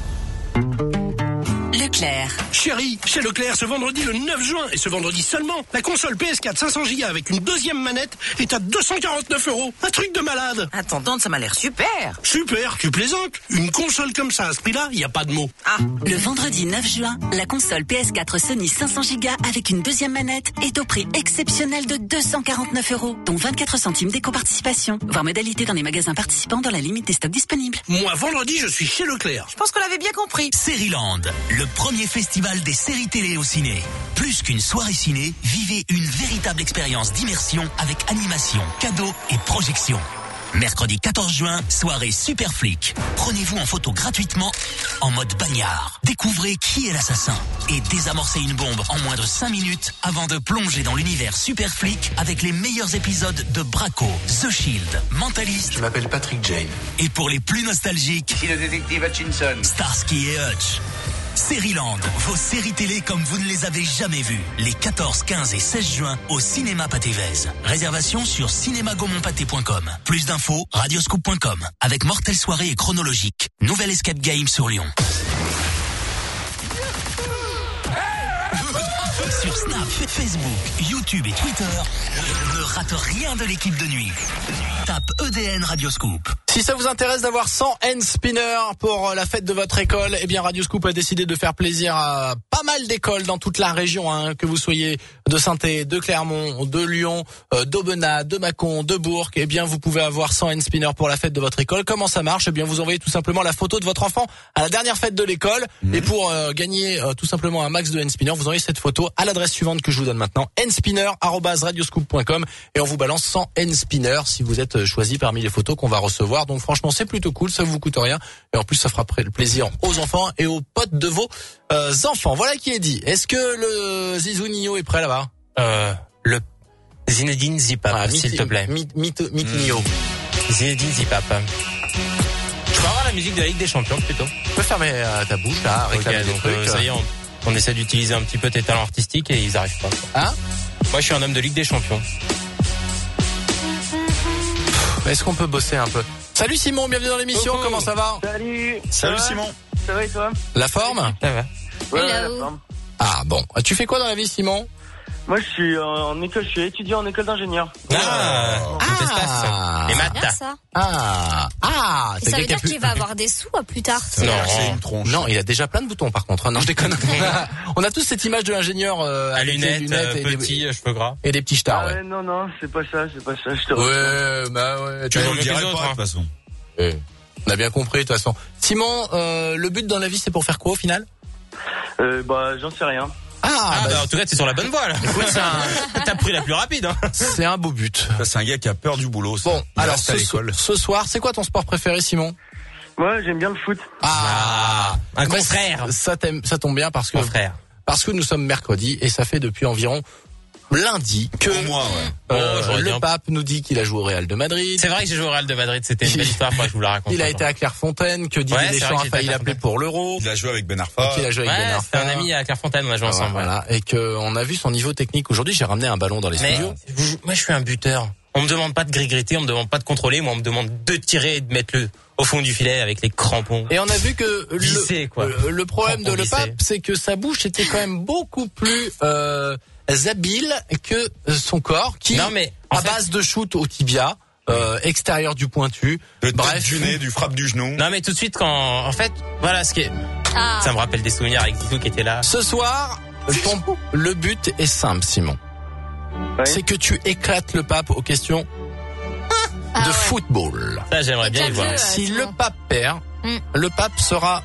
Leclerc. Chérie, chez Leclerc, ce vendredi le neuf juin, et ce vendredi seulement, la console P S quatre cinq cents giga avec une deuxième manette est à deux cent quarante-neuf euros. Un truc de malade. Attends, tante, ça m'a l'air super. Super, tu plaisantes. Une console comme ça, à ce prix-là, il n'y a pas de mots. Ah. Le vendredi neuf juin, la console P S quatre Sony cinq cents giga avec une deuxième manette est au prix exceptionnel de deux cent quarante-neuf euros, dont vingt-quatre centimes d'éco-participation. Voir modalité dans les magasins participants dans la limite des stocks disponibles. Moi, vendredi, je suis chez Leclerc. Je pense qu'on l'avait bien compris. Seriland, le premier festival des séries télé au ciné. Plus qu'une soirée ciné, vivez une véritable expérience d'immersion avec animation, cadeaux et projections. Mercredi quatorze juin, soirée Super Flic. Prenez-vous en photo gratuitement en mode bagnard. Découvrez qui est l'assassin et désamorcez une bombe en moins de cinq minutes avant de plonger dans l'univers Super Flic avec les meilleurs épisodes de Braco, The Shield, Mentalist. Je m'appelle Patrick Jane. Et pour les plus nostalgiques, ici le détective Hutchinson. Starsky et Hutch. Seriland, vos séries télé comme vous ne les avez jamais vues. Les quatorze, quinze et seize juin au cinéma Pathé-Vèze. Réservation sur cinéma gaumont pâté point com. Plus d'infos, radioscoop point com. Avec Mortel Soirée et Chronologique. Nouvelle escape game sur Lyon. Sur Snap, Facebook, YouTube et Twitter, ne rate rien de l'équipe de nuit. Tape E D N Radioscoop. Si ça vous intéresse d'avoir cent hand spinners pour la fête de votre école, eh bien Radioscoop a décidé de faire plaisir à pas mal d'écoles dans toute la région, hein, que vous soyez de Saint-Étienne, de Clermont, de Lyon, euh, d'Aubenas, de Mâcon, de Bourg, eh bien vous pouvez avoir cent hand spinners pour la fête de votre école. Comment ça marche? Eh bien vous envoyez tout simplement la photo de votre enfant à la dernière fête de l'école mmh. et pour euh, gagner euh, tout simplement un max de hand spinners, vous envoyez cette photo à l'adresse suivante que je vous donne maintenant, handspinner arobase radioscoop point com et on vous balance cent hand spinners si vous êtes choisi parmi les photos qu'on va recevoir. Donc franchement c'est plutôt cool, ça vous coûte rien et en plus ça fera plaisir aux enfants et aux potes de vos euh, enfants. Voilà qui est dit. Est-ce que le Zizou Nino est prêt là-bas? Euh, le Zinedine Zipap, ah, s'il te plaît. Mitinho. Mmh. Zinedine Zipap. Je peux avoir la musique de la Ligue des Champions plutôt. Tu peux fermer euh, ta bouche là, réclamer okay, des donc, trucs. Euh, ça y est, on, on essaie d'utiliser un petit peu tes talents artistiques et ils arrivent pas. Hein? Moi je suis un homme de Ligue des Champions. Est-ce qu'on peut bosser un peu? Salut Simon, bienvenue dans l'émission, Coucou. Comment ça va? Salut. Salut ça Simon. Ça va et toi? La forme? Ça va. Ouais, ouais, la forme. Ah bon, tu fais quoi dans la vie Simon? Moi je suis en école, je suis étudiant en école d'ingénieur. Ah, ah, les maths. Ça. Ah, ah, ça veut dire qu'il va avoir des sous à plus tard. Non, c'est une tronche. Non, il a déjà plein de boutons par contre. Non, je déconne. On a tous cette image de l'ingénieur euh, à avec lunettes, lunettes euh, et petits des, cheveux gras et des petits stars. Ah ouais, ouais. non non, c'est pas ça, c'est pas ça. Je te ouais, bah ouais. Tu ne le dirais pas de toute façon. Ouais. On a bien compris de toute façon. Simon, euh, le but dans la vie c'est pour faire quoi au final? Euh, bah j'en sais rien. Ah, ah bah, bah en tout cas t'es sur la bonne voie là. Écoute, c'est un... t'as pris la plus rapide. Hein. C'est un beau but. Ça, c'est un gars qui a peur du boulot. Ça. Bon, il alors reste à ce, l'école. ce soir, c'est quoi ton sport préféré, Simon? Moi, j'aime bien le foot. Ah, un bah, confrère. Ça, ça tombe bien parce que confrère. Parce que nous sommes mercredi et ça fait depuis environ lundi que Pour moi, ouais. euh, oh, le pape nous dit qu'il a joué au Real de Madrid. C'est vrai que j'ai joué au Real de Madrid, c'était une belle histoire, moi je vous la raconte. Il a été à Clairefontaine, que Didier ouais, Deschamps a failli l'appeler pour l'Euro. Il a joué avec Ben Arfa. Il a joué avec ouais, Ben Arfa. C'est un ami à Clairefontaine, on a joué ah, ensemble. Voilà, ouais. Et que on a vu son niveau technique aujourd'hui. J'ai ramené un ballon dans les Mais studios. Moi je suis un buteur. On me demande pas de grigreter, on me demande pas de contrôler, moi on me demande de tirer et de mettre le au fond du filet avec les crampons. Et on a vu que le, Vissé, quoi. le, le problème Crampons de le vissés. pape, c'est que sa bouche était quand même beaucoup plus euh, habile que son corps, qui, non, mais, à fait, base de shoot au tibia, euh, extérieur du pointu, de bref, du nez, du frappe du genou. Non mais tout de suite quand, en fait, voilà ce qui est, ah. ça me rappelle des souvenirs avec Zizou qui était là. Ce soir, ton, le but est simple, Simon. Ouais. C'est que tu éclates le pape aux questions. Ah. de football. Ça, j'aimerais bien y voir. Jeu, Si euh, le pape perd, Mm. le pape sera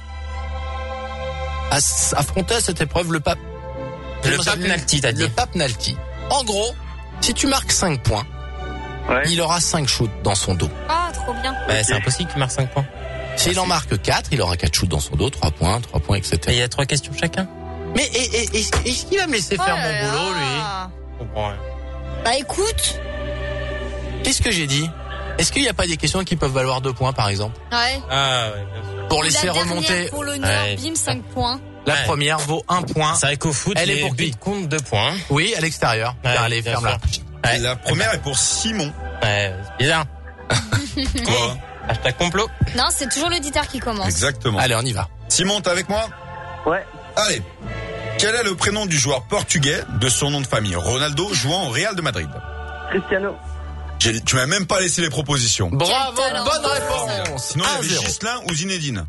ass- affronté à cette épreuve, le pape. Le Comment ça pape s'appelle Nalty, t'as dit. Le pape Nalty. En gros, si tu marques cinq points, Ouais. il aura cinq shoots dans son dos. Ah, trop bien. Ouais, c'est impossible qu'il marque cinq points. S'il en marque quatre, il aura quatre shoots dans son dos, trois points, trois points, et Et cetera. il y a trois questions chacun. Mais et, et, et, est-ce qu'il va me laisser Oh faire là mon là. boulot, lui? Je comprends rien. Bah écoute. Qu'est-ce que j'ai dit? Est-ce qu'il n'y a pas des questions qui peuvent valoir deux points, par exemple? Ouais. Ah, ouais, bien sûr. Pour La laisser dernière, remonter. pour l'honneur, Ouais. bim, cinq points. La Ouais. première vaut un point. C'est vrai qu'au foot, Elle est les pour qui buts comptent deux points. Oui, à l'extérieur. Ouais, Allez, bien ferme-la. Ouais. La première est pour Simon. Ouais, c'est bizarre. Quoi? Hashtag complot. Non, c'est toujours l'auditeur qui commence. Exactement. Allez, on y va. Simon, t'es avec moi? Ouais. Allez. Quel est le prénom du joueur portugais de son nom de famille? Ronaldo jouant au Real de Madrid. Cristiano. J'ai- Tu m'as même pas laissé les propositions. Bravo, Quel talent. bonne réponse. Sinon, il y un avait zéro. Gislain ou Zinedine.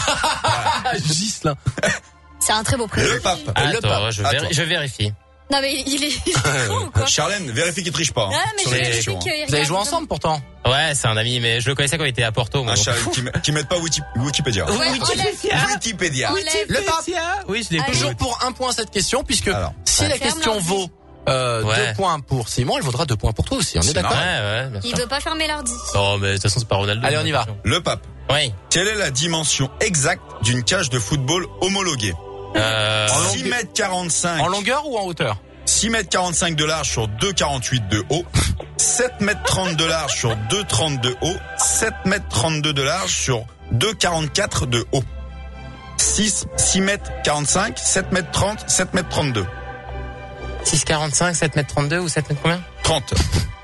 Gislain. C'est un très beau prénom. Le pape. Le Attends, pape. je, À vér- toi. je vérifie. Non mais il est, il est con ou quoi? Charlène, vérifie qu'il triche pas. hein, Ah mais sur je les vérifie questions, hein. qu'il Vous avez joué ensemble pourtant. Ouais, c'est un ami, mais je le connaissais quand il était à Porto. moi. Un Charlène qui, met- qui mette pas Wiki- Wikipédia. Ouais, enlève. Wikipédia. Enlève. Le pape. Oui, je l'ai Allez. Toujours pour un point cette question, puisque Alors. si la Ferme question l'ordi. vaut euh, Ouais. deux points pour Simon, elle vaudra deux points pour toi aussi. On est C'est d'accord? Ouais, ouais, bien Il sûr. veut pas fermer l'ordi. Non, mais de toute façon, c'est pas Ronaldo. Allez, on y va. Le pape. Oui. Quelle est la dimension exacte d'une cage de football homologuée? Euh, six mètres quarante-cinq. En longueur ou en hauteur? six mètres quarante-cinq de large sur deux mètres quarante-huit de haut. sept mètres trente de large sur deux mètres trente de haut. sept mètres trente-deux de large sur deux mètres quarante-quatre de haut. six, six mètres quarante-cinq, sept mètres trente, sept mètres trente-deux. six quarante-cinq, sept mètres trente-deux ou sept mètres combien? trente.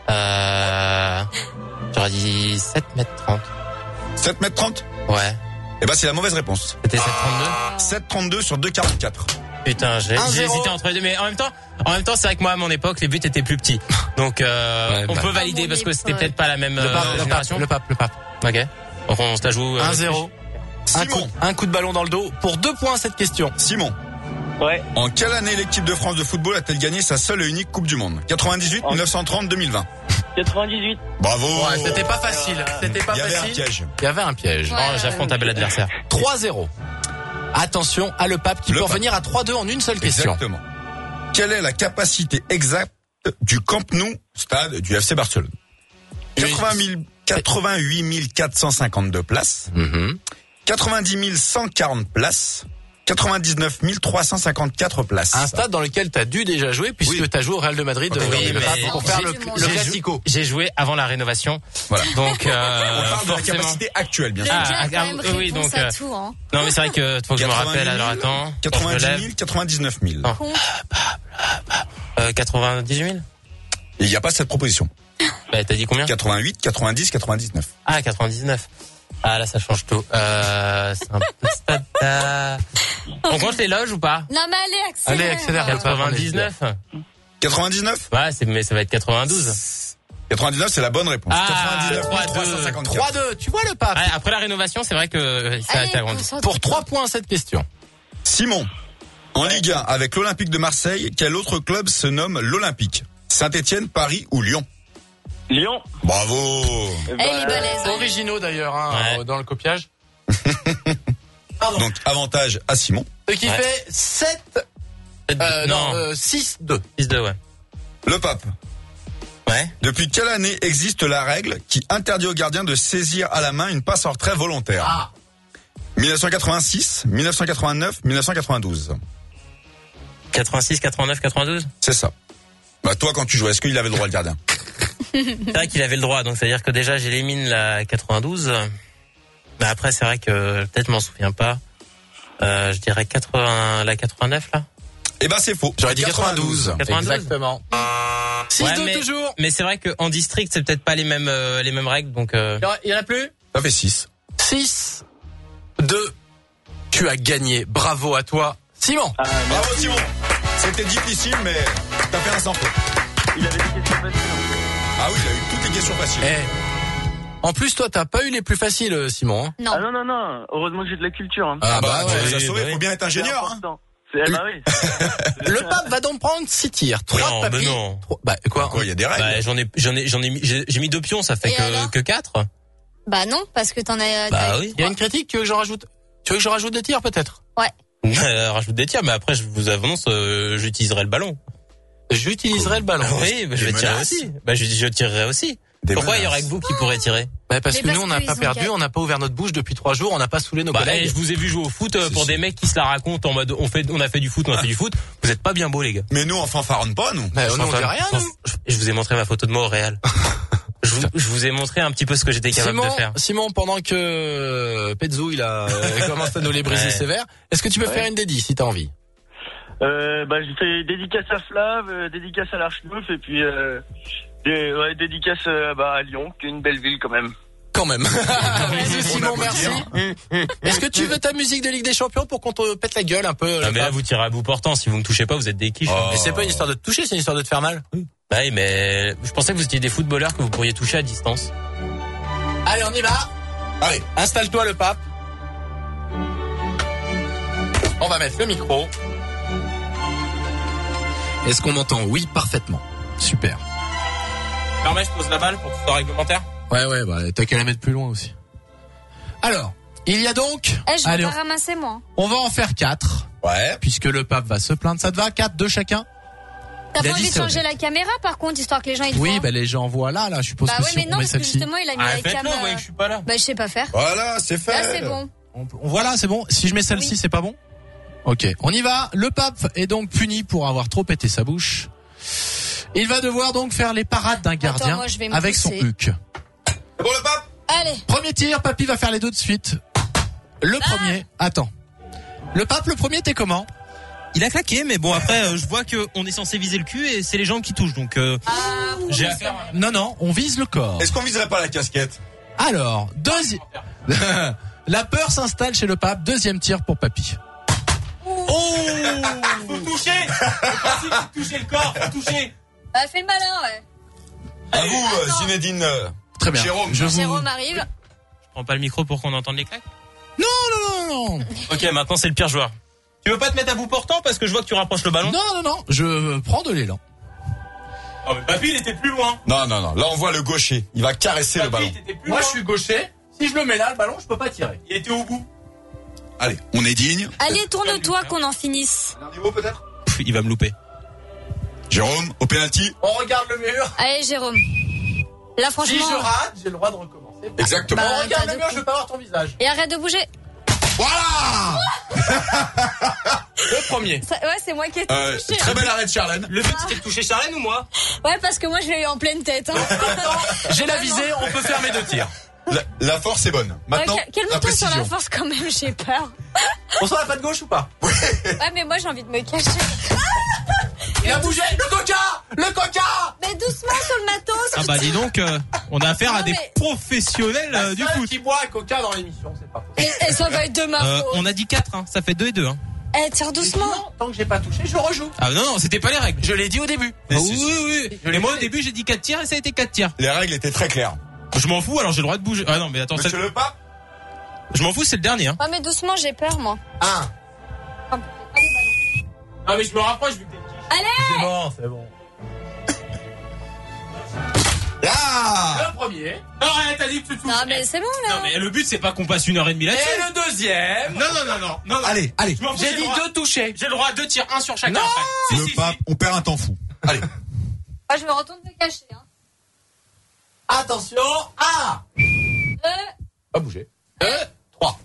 Euh, j'aurais dit sept mètres trente. sept mètres trente? Ouais. Eh ben, c'est la mauvaise réponse. C'était sept trente-deux? sept trente-deux sur deux mètres quarante-quatre. Putain, j'ai un j'ai zéro. hésité entre les deux, mais en même temps, en même temps, c'est vrai que moi, à mon époque, les buts étaient plus petits. Donc, euh, Ouais, on bah. peut valider À mon parce que c'était époque. peut-être pas la même Le euh, pape, le pape, génération. le pape, le pape. Ok. Donc, on se la joue. euh, un zéro. Un coup, Simon. un coup de ballon dans le dos pour deux points cette question. Simon. Ouais. En quelle année l'équipe de France de football a-t-elle gagné sa seule et unique Coupe du Monde? quatre-vingt-dix-huit, En- mille neuf cent trente, deux mille vingt. quatre-vingt-dix-huit. Bravo. Ouais, c'était pas facile. C'était pas Il y avait un facile. piège. Il y avait un piège. Ouais. Oh, j'affronte un bel adversaire. trois zéro. Attention à le pape qui Le peut pape. revenir à trois deux en une seule question. Exactement. Quelle est la capacité exacte du Camp Nou, stade du F C Barcelone? quatre-vingt mille, quatre-vingt-huit mille quatre cent cinquante-deux places, Mhm. quatre-vingt-dix mille cent quarante places, quatre-vingt-dix-neuf mille trois cent cinquante-quatre places. Un stade dans lequel tu as dû déjà jouer puisque Oui. tu as joué au Real de Madrid Oui, euh, le mais pape, pour faire j'ai- le, j'ai- le J'ai classico. jou- J'ai joué avant la rénovation. Voilà. Donc, euh, On parle de la forcément. capacité actuelle, bien Le sûr. Ah, gars a ah, quand même ah, oui, réponse donc, à euh, tout, hein. Non, mais c'est vrai que faut que je me rappelle. Alors attends. Quand je me quatre-vingt-dix lève. mille, quatre-vingt-dix-neuf mille. Non. Con. Euh, quatre-vingt-dix mille. Et il n'y a pas cette proposition. Bah, t'as dit combien? quatre-vingt-huit, quatre-vingt-dix, quatre-vingt-dix-neuf. Ah, quatre-vingt-dix-neuf. Ah, là, ça change tout. Euh, c'est un peu stade. à- On compte les loges ou pas? Non mais allez, accélère. Allez, accélère. quatre-vingt-dix-neuf. quatre-vingt-dix-neuf? Ouais, c'est, mais ça va être quatre-vingt-douze. quatre-vingt-dix-neuf, c'est la bonne réponse. Ah, quatre-vingt-dix-neuf mille trois cent cinquante-quatre. trois deux. Tu vois le pape? Ouais, après la rénovation, c'est vrai que ça a Allez, été agrandi. concentre- Pour trois points cette question. Simon, en Ligue un, avec l'Olympique de Marseille, quel autre club se nomme l'Olympique? Saint-Étienne, Paris ou Lyon? Lyon. Bravo. Eh, il est balèze. hein. Originaux d'ailleurs hein, Ouais. euh, dans le copiage. Donc, avantage à Simon. Ce qui Ouais. fait sept. Euh, non, euh, six deux. six deux, ouais. Le pape. Ouais. Depuis quelle année existe la règle qui interdit au gardien de saisir à la main une passe en retrait volontaire? Ah. mille neuf cent quatre-vingt-six, mille neuf cent quatre-vingt-neuf, mille neuf cent quatre-vingt-douze. quatre-vingt-six, quatre-vingt-neuf, quatre-vingt-douze. C'est ça. Bah, toi, quand tu jouais, est-ce qu'il avait le droit, le gardien? C'est vrai qu'il avait le droit, donc c'est-à-dire que déjà j'élimine la quatre-vingt-douze. Mais après, c'est vrai que peut-être je m'en souviens pas. Euh, je dirais quatre-vingts, la quatre-vingt-neuf là. Eh ben, c'est faux. J'aurais dit quatre-vingt-douze. quatre-vingt-douze. Exactement. six deux Ouais, mais, toujours. mais c'est vrai qu'en district, c'est peut-être pas les mêmes euh, les mêmes règles, donc. Euh... Il y en a plus? Ça fait six. six deux. Tu as gagné. Bravo à toi, Simon. Ah, Bravo, Simon. C'était difficile, mais t'as fait un sans faute. il avait des questions faciles. Ah oui, il a eu toutes les questions faciles. Eh. En plus, toi, t'as pas eu les plus faciles, euh, Simon. hein. Non. Ah non, non, non. Heureusement que j'ai de la culture. Hein. Ah, bah, bah tu ouais, les as oui, sauvés, oui. faut bien être C'est ingénieur. Hein. important. C'est Eh bah oui. Le pape va donc prendre six tirs. Trois Non, de papy. mais non. Trois- Bah, quoi? Quoi, il y a des règles. Bah, j'en ai, j'en ai, j'en ai mis, j'ai, j'ai mis deux pions, ça fait Et que, alors que quatre. Bah non, parce que t'en as... Bah t'as eu oui. Il y a une critique, tu veux que j'en rajoute? Tu veux que je rajoute des tirs, peut-être? Ouais. Euh, rajoute des tirs, mais après, je vous annonce, euh, j'utiliserai le ballon. J'utiliserai le ballon. Oui, bah, je vais Des tirer menaces. aussi. Bah, je, je tirerai aussi. Des Pourquoi il y menaces. aurait que vous qui pourrez tirer? Bah, parce Mais que parce nous, on n'a qu'ils pas ont perdu, gagné. on n'a pas ouvert notre bouche depuis trois jours, on n'a pas saoulé nos Bah, collègues. eh, je vous ai vu jouer au foot euh, pour C'est des sûr. mecs qui se la racontent en mode on fait, on a fait du foot, on a fait du foot. Vous êtes pas bien beaux, les gars. Mais nous, on fanfaronne pas, nous. Bah, on Enfin, dit rien, enfin, nous. je, je vous ai montré ma photo de moi au Real. je, vous, je vous ai montré un petit peu ce que j'étais capable Simon, de faire. Simon, pendant que Pezzo, il a euh, commence à nous les briser Ouais. sévère, est-ce que tu peux Ouais. faire une dédie si t'as envie? Euh, bah, j'ai fait dédicace à Flav, euh, dédicace à l'Archneuf, et puis, euh, des, ouais, dédicace, euh, bah, à Lyon, qui est une belle ville quand même. Quand même. Bisous, Simon, beau merci. dire. Est-ce que tu veux ta musique de Ligue des Champions pour qu'on te pète la gueule un peu? Ah, le mais là, pape vous tirez à bout portant. Si vous me touchez pas, vous êtes des quiches. Oh. Mais c'est pas une histoire de te toucher, c'est une histoire de te faire mal. Bah oui, mais je pensais que vous étiez des footballeurs que vous pourriez toucher à distance. Allez, on y va. Allez. Installe-toi, le pape. On va mettre le micro. Est-ce qu'on m'entend? Oui, parfaitement. Super. Permets, je pose la balle pour que ce soit réglementaire. Ouais, ouais, bah, t'as qu'à la mettre plus loin aussi. Alors, il y a donc... Eh, je vais Allez, pas on, ramasser, moi. on va en faire quatre. Ouais. Puisque le pape va se plaindre. Ça te va? Quatre, deux chacun? T'as Il a pas dit envie de c'est changer honnête. la caméra, par contre, histoire que les gens ils te Oui, voient? bah, les gens voient là, là. Je suppose Bah que ouais, si mais on non, met parce que celle-ci... justement, il a mis Ah, la faites-le, cam... vous voyez que je suis pas là. Bah, je sais pas faire. Voilà, c'est fait. Là, c'est bon. On peut- on- Voilà, c'est bon. Si je mets celle-ci, c'est pas bon? Ok, on y va. Le pape est donc puni pour avoir trop pété sa bouche. Il va devoir donc faire les parades d'un gardien moi, je vais me avec son pousser. huc. C'est bon, le pape? Allez. Premier tir, papy va faire les deux de suite. Le premier, attends. Le pape, le premier, t'es comment? Il a claqué, mais bon, après, euh, je vois que on est censé viser le cul et c'est les jambes qui touchent, donc euh, Ah, j'ai affaire. Non, non, on vise le corps. Est-ce qu'on viserait pas la casquette? Alors, deuxième... La peur s'installe chez le pape. Deuxième tir pour papy. Oh, faut toucher. Faut toucher le corps, faut toucher. Bah, fais le malin, ouais. À vous, euh, Zinedine. euh, Très bien. Jérôme. Je vous... Jérôme arrive. Je prends pas le micro pour qu'on entende les claques. Non, non, non, non. Ok, maintenant c'est le pire joueur. Tu veux pas te mettre à bout portant parce que je vois que tu rapproches le ballon. Non, non, non. Je prends de l'élan. Oh, mais papy, il était plus loin. Non, non, non. Là, on voit le gaucher. Il va caresser le ballon. Moi, je suis gaucher. Si je le mets là, le ballon, je peux pas tirer. Il était au bout. Allez, on est digne. Allez, tourne-toi qu'on en finisse. Un niveau peut-être? Pff, il va me louper. Jérôme, au penalty. On regarde le mur. Allez, Jérôme. Là, franchement... Si je rate, j'ai le droit de recommencer. Exactement. Bah, on regarde t'as le deux mur, coups. je veux pas voir ton visage. Et arrête de bouger. Voilà! Le premier. Ça- ouais, c'est moi qui ai été Euh, touché. très bel arrêt de Charlène. Le but c'était de toucher Charlène ou moi? Ouais, parce que moi, je l'ai eu en pleine tête. Hein. J'ai la visée, on peut faire mes deux tirs. La, la force est bonne. Maintenant, Ouais, la calme-toi sur la précision. force quand même, j'ai peur. On sent la patte gauche ou pas? Ouais, mais moi, j'ai envie de me cacher. Il a bougé. Le coca! Le coca! Mais doucement sur le matos. Ah bah dis donc, euh, on a affaire à Non, des mais- professionnels euh, du Seul foot. qui boit un coca dans l'émission, c'est pas possible. Et, et ça va être de ma Euh, faute. on a dit quatre, hein. Ça fait deux et deux. Hein. Eh, tire doucement. Non, tant que j'ai pas touché, je rejoue. Ah non, non, c'était pas les règles. Je l'ai dit au début. Ah, oui, oui, oui. Et moi au début j'ai dit quatre tirs et ça a été quatre tirs. Les règles étaient très claires. Je m'en fous, alors j'ai le droit de bouger. Ah non, mais attends, Monsieur ça... le pape? je m'en fous, c'est le dernier. Hein. Ouais, mais doucement, j'ai peur, moi. Un. Ah mais je me rapproche vu que t'es Allez. C'est bon, c'est bon. Là! Le premier. Non, t'as dit que tu touches. Non, mais c'est bon, là. Non, mais le but c'est pas qu'on passe une heure et demie là-dessus. Et le deuxième. Non, non, non, non, non, non. Allez, allez. Je m'en fous, J'ai le dit droit. deux touchés. J'ai le droit à deux tirs, un sur chacun. Non. après. Si, Le si, pape, si. on perd un temps fou. Allez. Ah, je me retourne me cacher. Hein. Attention. Un. Euh, Pas bouger. Deux. Trois.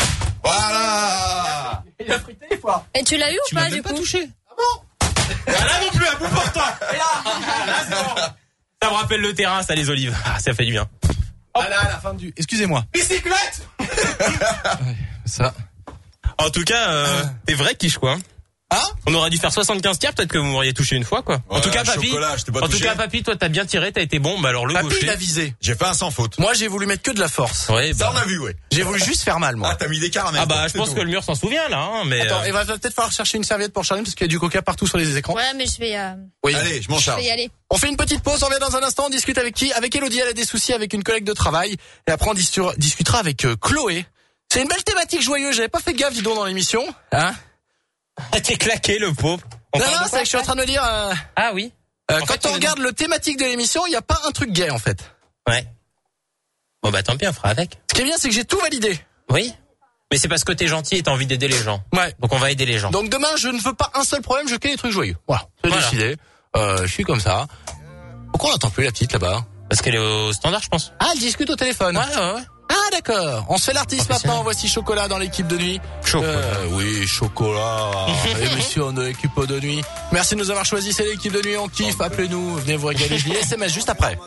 Voilà! Il a frité des fois. Et tu l'as eu Tu ou m'as pas, même du pas coup? touché. Ah bon? Là non plus, à bout portant. Et là, là c'est bon. Ça me rappelle le terrain, ça, les olives. Ah, ça fait du bien. Ah là, à la fin du. Excusez-moi. Bicyclette. Ça. En tout cas, euh, t'es vrai quiche quoi. Hein? On aurait dû faire soixante-quinze tirs, peut-être que vous m'auriez touché une fois quoi. en Ouais, tout cas, papy. chocolat, je t'ai pas En tout touché. cas, papy, toi t'as bien tiré, t'as été bon. Bah alors le Papy, gaucher. il a visé. J'ai fait un sans faute. Moi, j'ai voulu mettre que de la force. Ouais, Ça, bah. on a vu, ouais. J'ai voulu juste faire mal, moi. Ah, t'as mis des caramels. Ah bah, je c'est pense tout. que le mur s'en souvient là, hein, mais. Attends, euh, il va peut-être falloir chercher une serviette pour Charline parce qu'il y a du coca partout sur les écrans. Ouais, mais je vais, euh, Oui. Allez, je m'en je charge. vais y aller. On fait une petite pause, on revient dans un instant, on discute avec qui? Avec Elodie, elle a des soucis avec une collègue de travail. Et après, on distur- discutera avec euh, Chloé. C'est une belle thématique joyeuse, j'avais pas fait gaffe, dis donc, dans l'émission. Hein? T'es claqué, le pauvre. On non, non, c'est que je suis en train de me dire... Euh, ah oui euh, Quand fait, on, on regarde le thématique de l'émission, il n'y a pas un truc gay, en fait. Ouais. Bon, bah tant pis, on fera avec. Ce qui est bien, c'est que j'ai tout validé. Oui. Mais c'est parce que t'es gentil et t'as envie d'aider les gens. Ouais. Donc on va aider les gens. Donc demain, je ne veux pas un seul problème, je veux que les trucs joyeux. Voilà, c'est voilà. décidé. Euh, je suis comme ça. Pourquoi on n'entend plus la petite là-bas? Parce qu'elle est au standard, je pense. Ah, elle discute au téléphone. Ouais, ouais, ouais. Ah, d'accord. On se fait l'artiste maintenant. Voici Chocolat dans l'équipe de nuit. Chocolat. Euh, oui, Chocolat. Émission de l'équipe de nuit. Merci de nous avoir choisi. C'est l'équipe de nuit. On kiffe. Appelez-nous. Venez vous régaler. Je dis S M S juste après.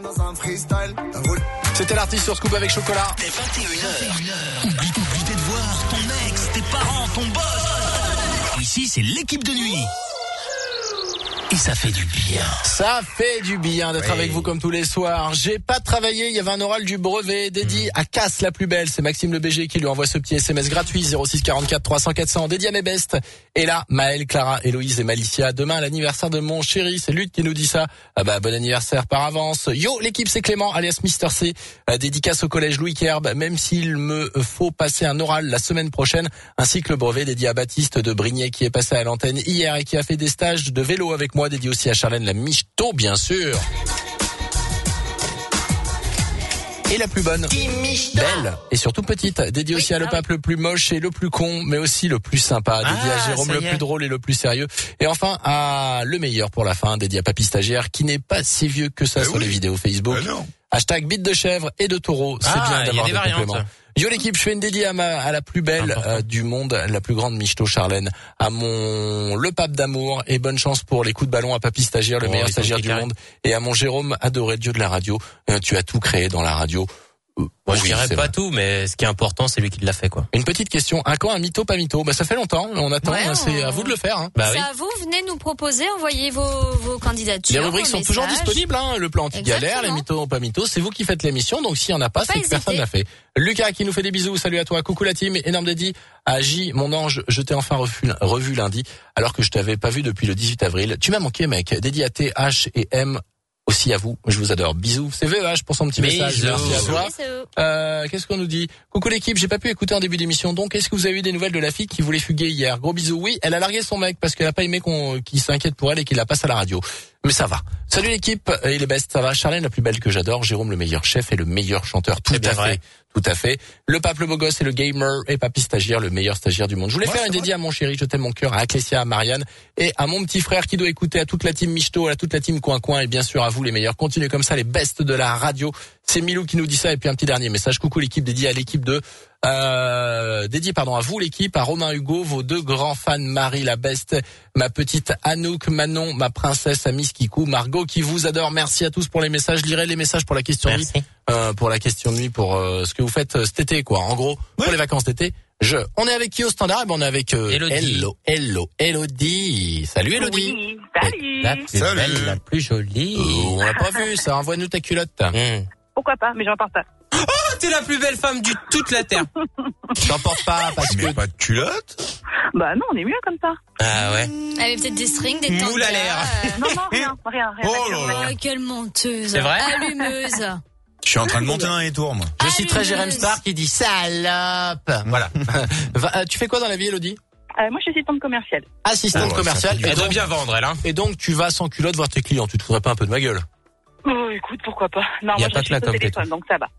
C'était l'artiste sur Scoop avec Chocolat. Dès vingt et une heures. Oublie, oublie de voir ton ex, tes parents, ton boss. Ici, c'est l'équipe de nuit. Et ça fait du bien. Ça fait du bien d'être oui. avec vous comme tous les soirs. J'ai pas travaillé, il y avait un oral du brevet dédié mmh. à Casse la plus belle. C'est Maxime Le B G qui lui envoie ce petit S M S gratuit zéro six quarante-quatre trois cents quatre cents dédié à mes bestes. Et là, Maëlle, Clara, Héloïse et Malicia. Demain, l'anniversaire de mon chéri. C'est Luc qui nous dit ça. Ah bah, bon anniversaire par avance. Yo, l'équipe, c'est Clément, alias Mister C. Euh, dédicace au collège Louis Kerb. Même s'il me faut passer un oral la semaine prochaine, ainsi que le brevet dédié à Baptiste de Brignais qui est passé à l'antenne hier et qui a fait des stages de vélo avec moi. Moi, dédié aussi à Charlène la Michto, bien sûr. Et la plus bonne, belle et surtout petite, dédiée oui, aussi à le pape le plus moche et le plus con, mais aussi le plus sympa, dédié ah, à Jérôme le plus drôle et le plus sérieux. Et enfin à le meilleur pour la fin, dédié à Papy Stagiaire, qui n'est pas si vieux que ça mais sur oui. les vidéos Facebook. Hashtag bite de chèvre et de taureau, c'est ah, bien d'avoir des, des compléments. Yo l'équipe, je fais une dédiée à, ma, à la plus belle euh, du monde, la plus grande Michto Charlène, à mon le pape d'amour et bonne chance pour les coups de ballon à Papy Stagiaire, le oh, meilleur stagiaire du carré. monde, et à mon Jérôme adoré Dieu de la radio. Euh, tu as tout créé dans la radio. Euh, Moi oui, je dirais pas vrai. tout, mais ce qui est important, c'est lui qui l'a fait, quoi. Une petite question, à quand un mytho pas mytho? Bah ça fait longtemps, on attend, ouais, on... c'est à vous de le faire. Hein. Bah, c'est oui. à vous, venez nous proposer, envoyez vos, vos candidatures. Les rubriques sont messages. toujours disponibles, hein. Le plan anti-galère, les mythos pas mythos, c'est vous qui faites l'émission, donc s'il y en a pas, pas c'est hésiter. que personne l'a fait. Lucas qui nous fait des bisous, salut à toi, coucou la team, énorme dédié à J, mon ange, je t'ai enfin revu, revu lundi, alors que je t'avais pas vu depuis le dix-huit avril. Tu m'as manqué mec, dédié à T, H et M. Aussi à vous, je vous adore. Bisous. C'est V E H pour son petit message. Bisous. Merci à toi. Euh, qu'est-ce qu'on nous dit? Coucou l'équipe, j'ai pas pu écouter en début d'émission. Donc, est-ce que vous avez eu des nouvelles de la fille qui voulait fuguer hier? Gros bisous. Oui, elle a largué son mec parce qu'elle a pas aimé qu'on, qu'il s'inquiète pour elle et qu'il la passe à la radio. Mais ça va. Salut l'équipe. Et les bestes, ça va. Charlène la plus belle que j'adore. Jérôme le meilleur chef et le meilleur chanteur. Tout à fait. Tout à fait. Le pape le beau gosse et le gamer et Papy Stagiaire, le meilleur stagiaire du monde. Je voulais ouais, faire une dédiée à mon chéri, je t'aime mon cœur, à Acclésia, à Marianne et à mon petit frère qui doit écouter, à toute la team Michto, à toute la team Coin Coin et bien sûr à vous les meilleurs. Continuez comme ça, les bestes de la radio. C'est Milou qui nous dit ça et puis un petit dernier message. Coucou l'équipe, dédié à l'équipe de euh, dédié pardon à vous l'équipe, à Romain Hugo, vos deux grands fans, Marie la beste, ma petite Anouk, Manon, ma princesse, à Miss Kikou, Margot qui vous adore. Merci à tous pour les messages. Je lirai les messages pour la question Merci. nuit, euh, pour la question nuit, pour euh, ce que vous faites euh, cet été quoi. En gros, oui. pour les vacances d'été. Je, on est avec qui au standard? Et ben on est avec euh, Elodie. Hello, Hello, Elodie. Salut Elodie. Oui, salut. La plus salut. belle, la plus jolie. Oh, on l'a pas vu, ça. Envoie-nous ta culotte. Mmh. Pourquoi pas, mais j'en porte pas. Oh, t'es la plus belle femme du toute la terre. J'en porte pas parce mais que pas de culotte. Bah non, on est mieux comme ça. Ah ouais. Elle avait peut-être des strings, des moule à l'air. Euh... Non non, rien, rien, rien. Oh là là. Oh, quelle menteuse. C'est vrai. Allumeuse. Je suis en train de monter dans les tours, moi. Je citerai Jérém Star qui dit salope. Voilà. Va, tu fais quoi dans la vie, Elodie? Euh, moi, je suis assistante commerciale. Assistante oh, ouais, commerciale. Elle doit bien vendre, elle, hein. Et donc, tu vas sans culotte voir tes clients. Tu te foutrais pas un peu de ma gueule? Oh, écoute, pourquoi pas. Non, y a moi, pas je suis au téléphone, donc ça va.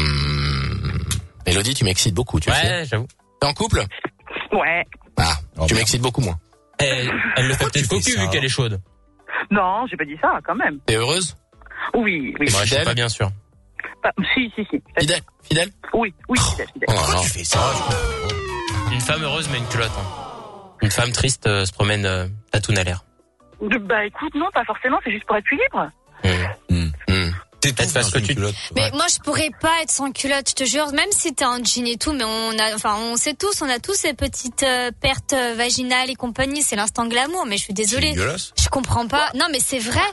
Mmh. Elodie, tu m'excites beaucoup, tu ouais, sais. Ouais, j'avoue. T'es en couple? Ouais. Ah, oh, tu bien. m'excites beaucoup moins. Elle, elle le fait peut-être faux cul vu qu'elle est chaude. Non, j'ai pas dit ça, quand même. T'es heureuse? Oui, oui. Moi, je suis pas bien sûr. Bah, si, si, si. Fidèle? Fidèle? Oui, oui, fidèle, fidèle. Oh, pourquoi tu fais ça? Une femme heureuse mais une culotte. Hein. Une femme triste euh, se promène euh, tatoune à l'air. Bah écoute, non, pas forcément, c'est juste pour être plus libre. Mmh. Mmh. Mmh. C'est tout parce que tu culotte. Mais ouais. moi, je pourrais pas être sans culotte, je te jure. Même si t'es en jean et tout, mais on a, enfin, on sait tous, on a tous ces petites euh, pertes vaginales et compagnie. C'est l'instant glamour, mais je suis désolée. Je comprends pas. Non, mais c'est vrai.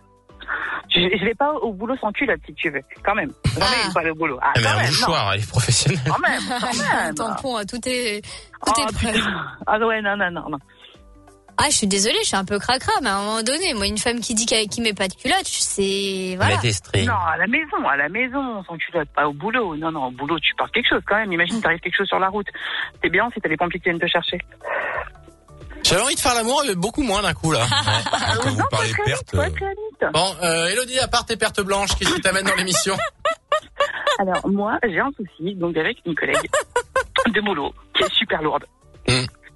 Je, je vais pas au boulot sans culotte, si tu veux. Quand même. Jamais ah. je vais aller au boulot. Ah, mais quand un même, mouchoir, non. elle est professionnelle. Quand même, quand même. Tampon, tout est, tout oh, est prêt. Ah ouais, non, non, non, non. Ah, je suis désolée, je suis un peu cracra, mais à un moment donné, moi, une femme qui dit qu'elle qui met pas de culotte, c'est, voilà. Elle a des strings. Non, à la maison, à la maison, sans culotte, pas au boulot. Non, non, au boulot, tu portes quelque chose quand même. Imagine, t'arrives quelque chose sur la route. C'est bien si t'as les pompiers qui viennent te chercher. J'avais envie de faire l'amour, mais beaucoup moins d'un coup là. Ouais. Quand vous parlez pertes. Ouais, très vite. Bon, euh, Elodie, à part tes pertes blanches, qu'est-ce qui t'amène dans l'émission? Alors, moi, j'ai un souci, donc avec une collègue de boulot, qui est super lourde. Mmh.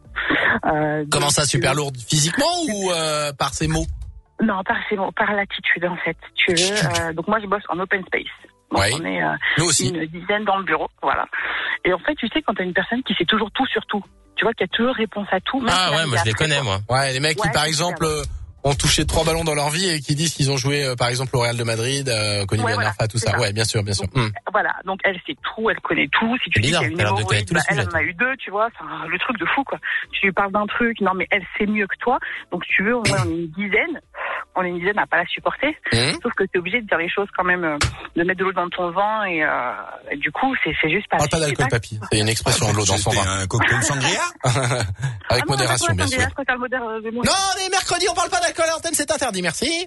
Euh, Comment donc, ça, super lourde? Physiquement ou euh, par ses mots? Non, par, ses mots, par l'attitude, en fait. Tu veux, euh, donc moi, je bosse en open space. Donc, Oui. on est euh, Nous aussi. une dizaine dans le bureau, voilà. Et en fait, tu sais, quand t'as une personne qui sait toujours tout sur tout, tu vois, qui a toujours réponse à tout. même Ah si ouais, moi je les connais, moi. Ouais, les mecs qui, Ouais, par c'est exemple, ça. euh, ont touché trois ballons dans leur vie et qui disent qu'ils ont joué, euh, par exemple, au Real de Madrid, euh, connu Ouais, Ben voilà, Arfa, tout c'est ça. ça. Ouais, bien sûr, bien sûr. Hum. Voilà, donc elle sait tout, elle connaît tout. Si tu dis qu'il Bizarre, y a une t'as l'air de connaître hémorroïde, tous les bah, elle sujets, en a eu deux, tu vois, c'est un- le truc de fou, quoi. Tu lui parles d'un truc, non mais elle sait mieux que toi. Donc si tu veux, ouais, on est une dizaine, on est une dizaine à pas la supporter. Hum. Sauf que t'es obligé de dire les choses quand même, euh, de mettre de l'eau dans ton vin et, euh, et du coup, c'est c'est juste pas... Parle pas c'est d'alcool, papy. C'est une expression de l'eau dans son C'était vin. un cocktail sangria? Avec modération, bien sûr. Je préfère le modère, euh, de moi. Non, les mercredis, on parle pas d'alcool à l'antenne, c'est interdit, merci.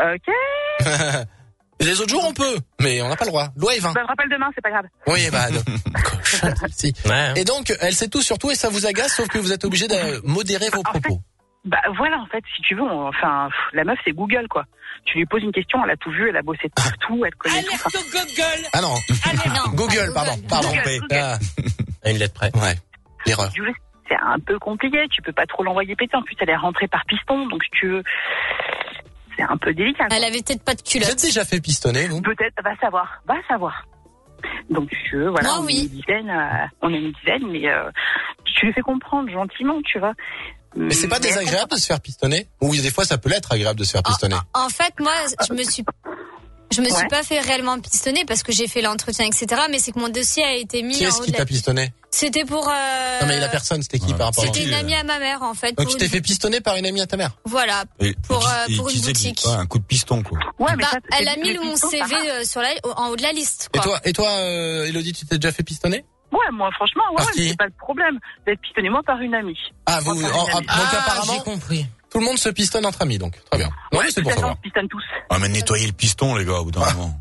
Ok. Et les autres jours, on peut, mais on n'a pas le droit. Loi et vin. Bah, je rappelle demain, c'est pas grave. Oui, bah, cochon, si. Ouais. Et donc, elle sait tout sur tout et ça vous agace, sauf que vous êtes obligé de modérer vos propos. Bah voilà, en fait, si tu veux, on- enfin, pff, la meuf c'est Google, quoi. Tu lui poses une question, elle a tout vu, elle a bossé partout, elle connaît tout. Enfin, Google. Ah non. non, Google, pas pardon, Google. pardon. Google, Google. Ah, À une lettre près. ouais, l'erreur. si tu veux, c'est un peu compliqué, tu peux pas trop l'envoyer péter. En plus, elle est rentrée par piston, donc si tu veux, c'est un peu délicat, quoi. Elle avait peut-être pas de Vous culotte. êtes déjà fait pistonner, vous? Peut-être, va savoir, va savoir. Donc, si tu veux, voilà, Moi, on, oui. est une dizaine, euh, on est une dizaine, mais euh, tu lui fais comprendre gentiment, tu vois. Mais c'est pas désagréable de se faire pistonner? Ou des fois, ça peut l'être agréable de se faire pistonner. En fait, moi, je me suis, je me suis Ouais. pas fait réellement pistonner parce que j'ai fait l'entretien, et cetera. Mais c'est que mon dossier a été mis Qui en est-ce haut qui de t'a la... pistonné? C'était pour. Euh... Non, mais la personne, c'était qui Ouais. par rapport à C'était qui? une amie à ma mère, en fait. Donc pour tu t'es une- fait pistonner par une amie à ta mère? Voilà. Et- Pour, et- euh, et pour une utiliser du- boutique. ouais, un coup de piston, quoi. Ouais, mais Bah, ça, c'est elle a du- mis le mon piston, C ça V marche. euh, sur la, en haut de la liste. Et Quoi. toi, et toi, euh, Elodie, tu t'es déjà fait pistonner? Ouais, moi, franchement, ouais, Par ouais, qui? c'est pas le problème d'être pistonné, moi, par une amie. Ah, vous, Moi, en- par en- une amie. donc Ah, apparemment, j'ai compris. tout le monde se pistonne entre amis, donc. Très bien. Non, mais c'est pour De toute façon, savoir. on se pistonne tous. Ah, mais nettoyer le piston, les gars, au bout d'un moment.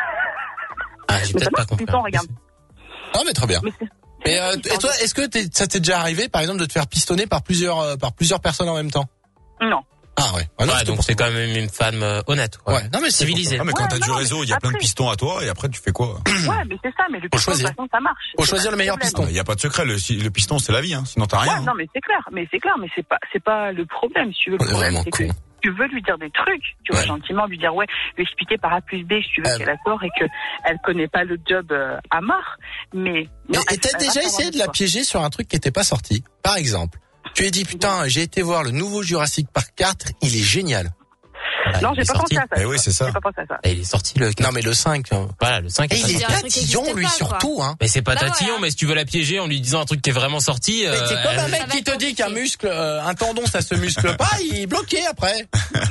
Ah, j'ai Mais ça peut-être pas marche, compris. piston, regarde. Ah, mais très bien. Mais c'est- Et, euh, et toi, est-ce que t'es- ça t'est déjà arrivé, par exemple, de te faire pistonner par plusieurs, euh, par plusieurs personnes en même temps? Non. Ah ouais. Ah, non, Ouais, c'était donc pour c'est savoir. quand même une femme euh, honnête, quoi. Ouais. Non, mais c'est civilisée. Ah, mais quand Ouais, t'as du non, réseau, il y a après- plein de pistons à toi, et après, tu fais quoi? Ouais, mais c'est ça, mais le piston, de choisir. toute façon, ça marche. Faut C'est choisir pas le meilleur problème. piston. Il n'y a pas de secret, le, si- le piston, c'est la vie, hein. Sinon, t'as Ouais, rien. non, mais c'est clair, mais c'est clair, mais c'est pas, c'est pas le problème, si tu veux. Le On est problème, vraiment c'est que con. tu veux lui dire des trucs, tu vois, Ouais. gentiment, lui dire, ouais, lui expliquer par A plus B, si tu veux, Euh. qu'elle a tort et que elle connaît pas le job euh, à mort, mais. non, Et elle- et t'as elle va déjà savoir essayé de de la toi. piéger sur un truc qui était pas sorti? Par exemple, tu lui as dit, putain, j'ai été voir le nouveau Jurassic Park quatre, il est génial. Ah, Non, il j'ai est pas sorti. pensé à ça. Eh oui, c'est ça. J'ai pas pensé à ça. Et il est sorti le. Non, mais le cinq. euh, Voilà, le cinq. Et est il sorti. est C'est un truc qui tatillon, existait lui, pas, surtout, quoi. hein. Mais c'est pas Bah, tatillon, voilà. mais si tu veux la piéger en lui disant un truc qui est vraiment sorti. Mais c'est euh, comme un elle- mec Ça va qui être te dit qu'un compliqué. muscle, euh, un tendon, ça se muscle pas, il est bloqué après.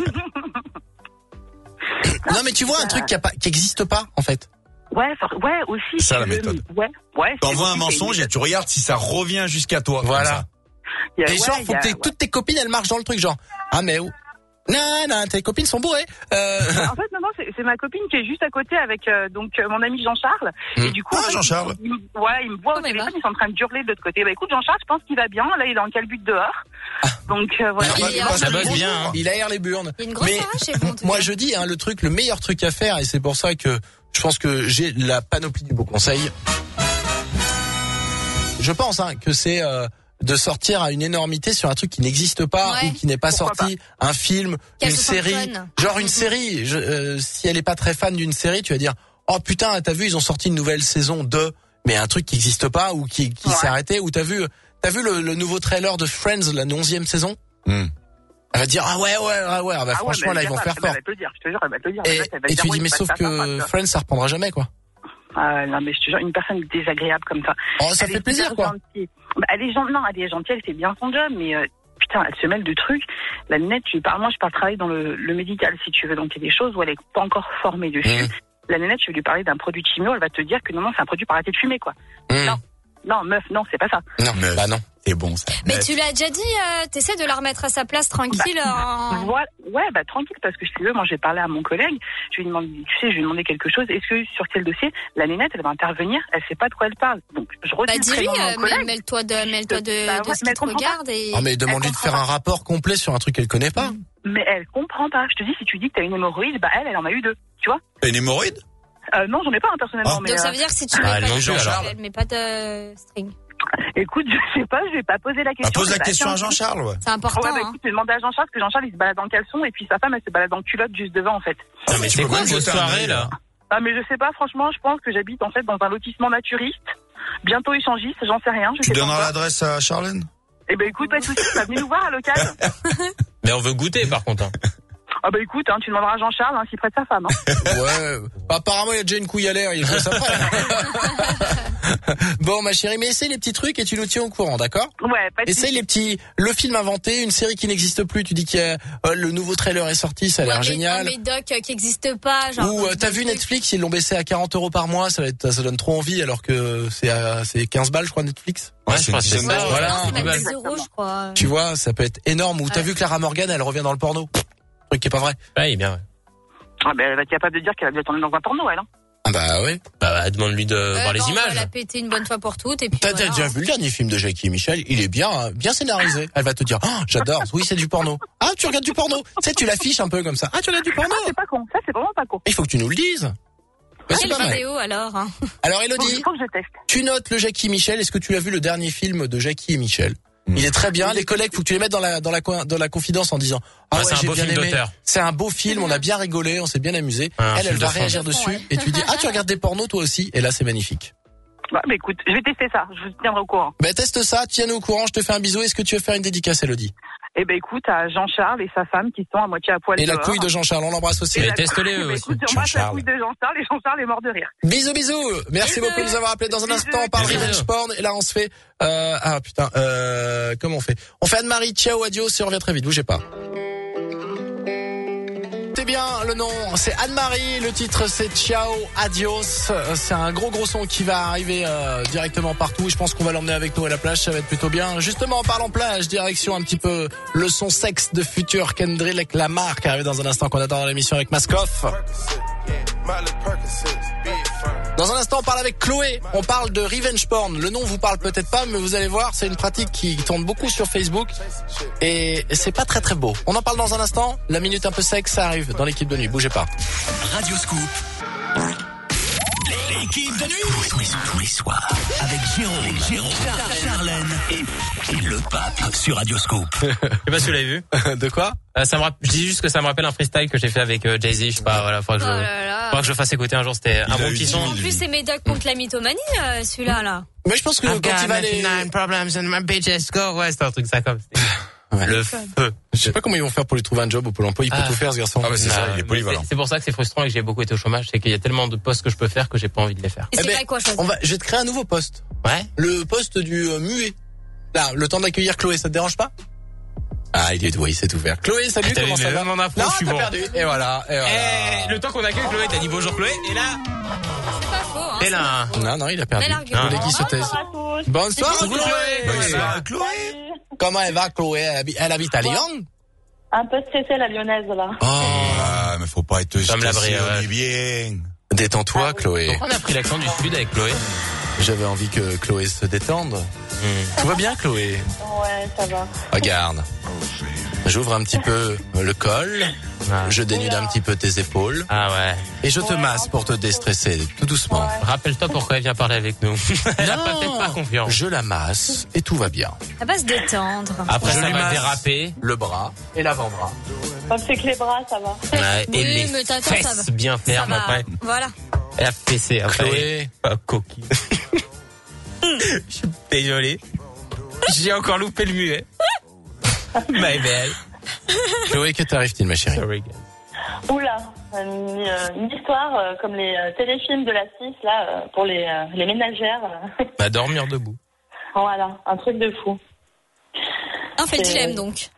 Non, mais tu vois un truc qui, a pas, qui existe pas, en fait. Ouais, for- ouais, aussi. C'est ça, si la tu veux, méthode. mais- Ouais, ouais. c'est T'envoies un aussi, c'est mensonge une et tu regardes si ça revient jusqu'à toi. comme Voilà. ça. Il y a- Et ouais, genre, il faut y a- que tes- ouais. toutes tes copines, elles marchent dans le truc, genre, ah, mais où? Non, non, tes copines sont bourrées. Euh... En fait, non, non, c'est c'est ma copine qui est juste à côté avec euh, donc euh, mon ami Jean-Charles. Mm. Et du coup, Ah, en fait, Jean-Charles. il, il- ouais, il me voit au téléphone, ils sont en train de hurler de l'autre côté. Bah écoute, Jean-Charles, je pense qu'il va bien. Là, il est en calbut dehors. Donc euh, voilà. Il, il- passe ça le bosse bonjour, bien, hein. il aère les burnes. Il y a une grosse Mais arrache chez vous, en tout moi cas. je dis hein, le truc, le meilleur truc à faire, et c'est pour ça que je pense que j'ai la panoplie du beau conseil. Je pense hein, que c'est euh, de sortir à une énormité sur un truc qui n'existe pas Ouais. ou qui n'est pas Pourquoi sorti, un film, Qu'elle une se sente série, conne. genre une série. Je, euh, si elle est pas très fan d'une série, tu vas dire oh putain, t'as vu, ils ont sorti une nouvelle saison de, mais un truc qui n'existe pas ou qui, qui Ouais. s'est arrêté. Ou t'as vu, t'as vu le, le nouveau trailer de Friends, la onzième saison. Hmm. Elle va dire ah ouais ouais ouais ouais, ah bah Ah ouais, franchement mais là elle ils vont va- faire elle fort. va te le dire, je te jure, elle va te le dire. Et, Elle va- elle va et dire, tu oui, dis mais bah, sauf ça, ça, que ça, ça. Friends ça reprendra jamais quoi. Ah, non, mais je te jure, une personne désagréable comme ça. Oh ça Elle fait est plaisir super quoi. gentille. Bah, elle est gentille, non, elle est gentille, elle fait bien son job, mais euh, putain, elle se mêle de trucs. La nette, tu parles, moi je parle travailler dans le, le médical si tu veux, donc il y a des choses où elle est pas encore formée dessus. Mmh. La nénette, je vais lui parler d'un produit de chimio, elle va te dire que non, non, c'est un produit pour arrêter de fumer, quoi. Mmh. Non. non, meuf, non, c'est pas ça. Non, meuf. Bah non. C'est bon, ça. Mais tu l'as déjà dit, euh, t'essaies de la remettre à sa place tranquille. Bah, en... voilà. Ouais, bah tranquille, parce que je sais, moi j'ai parlé à mon collègue, je lui ai demandé, tu sais, je lui ai demandé quelque chose. Est-ce que sur quel dossier la nénette elle va intervenir? Elle sait pas de quoi elle parle. Donc je Bah retiens dis-lui, mon euh, collègue. mêle-toi de, mêle-toi de, Bah, de ouais, ce mais qui te elle comprend regarde et. Oh, mais demande-lui de faire un rapport complet sur un truc qu'elle connaît pas. Mais elle comprend pas. Je te dis, si tu dis que t'as une hémorroïde, bah elle, elle en a eu deux. Tu vois? T'as une hémorroïde? Euh, non, j'en ai pas, hein, personnellement. Ah. Mais, Donc ça euh, veut dire que si tu Ah, mets non, pas je- de alors. elle met pas de string. Écoute, je sais pas, je vais pas poser la question. Bah, pose la Bah, question tiens, à Jean-Charles, ouais. C'est important. Ouais, bah hein. écoute, j'ai demandé à Jean-Charles, parce que Jean-Charles il se balade en caleçon et puis sa femme elle se balade en culotte juste devant en fait. Non, mais Tu c'est peux quoi même vos jeter un soirées, œil, là? Ah mais je sais pas, franchement, je pense que j'habite en fait dans un lotissement naturiste, bientôt échangiste, j'en sais rien. Je Tu sais pas donneras encore. l'adresse à Charlène? Eh ben écoute, pas de soucis, tu vas venir nous voir à l'occasion. Mais on veut goûter, par contre. hein. Ah bah écoute, hein, tu demanderas à Jean-Charles hein, s'il prête sa femme. Hein. Ouais. Bah, apparemment, il y a déjà une couille à l'air, il est ça Bon, ma chérie, mais essaye les petits trucs et tu nous tiens au courant, d'accord? Ouais, pas de Essaye soucis. les petits, le film inventé, une série qui n'existe plus. Tu dis que euh, le nouveau trailer est sorti, ça a l'air Ouais, mais- génial. Un médoc euh, qui existe pas. Genre, Ou euh, t'as vu Netflix, ils l'ont baissé à quarante euros par mois, ça, va être, ça donne trop envie alors que c'est euh, c'est quinze balles, je crois, Netflix. Ouais, je crois que c'est dizaine ça. d'euros. Voilà. C'est même Ouais. dix euros, je crois. Tu vois, ça peut être énorme. Ou t'as Ouais. vu Clara Morgan, elle revient dans le porno. Truc qui est pas vrai. Ouais, il est bien, ouais. Ah ben elle va être capable de dire qu'elle a bien tourné dans un porno, elle. Hein. Ah bah oui. Bah, bah, demande-lui de Ouais, voir les bon, On va images. la péter une bonne fois pour toutes et puis. T'as voilà. t'as déjà vu le dernier film de Jackie et Michel? Il est bien, hein, bien scénarisé. Elle va te dire, oh, j'adore. Oui, c'est du porno. Ah, tu regardes du porno. Tu sais, tu l'affiches un peu comme ça. Ah, tu regardes du porno. Ah, c'est pas con, ça c'est vraiment pas con. Il faut que tu nous le dises. Bah, c'est Quelle pas mal. vidéo alors hein Alors, Faut, Elodie, faut que je teste. tu notes le Jackie et Michel. Est-ce que tu as vu le dernier film de Jackie et Michel? Il est très bien. Les collègues, faut que tu les mettes dans la dans la co- dans la confidence en disant ah Ouais, ouais, c'est un j'ai beau bien film aimé. d'auteur. C'est un beau film. On a bien rigolé. On s'est bien amusé. Un Elle, film elle va de fond. réagir De fond, dessus ouais. et tu dis ah tu regardes des pornos toi aussi. Et là c'est magnifique. Ouais, bah écoute, je vais tester ça, je vous tiendrai au courant. Ben teste ça. Tiens-nous au courant. Je te fais un bisou. Est-ce que tu veux faire une dédicace, Elodie? Eh ben écoute, à Jean-Charles et sa femme qui sont à moitié à poil Et la dehors. couille de Jean-Charles. On l'embrasse aussi. Et la- teste-les, Eh eux ben, aussi. écoute, j'embrasse la Jean-Charles. couille de Jean-Charles et Jean-Charles est mort de rire. Bisous, bisous. Merci Bisous. beaucoup de nous avoir appelés. Dans un Bisous. instant, on parle Bisous. Revenge Porn. Et là, on se fait, euh, ah, putain, euh, comment on fait? On fait Anne-Marie. Ciao, adios. Et on revient très vite. Bougez pas. C'est bien, le nom, c'est Anne-Marie. Le titre, c'est Ciao, adios. Euh, C'est un gros, gros son qui va arriver euh, directement partout. Je pense qu'on va l'emmener avec nous à la plage. Ça va être plutôt bien. Justement, en parlant plage, direction un petit peu le son sexe de futur Kendrick Lamar qui arrive dans un instant qu'on attend dans l'émission avec Maskoff. Dans un instant, on parle avec Chloé. On parle de revenge porn. Le nom vous parle peut-être pas, mais vous allez voir, c'est une pratique qui tourne beaucoup sur Facebook. Et c'est pas très très beau. On en parle dans un instant. La minute un peu sexe, ça arrive dans l'équipe de nuit. Bougez pas. Radio Scoop. L'équipe de nuit. Tous les, tous les soirs. Avec Jérôme, Jérôme, Charlène et, et le pape sur Radio Scoop. Je sais pas si vous l'avez vu. De quoi? Euh, ça me rapp- je dis juste que ça me rappelle un freestyle que j'ai fait avec euh, Jay-Z. Je sais pas, voilà, faudra que je, Oh là là. faudra que je fasse écouter un jour. C'était un a bon eu petit dit, son. En plus, c'est médoc contre la mythomanie, euh, celui-là, là. Mais je pense que I've quand got il va aller... ninety-nine problems and my bitches go. Ouais, c'était un truc ça comme. C'était Ouais. Le feu. Je sais pas comment ils vont faire pour lui trouver un job au Pôle emploi. Il peut Ah. tout faire, ce garçon. Ah ouais, c'est Non, ça, il est mais polyvalent. c'est- C'est pour ça que c'est frustrant et que j'ai beaucoup été au chômage. C'est qu'il y a tellement de postes que je peux faire que j'ai pas envie de les faire. Et Eh c'est ben, pas quoi choisir. On va, je vais te créer un nouveau poste. Ouais. Le poste du euh, muet. Là, le temps d'accueillir Chloé, ça te dérange pas? Ah, il est, oui, c'est tout faire. Chloé, salut, Ah, t'as comment vu, ça mais va? même en info, Non, je suis t'as bon. perdu. Et voilà, et voilà. Eh, le temps qu'on accueille Chloé, t'as dit bonjour Chloé, et là, C'est pas faux, hein. t'es là. Non, non, il a perdu. Bel argument. Je voulais qu'il se taise. Bonsoir, Coucou, Chloé. Chloé. Bonsoir, Chloé. Comment elle va, Chloé? Elle habite, elle habite à Lyon? Un peu stressée, la lyonnaise, là. Oh. Ah, mais faut pas être Comme la stressé, vraie, on ouais. est bien. Détends-toi, Chloé. Pourquoi on a pris l'accent du sud avec Chloé? J'avais envie que Chloé se détende. Hmm. Tout va bien, Chloé? Ouais, ça va. Regarde. J'ouvre un petit peu le col. Ah. Je dénude un petit peu tes épaules. Ah ouais. Et je te masse pour te déstresser, tout doucement. Rappelle-toi pourquoi elle vient parler avec nous. Elle a Non. peut-être pas confiance. Je la masse et tout va bien. Ça va se détendre. Après, Je ça lui va masse déraper. le bras et l'avant-bras. Comme c'est que les bras, ça va. Ouais, Oui, et les mais t'attends, ça fesses va. bien Ça fermes va. après. Voilà. Et la fessée après. Chloé. Pas coquille. Je suis désolé. J'ai encore loupé le muet. My bad. Chloé, que t'arrive-t-il, ma chérie? Sorry. Oula, une, euh, une histoire euh, comme les euh, téléfilms de la six, là, euh, pour les, euh, les ménagères. euh. Bah, dormir debout. Voilà, un truc de fou. On fait le C'est- dilemme, donc.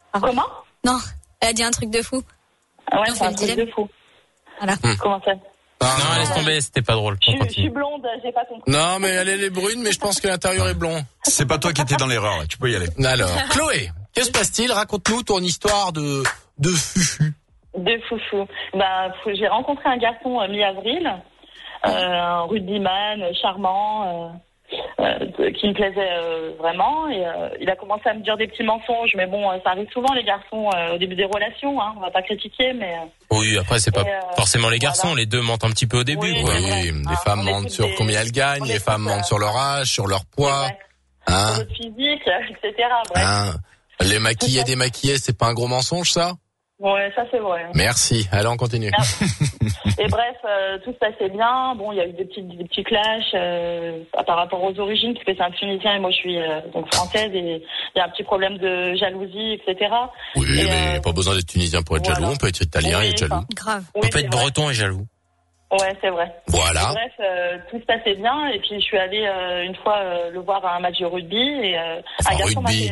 Comment Non, elle a dit un truc de fou. Ouais, On c'est fait un le truc dilemme. de fou. Voilà. Comment ça Non, non, laisse tomber, c'était pas drôle. Je, je suis blonde, j'ai pas compris. Non, mais elle, elle est brune, mais je pense que l'intérieur est blond. C'est pas toi qui étais dans l'erreur, là. Tu peux y aller. Alors, Chloé, que se passe-t-il? Raconte-nous ton histoire de, de fufu. De foufou. Bah, j'ai rencontré un garçon euh, mi-avril, euh, un rugbyman charmant, euh, euh, qui me plaisait euh, vraiment. Et euh, il a commencé à me dire des petits mensonges, mais bon, ça arrive souvent les garçons euh, au début des relations. Hein, on va pas critiquer, mais. Euh, Oui, après c'est pas et, euh, forcément les garçons, voilà. Les deux mentent un petit peu au début. Oui, quoi. oui, les femmes mentent sur des- combien elles gagnent, les femmes toutes, mentent sur leur âge, sur leur poids. Ouais. Hein, Sur notre physique, et cetera. Bref. hein. Les maquillés, démaquillés, c'est pas un gros mensonge, ça? Ouais, ça c'est vrai. Merci. Allez, on continue. Et bref, euh, tout se passait bien. Bon, il y a eu des petits, des petits clashs euh, par rapport aux origines, parce que c'est un Tunisien et moi je suis euh, donc française, et il y a un petit problème de jalousie, et cetera. Oui, Et, mais euh, pas besoin d'être tunisien pour être voilà. jaloux. On peut être italien et être jaloux. Grave. On peut être breton et jaloux. Ouais, c'est vrai. Voilà. Et bref, euh, tout se passait bien, et puis je suis allée euh, une fois euh, le voir à un match de rugby, et euh, Enfin, un garçon m'a rugby.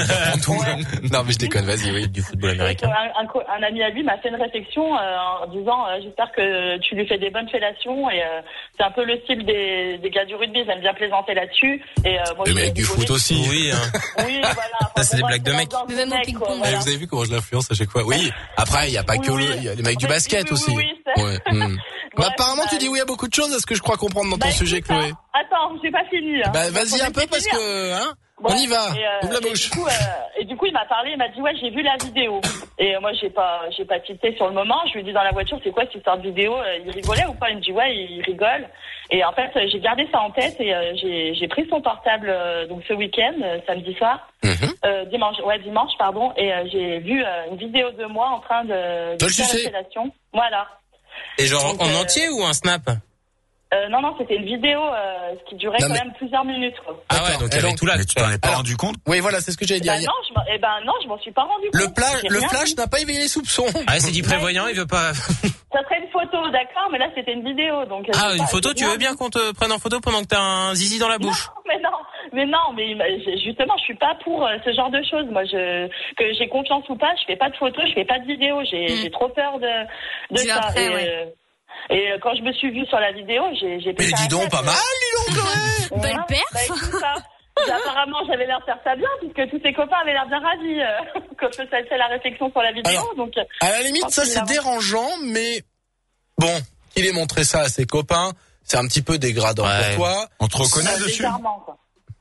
fait... Non, mais je déconne, vas-y, oui. Du football Un, un, co- un ami à lui m'a fait une réflexion euh, en disant euh, j'espère que tu lui fais des bonnes fellations, et euh, c'est un peu le style des, des gars du rugby, ils aiment bien plaisanter là-dessus, et euh, moi Les je mecs du rigolais. foot aussi. Oui, hein. Oui, voilà. Enfin, Ça, c'est bon, des moi, blagues de mecs. l'ambiance Mais même au mec, ping-pong. quoi, Eh, voilà. vous avez vu comment je l'influence à chaque fois? Oui. Après, il n'y a pas Oui, que oui. le, il y a les mecs du Oui, basket oui, aussi. oui, oui, c'est- Ouais. hmm. Bah, Bref, apparemment, bah, tu dis oui à beaucoup de choses, à ce que je crois comprendre dans ton Bah, sujet, écoute, Chloé. hein. Attends, j'ai pas fini. Hein. Bah, vas-y un peu parce que, hein, on y va. Et, euh, Ouvre la et bouche. Du coup, euh, et du coup, il m'a parlé, il m'a dit ouais, j'ai vu la vidéo. Et euh, moi, j'ai pas, j'ai pas tilté sur le moment. Je lui ai dit dans la voiture, c'est quoi cette histoire de vidéo? Euh, Il rigolait ou pas? Il me dit ouais, il rigole. Et en fait, euh, j'ai gardé ça en tête, et euh, j'ai, j'ai pris son portable euh, donc ce week-end, euh, samedi soir, Mhm. euh, dimanche, ouais dimanche pardon, et euh, j'ai vu euh, une vidéo de moi en train de, de Toi, le faire sucer. la fellation. Voilà. Et genre Donc, en euh, entier ou un snap? Euh, non non, c'était une vidéo euh, qui durait Non, quand mais- même plusieurs minutes, quoi. Ah ouais, donc il y Et avait donc- tout là. Mais tu t'en es pas Alors- rendu compte? Oui, voilà, c'est ce que j'allais dire. Bah non, je m'en- eh ben non, je m'en suis pas rendu compte. Le, pla- J'ai le rien flash vu. n'a pas éveillé les soupçons. Ah, c'est dit prévoyant, il veut pas. Ça serait une photo, d'accord, mais là c'était une vidéo, donc. euh, Ah, j'ai une pas- photo, j'ai tu rien veux bien qu'on te prenne en photo pendant que t'as un zizi dans la bouche? Mais non, mais non, mais il m'a- j'ai- justement, je suis pas pour euh, ce genre de choses. Moi, je que j'ai confiance ou pas, je fais pas de photos, je fais pas de vidéos. J'ai j'ai trop peur de de Du ça. après, et, ouais. euh, et euh, quand je me suis vue sur la vidéo, j'ai j'ai. Mais pété un dis donc, câble. pas mal, dis donc, Chloé. Belle perf. Bah, écoute, ça. Et apparemment, j'avais l'air de faire ça bien, puisque tous ses copains avaient l'air bien ravis euh, quand je faisais la réflexion sur la vidéo. Alors, donc, euh, À la limite, ça, c'est dérangeant, mais bon, qu'il ait montré ça à ses copains, c'est un petit peu dégradant Ouais. pour toi. On te reconnaît euh, dessus? légèrement, quoi.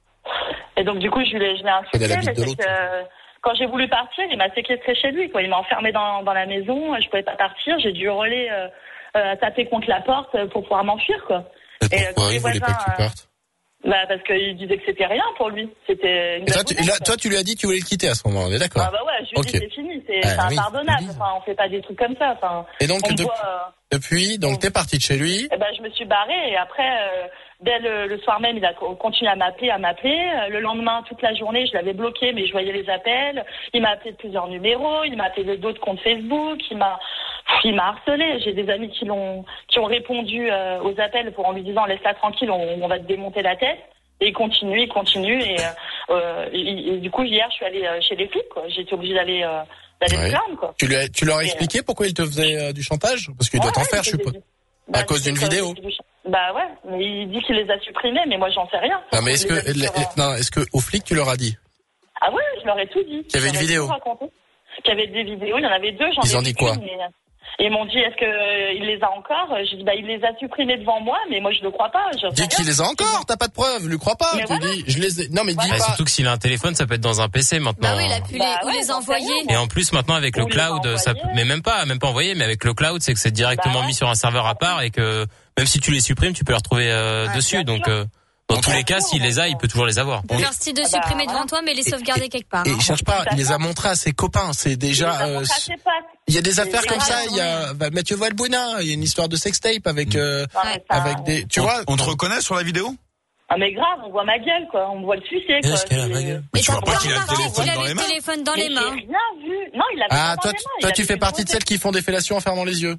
Et donc, du coup, je l'ai, je l'ai insulté, Elle habite mais de c'est l'autre. que quand j'ai voulu partir, il m'a séquestré chez lui, quoi. Il m'a enfermé dans, dans la maison, je pouvais pas partir, j'ai dû hurler, euh, euh, taper contre la porte pour pouvoir m'enfuir, quoi. Et Et, euh, pourquoi quand les il voulait pas voisins, que tu euh, partes? Bah, parce qu'il disait que c'était rien pour lui. C'était une Et toi, tu, blagounette, là, toi, tu lui as dit que tu voulais le quitter à ce moment, on est d'accord? Ah bah ouais, je lui ai Ok. dit c'est fini, c'est, Ah, c'est oui. impardonnable. Enfin, on fait pas des trucs comme ça. Enfin, Et donc, on de- voit, euh, Depuis, donc t'es parti de chez lui. eh ben, je me suis barrée, et après, euh, dès le, le soir même, il a co- continué à m'appeler, à m'appeler. Euh, Le lendemain, toute la journée, je l'avais bloqué, mais je voyais les appels. Il m'a appelé de plusieurs numéros, il m'a appelé d'autres comptes Facebook, il m'a, il m'a harcelé. J'ai des amis qui l'ont, qui ont répondu euh, aux appels pour en lui disant laisse-la tranquille, on, on va te démonter la tête. Et il continue, il continue, et, euh, euh, et- et du coup hier, je suis allée euh, chez les flics, quoi. J'ai été obligée d'aller, euh, d'aller Ouais. me plaindre, quoi. Tu, lui as- tu leur as Et, expliqué pourquoi il te faisait euh, du chantage? Parce qu'il doit Ouais, t'en ouais, faire, il je faisait suppose. du- À Bah, cause d'une c'est ça, vidéo. c'est du- Bah ouais, mais il dit qu'il les a supprimés, mais moi j'en sais rien. Non, mais est-ce Il les a que, mis sur, euh, non, est-ce que aux flics tu leur as dit? Ah ouais, je leur ai tout dit. Qu'il y avait Je leur une ai vidéo. tout raconté. Qu'il y avait des vidéos, il y en avait deux, j'en ai Ils ont vu dit quoi? une, mais- Et ils m'ont dit, est-ce que euh, il les a encore? J'ai dit, bah il les a supprimés devant moi, mais moi je ne crois pas. j'en sais Dis rien. qu'il les a encore, t'as pas de preuve, lui crois pas. Mais Tu voilà. dis, je les ai, non mais dis Ah, pas. surtout que s'il a un téléphone, ça peut être dans un P C maintenant. Bah oui, il a pu Bah les, ou ouais, les j'en sais envoyer. rien, Et en plus, maintenant, avec le Ou les cloud, ça, envoyer. mais même pas, même pas envoyé, mais avec le cloud, c'est que c'est directement Bah ouais. mis sur un serveur à part et que même si tu les supprimes, tu peux les retrouver euh, Ouais, dessus. bien Donc, sûr. euh, dans tous Bien les cas, sûr, s'il les a, il peut toujours les avoir. De faire style de Ah bah, supprimer voilà. devant toi, mais les sauvegarder quelque part. Et hein. il cherche pas, il les a montrés à ses copains. C'est Il les déjà. a euh, montrés à ses potes. Il y a des affaires C'est comme ça. grave, Il y a bah, Mathieu Valbuena. Il y a une histoire de sextape avec euh, Non, mais ça- avec des. Tu on, vois. on te reconnaît sur la vidéo? Ah mais grave, on voit ma gueule, quoi. On me voit le sucer, quoi. Est-ce qu'elle a ma C'est- gueule Mais Et tu t'as vois pas pas qu'il a le remarqué téléphone qu'il dans avait les le mains? téléphone dans Mais les j'ai mains. rien vu. Non, il avait Ah pas toi, dans les tu- mains. toi Il tu avait fais une partie de grosse- celles qui font des fellations en fermant les yeux.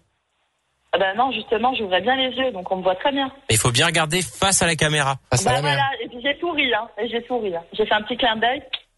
Ah bah non, justement, j'ouvrais bien les yeux, donc on me voit très bien. Mais il faut bien regarder face à la caméra. Face à Bah la mer. voilà, et puis j'ai souri, hein. Et j'ai souri, hein. J'ai fait un petit clin d'œil.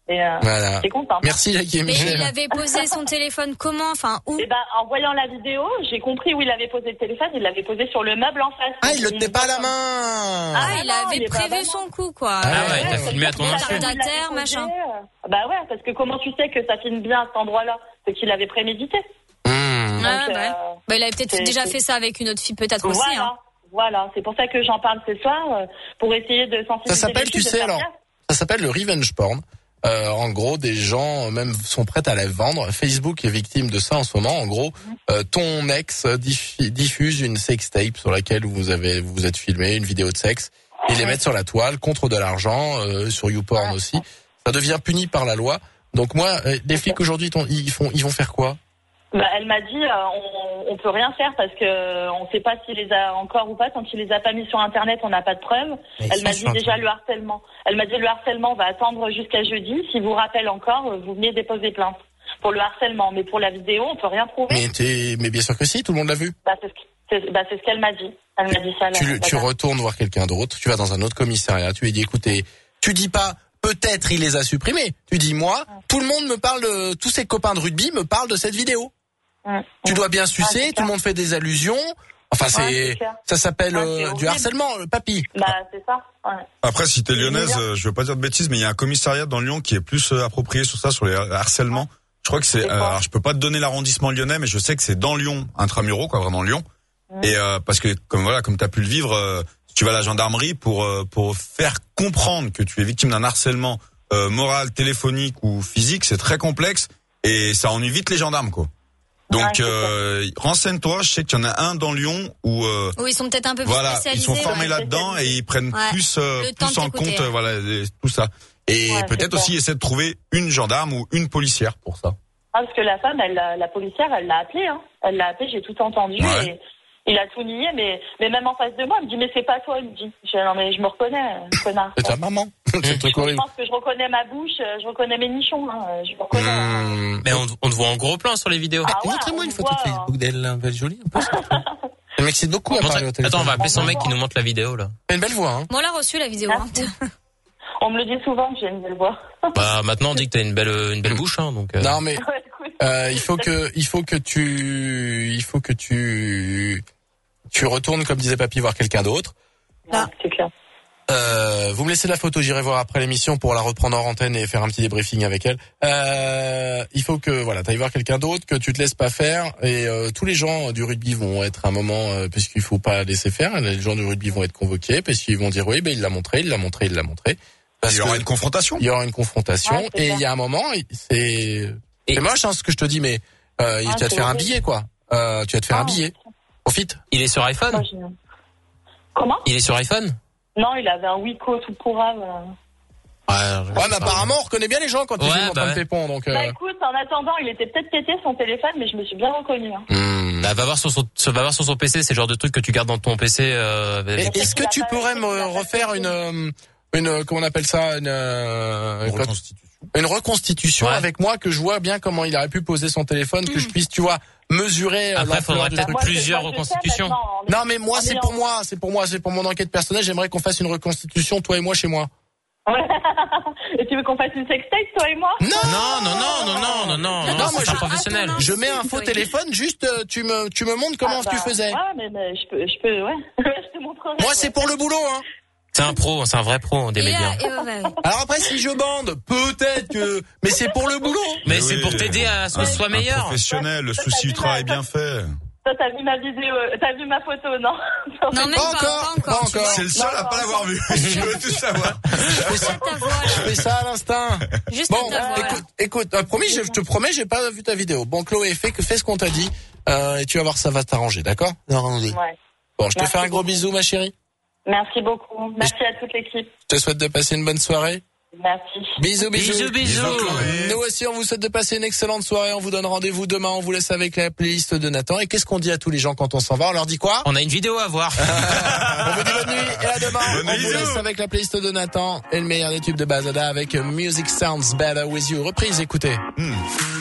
Et euh, Voilà. j'étais contente. Merci Jackie et Mais Michel. il avait posé son téléphone comment? Enfin, où? Et ben, en voyant la vidéo, j'ai compris où il avait posé le téléphone. Il l'avait posé sur le meuble en face. Ah, il le tenait pas à la main. Ah, il non, avait il est pas prévu vraiment. son coup, quoi. Ah ouais, t'as parce filmé à ton que insu. il l'avait Retardataire, posé, machin. euh, Bah ouais, parce que comment tu sais que ça filme bien à cet endroit-là? C'est qu'il avait prémédité. Mmh. Ah, Donc, bah. euh, Bah, il avait peut-être c'est- déjà c'est- fait ça avec une autre fille, peut-être aussi, Voilà, hein. voilà. C'est pour ça que j'en parle ce soir, euh, pour essayer de sensibiliser. Ça s'appelle, les tu filles, de sais, faire alors, gaffe. ça s'appelle le revenge porn. Euh, en gros, des gens euh, même sont prêts à la vendre. Facebook est victime de ça en ce moment. En gros, euh, ton ex diffi- diffuse une sextape sur laquelle vous avez vous êtes filmé, une vidéo de sexe, et les mettre sur la toile contre de l'argent, euh, sur YouPorn aussi. Ça devient puni par la loi. Donc moi, euh, les flics aujourd'hui, ton- ils font, ils vont faire quoi? Bah, elle m'a dit, euh, on, on peut rien faire parce que euh, on sait pas s'il les a encore ou pas. Tant qu'il les a pas mis sur Internet, on n'a pas de preuves. Mais Elle ils m'a sont dit sur déjà le harcèlement. Elle m'a dit le harcèlement va attendre jusqu'à jeudi. Si vous rappelle encore, euh, vous venez déposer plainte pour le harcèlement. Mais pour la vidéo, on peut rien prouver. Mais t'es, mais bien sûr que si, tout le monde l'a vu. Bah, c'est ce que- c'est bah, c'est ce qu'elle m'a dit. Elle m'a dit ça. Tu, la- le- tu la- retournes voir quelqu'un d'autre, tu vas dans un autre commissariat, tu lui dis écoutez, tu dis pas peut-être il les a supprimés, tu dis moi, tout le monde me parle de, tous ses copains de rugby me parlent de cette vidéo. Mmh. Tu dois bien sucer, c'est tout le monde fait des allusions. Enfin Ouais, c'est, c'est clair. ça s'appelle Ouais, euh, c'est du horrible. harcèlement, le papy. Bah, c'est ça. Ouais. Après, si t'es C'est lyonnaise, bien. euh, je veux pas dire de bêtises, mais il y a un commissariat dans Lyon qui est plus euh, approprié sur ça, sur les harcèlements. Je crois que c'est, C'est euh, quoi alors je peux pas te donner l'arrondissement lyonnais, mais je sais que c'est dans Lyon, intramuros, quoi, vraiment Lyon. Mmh. Et euh, parce que comme voilà, comme t'as pu le vivre, euh, si tu vas à la gendarmerie pour euh, pour faire comprendre que tu es victime d'un harcèlement euh, moral, téléphonique ou physique, c'est très complexe et ça ennuie vite les gendarmes, quoi. Donc Ouais, c'est euh, renseigne-toi. Je sais qu'il y en a un dans Lyon où euh, Ou ils sont peut-être un peu plus voilà, ils spécialisés. sont formés ouais. là-dedans et ils prennent Ouais. plus euh, Le temps plus de en t'écouter, compte hein. euh, voilà les- tout ça. Et Ouais, peut-être c'est aussi ça. essayer de trouver une gendarme ou une policière pour ça. Ah, parce que la femme, elle, l'a- la policière, elle l'a appelé. Hein. Elle l'a appelé, j'ai tout entendu. Ouais. Et il a tout nié, mais, mais même en face de moi, il me dit, mais c'est pas toi, il me dit. Je, non, mais je me reconnais, connard. C'est ta maman. C'est un truc Je horrible. pense que je reconnais ma bouche, euh, je reconnais mes nichons. Hein. Je me reconnais. Mmh. Mais on, on te voit en gros plan sur les vidéos. Ah ouais, Montrez-moi on une me photo de voit, Facebook d'elle, un belle jolie. Un peu, ça. Elle m'excite beaucoup à Montre- parler au téléphone. Attends, on va appeler son mec qui nous montre la vidéo là. Elle a une belle voix, hein. Bon, on l'a reçu, la vidéo. hein. On me le dit souvent que j'ai une belle voix. Bah maintenant on dit que t'as une belle une belle bouche hein, donc. euh, Non mais Ouais, écoute. euh, il faut que il faut que tu il faut que tu tu retournes comme disait papy voir quelqu'un d'autre. Ouais, c'est clair. Euh, vous me laissez la photo, j'irai voir après l'émission pour la reprendre en antenne et faire un petit débriefing avec elle. Euh, il faut que voilà, t'ailles voir quelqu'un d'autre, que tu te laisses pas faire. Et euh, tous les gens du rugby vont être à un moment, euh, puisqu'il faut pas laisser faire. Les gens du rugby vont être convoqués parce qu'ils vont dire oui, ben il l'a montré, il l'a montré, il l'a montré. Parce Il y aura que une confrontation. il y aura une confrontation Ouais, c'est et ça. il y a un moment, c'est c'est moche hein, ce que je te dis, mais euh, tu vas te c'est faire un horrible. billet quoi. Euh, tu vas te faire un Ah. billet. Profite. Il est sur iPhone. Moi, je- Comment? Il est sur iPhone. Non, il avait un Wiko tout pourrave. euh. Ouais, Ouais, mais apparemment on reconnaît bien les gens quand ils Ouais, filment en train bah de pépon, donc. euh, Bah écoute, en attendant, il était peut-être pété son téléphone, mais je me suis bien reconnue. Hein. hmm. Bah, va voir sur son va voir sur son P C, c'est le genre de truc que tu gardes dans ton P C. Euh, Et avec- Est-ce que tu pourrais me refaire une, euh, une, comment on appelle ça, une, euh, Une reconstitution. une reconstitution Ouais. avec moi, que je vois bien comment il aurait pu poser son téléphone, que je puisse, tu vois, mesurer. euh, Après, l'ampleur faudrait du peut-être truc. Moi, je- plusieurs moi, je sais reconstitutions. maintenant, en- Non, mais moi, en c'est ayant- pour moi, c'est pour moi, c'est pour mon enquête personnelle. J'aimerais qu'on fasse une reconstitution, toi et moi, chez moi. Ouais. Et tu veux qu'on fasse une sextape, toi et moi? Non, Non, non, non, non, non, non, non, non, Non, moi, c'est je- pas professionnel. Attends, non. Je mets un faux Oui. téléphone, juste, euh, tu me, tu me montres comment Ah, tu bah, faisais. Ouais, mais, mais je peux, je peux, ouais. Je te montrerai. Moi, ouais. c'est pour le boulot, hein. C'est un pro, c'est un vrai pro des Et, médias. euh, et, ouais, ouais. Alors après, si je bande, peut-être que, mais c'est pour le boulot. Mais Mais c'est oui. pour t'aider à ce que ce soit Un meilleur. professionnel, le souci du travail bien fait. Toi, t'as vu ma vidéo, euh, t'as vu ma photo, non? Non, même Pas pas, encore, pas encore. pas tu encore. vois. C'est le seul à pas l'avoir vu. Je veux tout savoir. Juste ta voix, là. Je fais ça à l'instinct. Juste Bon, ta voix. là. écoute, écoute, euh, promis, je, je te promets, j'ai pas vu ta vidéo. Bon, Chloé, fais, fais ce qu'on t'a dit, euh, et tu vas voir, ça va t'arranger, d'accord? Ouais. Bon, je te Merci fais un gros beaucoup. bisou, ma chérie. Merci beaucoup. Merci à toute l'équipe. Je te souhaite de passer une bonne soirée. Merci. Bisous, bisous. Bisous, bisous. Nous aussi, on vous souhaite de passer une excellente soirée. On vous donne rendez-vous demain. On vous laisse avec la playlist de Nathan. Et qu'est-ce qu'on dit à tous les gens quand on s'en va? On leur dit quoi? On a une vidéo à voir. On vous dit bonne nuit et à demain. Bonne On nuit, vous bisous. laisse avec la playlist de Nathan et le meilleur des tubes de Bazada avec Music Sounds Better With You. Reprise, écoutez. Hmm.